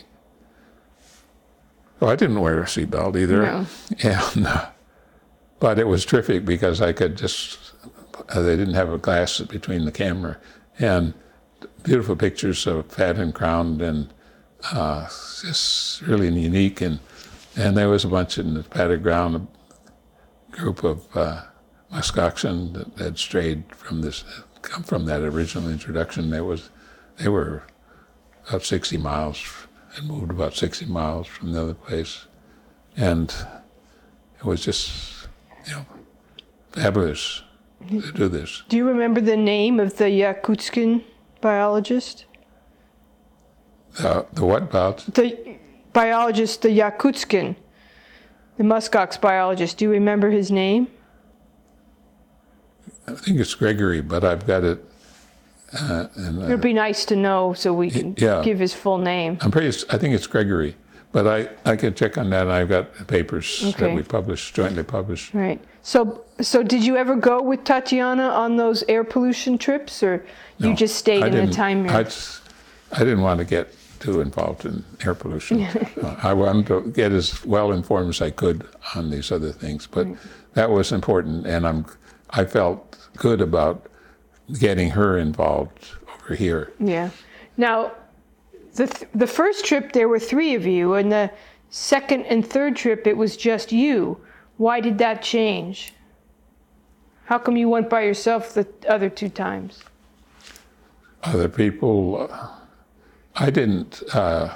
So I didn't wear a seatbelt either. No. And, uh, but it was terrific because I could just, uh, they didn't have a glass between the camera, and beautiful pictures of Fat and Crowned, and uh, just really unique. And, and there was a bunch in the padded ground, a group of uh, muskoxen that had strayed from this, come from that original introduction. There was, they were about sixty miles, had moved about sixty miles from the other place. And it was just, you know, fabulous to do this. Do you remember the name of the Yakutskin biologist? Uh, the what about? The biologist, the Yakutskin, the muskox biologist. Do you remember his name? I think it's Gregory, but I've got it. Uh, and, uh, It'd be nice to know so we can yeah. give his full name. I'm pretty. I think it's Gregory, but I, I can check on that. And I've got papers Okay. that we published, jointly published. Right. So, so did you ever go with Tatiana on those air pollution trips, or you No, just stayed I in the didn't- time I, mirror? just- I didn't want to get too involved in air pollution. uh, I wanted to get as well informed as I could on these other things, but Right. that was important, and I'm. I felt good about getting her involved over here. Yeah. Now, the th- the first trip there were three of you, and the second and third trip it was just you. Why did that change? How come you went by yourself the other two times? Other people, uh, I didn't. Uh,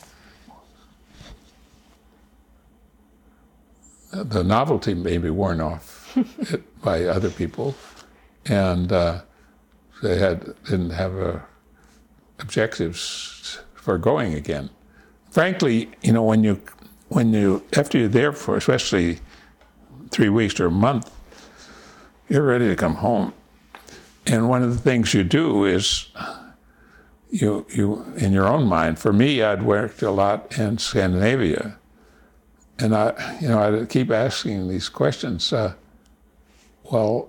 the novelty may be worn off it, by other people, and uh, they had didn't have uh, objectives for going again. Frankly, you know, when you when you after you're there for especially three weeks or a month, you're ready to come home. And one of the things you do is you, you, in your own mind. For me, I'd worked a lot in Scandinavia, and I, you know, I'd keep asking these questions. Uh, well,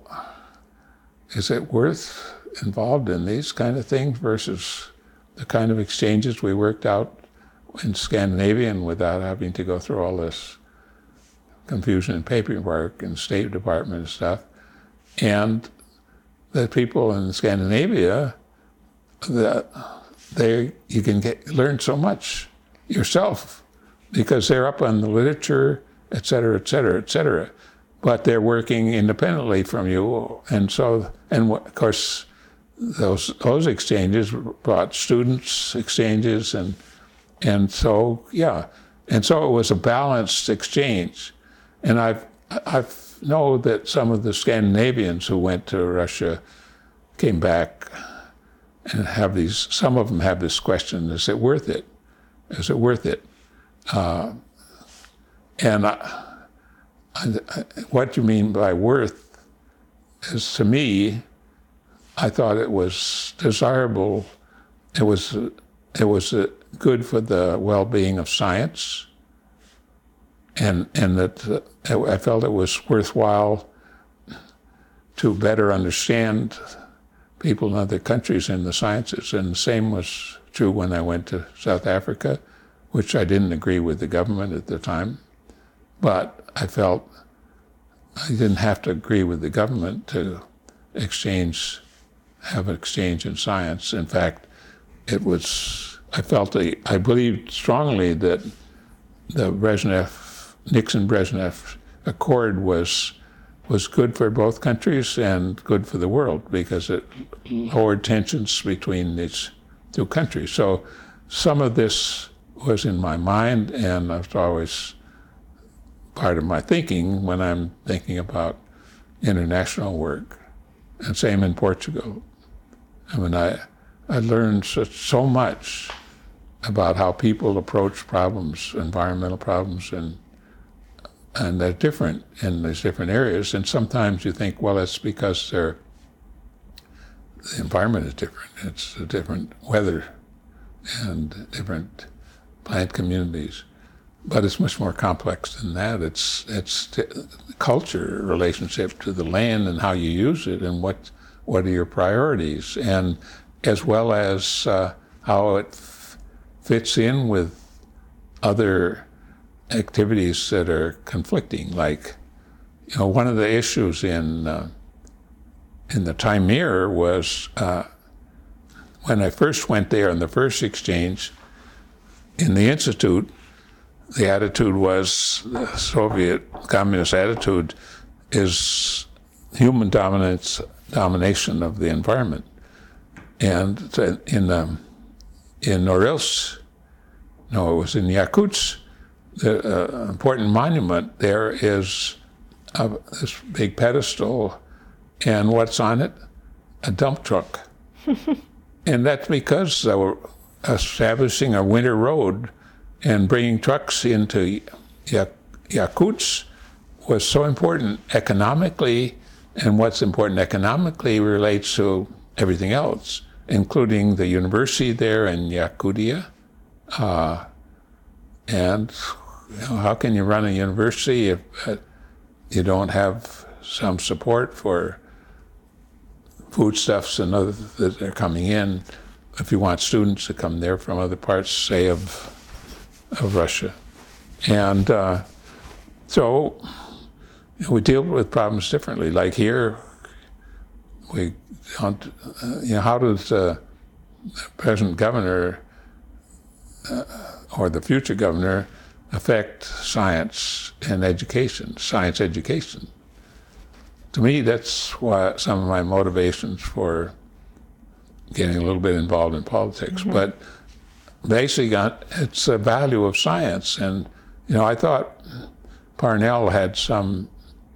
is it worth involved in these kind of things versus the kind of exchanges we worked out in Scandinavia without having to go through all this confusion and paperwork and State Department and stuff? And the people in Scandinavia, the, they you can get, learn so much yourself because they're up on the literature, et cetera, et cetera, et cetera. But they're working independently from you, and so and of course those those exchanges brought students exchanges, and and so yeah, and so it was a balanced exchange, and I've I've know that some of the Scandinavians who went to Russia came back and have these, some of them have this question, is it worth it? Is it worth it? Uh, and I, I, what you mean by worth is, to me, I thought it was desirable, it was, it was uh, good for the well-being of science, and, and that uh, I felt it was worthwhile to better understand people in other countries in the sciences. And the same was true when I went to South Africa, which I didn't agree with the government at the time. But I felt I didn't have to agree with the government to exchange, have an exchange in science. In fact, it was, I felt, a, I believed strongly that the Brezhnev, Nixon-Brezhnev Accord was was good for both countries and good for the world because it lowered tensions between these two countries. So some of this was in my mind, and it's always part of my thinking when I'm thinking about international work. And same in Portugal. I mean, I, I learned such, so much about how people approach problems, environmental problems, and and they're different in these different areas. And sometimes you think, well, it's because they're, the environment is different. It's a different weather and different plant communities. But it's much more complex than that. It's it's t- culture, relationship to the land and how you use it, and what what are your priorities, and as well as uh, how it f- fits in with other activities that are conflicting. Like, you know, one of the issues in uh, in the Taimyr was uh, when I first went there in the first exchange in the Institute, the attitude was, the Soviet communist attitude is human dominance, domination of the environment. And in um, in Norilsk, no, it was in Yakutsk, the uh, important monument there is a, this big pedestal, and what's on it? A dump truck. And that's because they were establishing a winter road and bringing trucks into Yakutsk was so important economically, and what's important economically relates to everything else, including the university there in Yakutia. Uh, and you know, how can you run a university if uh, you don't have some support for foodstuffs and other that are coming in, if you want students to come there from other parts, say, of of Russia. And uh, so you know, we deal with problems differently. Like here, we don't, uh, you know, how does uh, the present governor uh, or the future governor affect science and education, science education? To me, that's why some of my motivations for getting a little bit involved in politics. Mm-hmm. But basically, it's the value of science. And, you know, I thought Parnell had some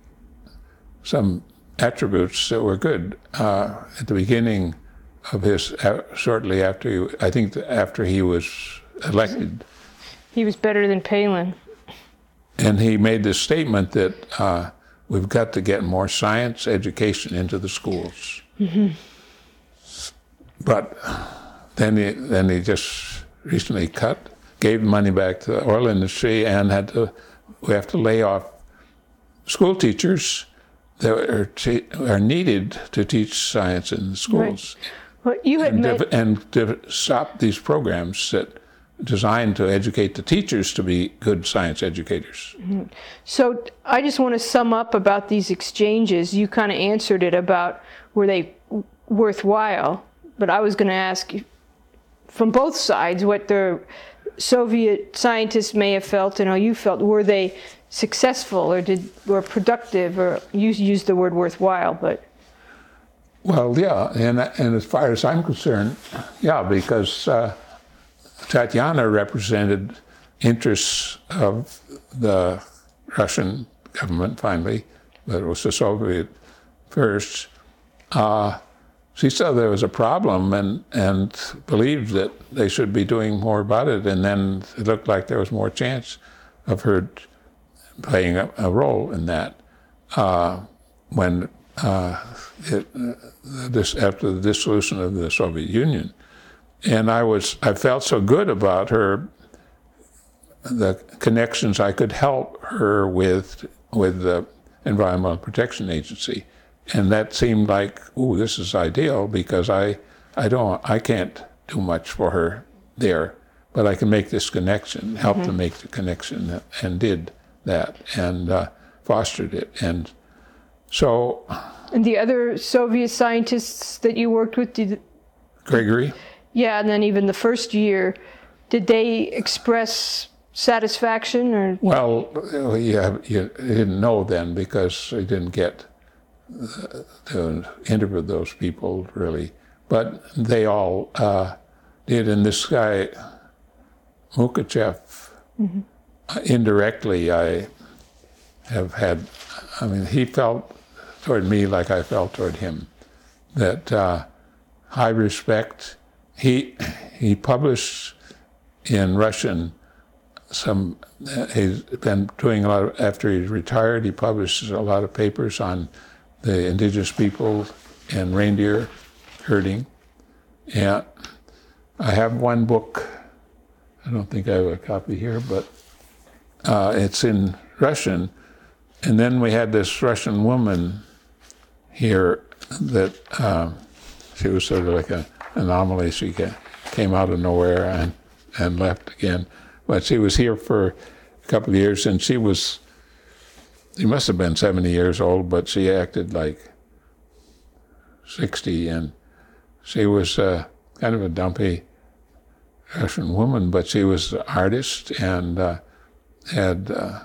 some attributes that were good. Uh, at the beginning of his, uh, shortly after, he, I think after he was elected. He was better than Palin. And he made this statement that uh, we've got to get more science education into the schools. Mm-hmm. But then he then he just recently cut, gave money back to the oil industry, and had to we have to lay off school teachers that are te- are needed to teach science in the schools. Right. Well, you had and, met, to, and to stop these programs that designed to educate the teachers to be good science educators. Mm-hmm. So I just want to sum up about these exchanges. You kind of answered it about were they worthwhile, but I was going to ask you from both sides what the Soviet scientists may have felt and how you felt. Were they successful or did were productive, or you used the word worthwhile, but well, yeah, and and as far as I'm concerned, yeah, because uh, Tatiana represented interests of the Russian government finally, but it was the Soviet first. Uh, she saw there was a problem and, and believed that they should be doing more about it, and then it looked like there was more chance of her playing a, a role in that uh, when uh, it, uh, this after the dissolution of the Soviet Union. And I was I felt so good about her, the connections I could help her with with the Environmental Protection Agency. And that seemed like, ooh, this is ideal because I, I don't, I can't do much for her there, but I can make this connection, help mm-hmm. to make the connection, and did that, and uh, fostered it. And so... And the other Soviet scientists that you worked with, did... Gregory? Yeah, and then even the first year, did they express satisfaction, or...? Well, yeah, you didn't know then because they didn't get to interview those people, really. But they all uh, did. And this guy, Mukachev, mm-hmm. uh, indirectly, I have had, I mean, he felt toward me like I felt toward him, that uh, high respect. He, he published in Russian some, uh, he's been doing a lot of, after he's retired, he publishes a lot of papers on the indigenous people and reindeer herding. And I have one book, I don't think I have a copy here, but uh, it's in Russian. And then we had this Russian woman here that uh, she was sort of like an anomaly. She came out of nowhere and, and left again. But she was here for a couple of years, and she was, she must have been seventy years old, but she acted like sixty, and she was uh, kind of a dumpy Russian woman, but she was an artist and uh, had uh,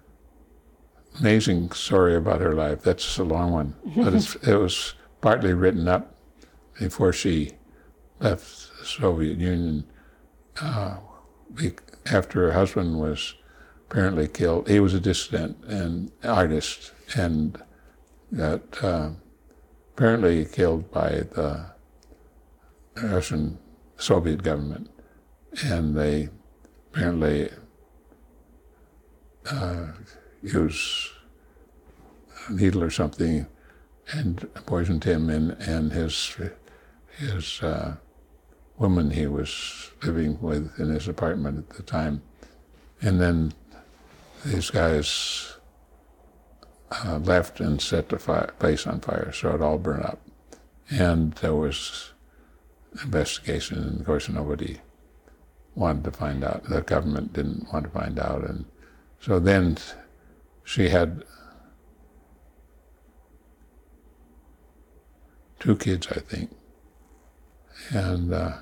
amazing story about her life. That's a long one, but it's, it was partly written up before she left the Soviet Union, uh, after her husband was apparently killed. He was a dissident and artist, and got uh, apparently killed by the Russian Soviet government, and they apparently uh, used a needle or something and poisoned him and, and his his uh, woman he was living with in his apartment at the time. And then these guys uh, left and set the fire, place on fire, so it all burned up. And there was investigation, and of course nobody wanted to find out. The government didn't want to find out. And so then she had two kids, I think. And uh,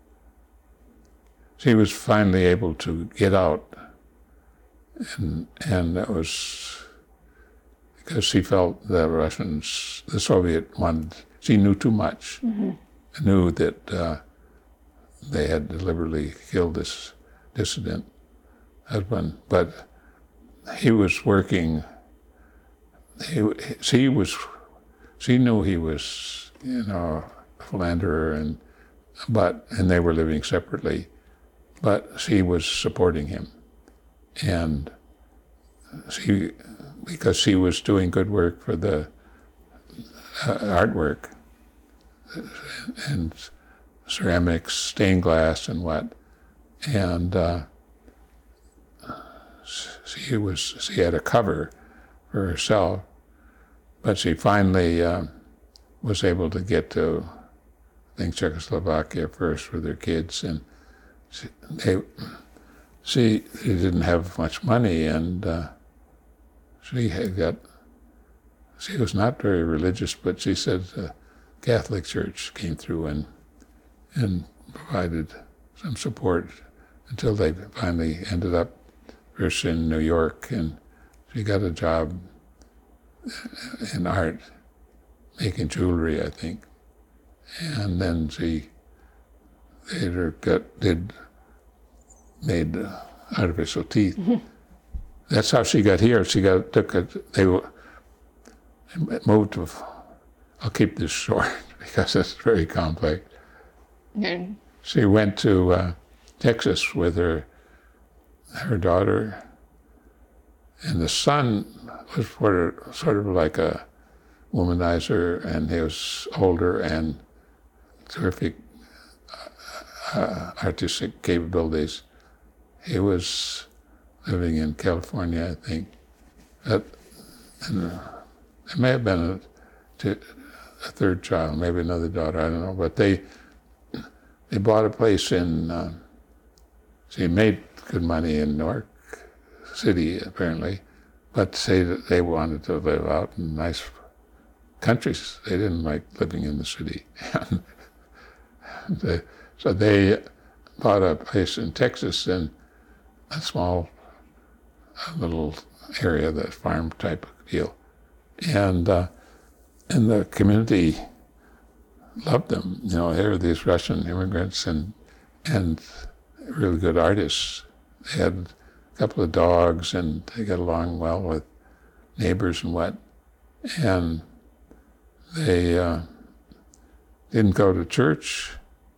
she was finally able to get out, and and that was because she felt the Russians, the Soviet wanted, she knew too much, mm-hmm. knew that uh, they had deliberately killed this dissident husband, but he was working, he, she was, she knew he was, you know, a philanderer, and but, and they were living separately, but she was supporting him. And she, because she was doing good work for the uh, artwork, and ceramics, stained glass, and what. And uh, she was she had a cover for herself, but she finally uh, was able to get to, I think, Czechoslovakia first with her kids, and she, they, she, she didn't have much money, and uh, she had got, she was not very religious, but she said the Catholic Church came through and and provided some support until they finally ended up first in New York, and she got a job in art, making jewelry, I think. And then she later got, did, made uh, artificial teeth. Mm-hmm. That's how she got here. She got, took a, they were, moved to, I'll keep this short because it's very complex. Mm. She went to uh, Texas with her her daughter, and the son was sort of, sort of like a womanizer, and he was older and terrific uh, artistic capabilities. He was living in California, I think. That, and, uh, it may have been a, to, a third child, maybe another daughter, I don't know, but they they bought a place in, uh, she made good money in Newark City, apparently, but say that they wanted to live out in nice countries. They didn't like living in the city. they, so they bought a place in Texas, in a small a little area, that farm type of deal. And uh, and the community loved them. You know, here were these Russian immigrants and and really good artists. They had a couple of dogs, and they got along well with neighbors and what. And they uh, didn't go to church,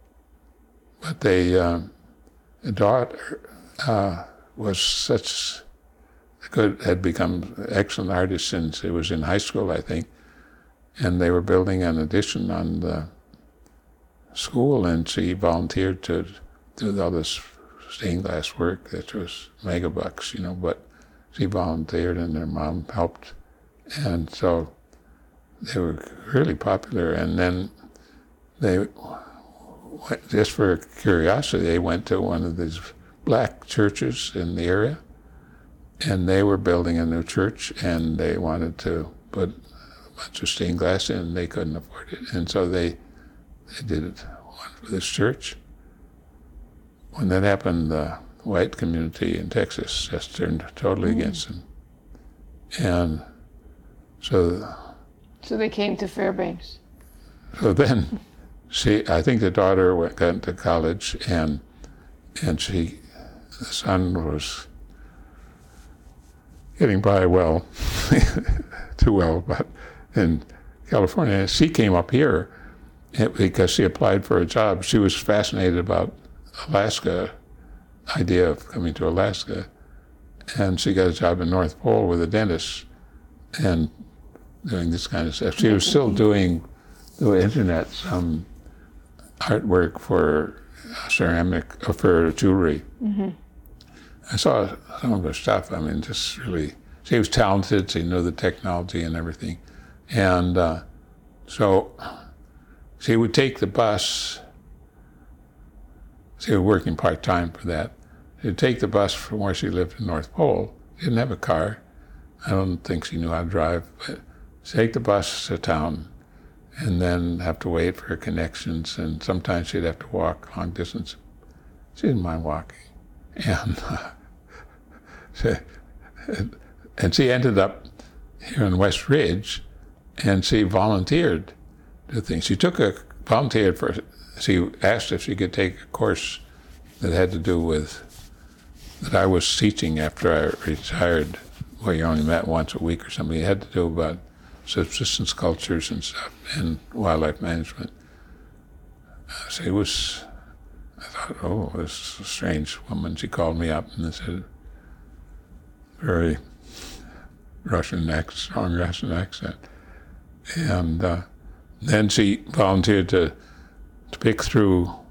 but they, uh, the daughter uh, was such good, had become an excellent artist since it was in high school, I think. And they were building an addition on the school, and she volunteered to do all this stained glass work that was megabucks, you know, but she volunteered and their mom helped. And so they were really popular. And then they, went, just for curiosity, they went to one of these black churches in the area, and they were building a new church, and they wanted to put a bunch of stained glass in, and they couldn't afford it. And so they, they did it one for this church. When that happened, the white community in Texas just turned totally mm. against them. And so... So they came to Fairbanks. So then, she, I think the daughter went, got into college, and and she, the son was getting by well, too well, but in California. She came up here because she applied for a job. She was fascinated about Alaska, idea of coming to Alaska, and she got a job in North Pole with a dentist and doing this kind of stuff. She was still doing the internet, some artwork for ceramic, or for jewelry. Mm-hmm. I saw some of her stuff. I mean, just really, she was talented. She knew the technology and everything. And uh, so she would take the bus. She was working part-time for that. She would take the bus from where she lived in North Pole. She didn't have a car. I don't think she knew how to drive, but she'd take the bus to town and then have to wait for her connections, and sometimes she'd have to walk long distance. She didn't mind walking. And, uh, she, and she ended up here in West Ridge, and she volunteered to things. She took a, volunteered for, she asked if she could take a course that had to do with, that I was teaching after I retired, where you only met once a week or something. It had to do about subsistence cultures and stuff, and wildlife management. Uh, she was, I thought, oh, this is a strange woman. She called me up and said, very Russian accent, strong Russian accent. And uh, then she volunteered to, to pick through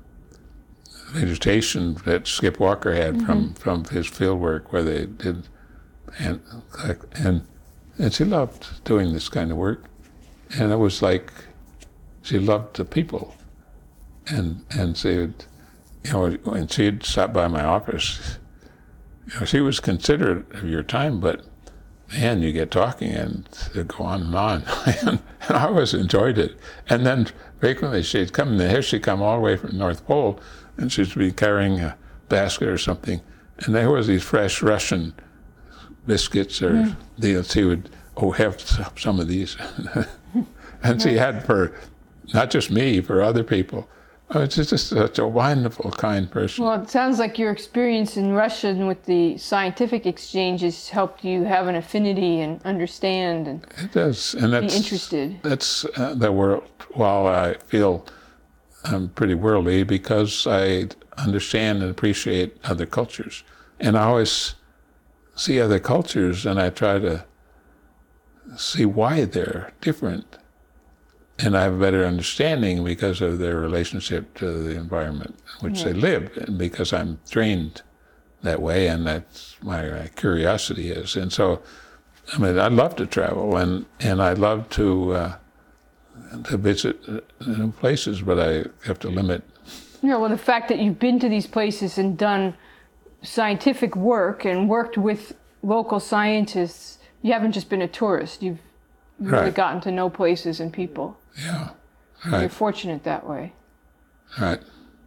vegetation that Skip Walker had mm-hmm. from, from his field work where they did, and, and, and she loved doing this kind of work. And it was like, she loved the people. And, and she would, you know, when she'd stop by my office, you know, she was considerate of your time, but man, you get talking and it'd go on and on. and, and I always enjoyed it. And then frequently she'd come, and here she'd come all the way from North Pole, and she'd be carrying a basket or something, and there was these fresh Russian biscuits or mm. deals. She would, oh, have some of these. and she had for, not just me, for other people. Oh, it's just such a wonderful, kind person. Well, it sounds like your experience in Russia and with the scientific exchanges helped you have an affinity and understand and it does. And that's, be interested. That's uh, the world. While I feel I'm pretty worldly, because I understand and appreciate other cultures. And I always see other cultures and I try to see why they're different. And I have a better understanding because of their relationship to the environment in which yeah. they live, and because I'm trained that way, and that's my uh, curiosity is. And so, I mean, I love to travel, and, and I love to uh, to visit new places, but I have to limit. Yeah, well, the fact that you've been to these places and done scientific work and worked with local scientists, you haven't just been a tourist. You've really right. gotten to know places and people. Yeah, right. You're fortunate that way. Right.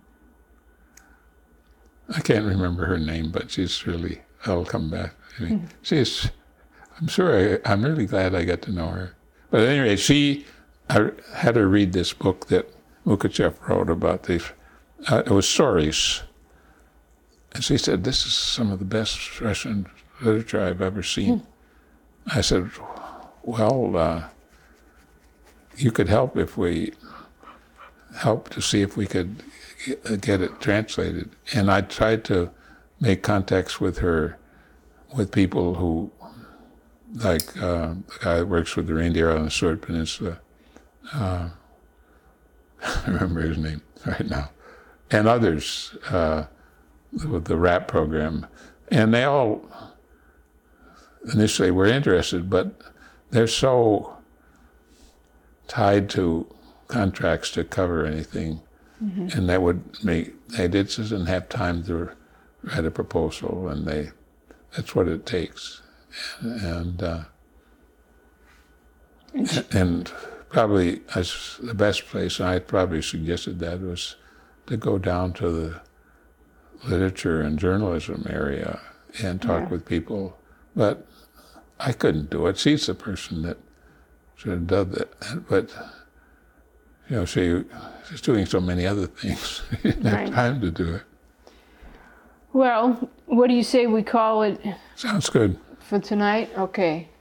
I can't remember her name, but she's really, I'll come back. I mean, she's, I'm sure, I, I'm really glad I got to know her. But anyway, she, I had her read this book that Mukachev wrote about these, uh, it was stories. And she said, this is some of the best Russian literature I've ever seen. Mm. I said, well, uh, you could help if we help to see if we could get it translated. And I tried to make contacts with her, with people who, like uh, the guy that works with the reindeer on the Seward Peninsula. Uh, I remember his name right now. And others uh, with the RAP program. And they all initially were interested, but they're so tied to contracts to cover anything, mm-hmm. and that would make, they didn't have time to write a proposal, and they, that's what it takes. And uh, and probably as the best place, and I probably suggested that, was to go down to the literature and journalism area and talk yeah. with people, but I couldn't do it. She's the person that should have done that, but you know, she, she's doing so many other things. She didn't have right. time to do it. Well, what do you say we call it? Sounds good. For tonight? Okay.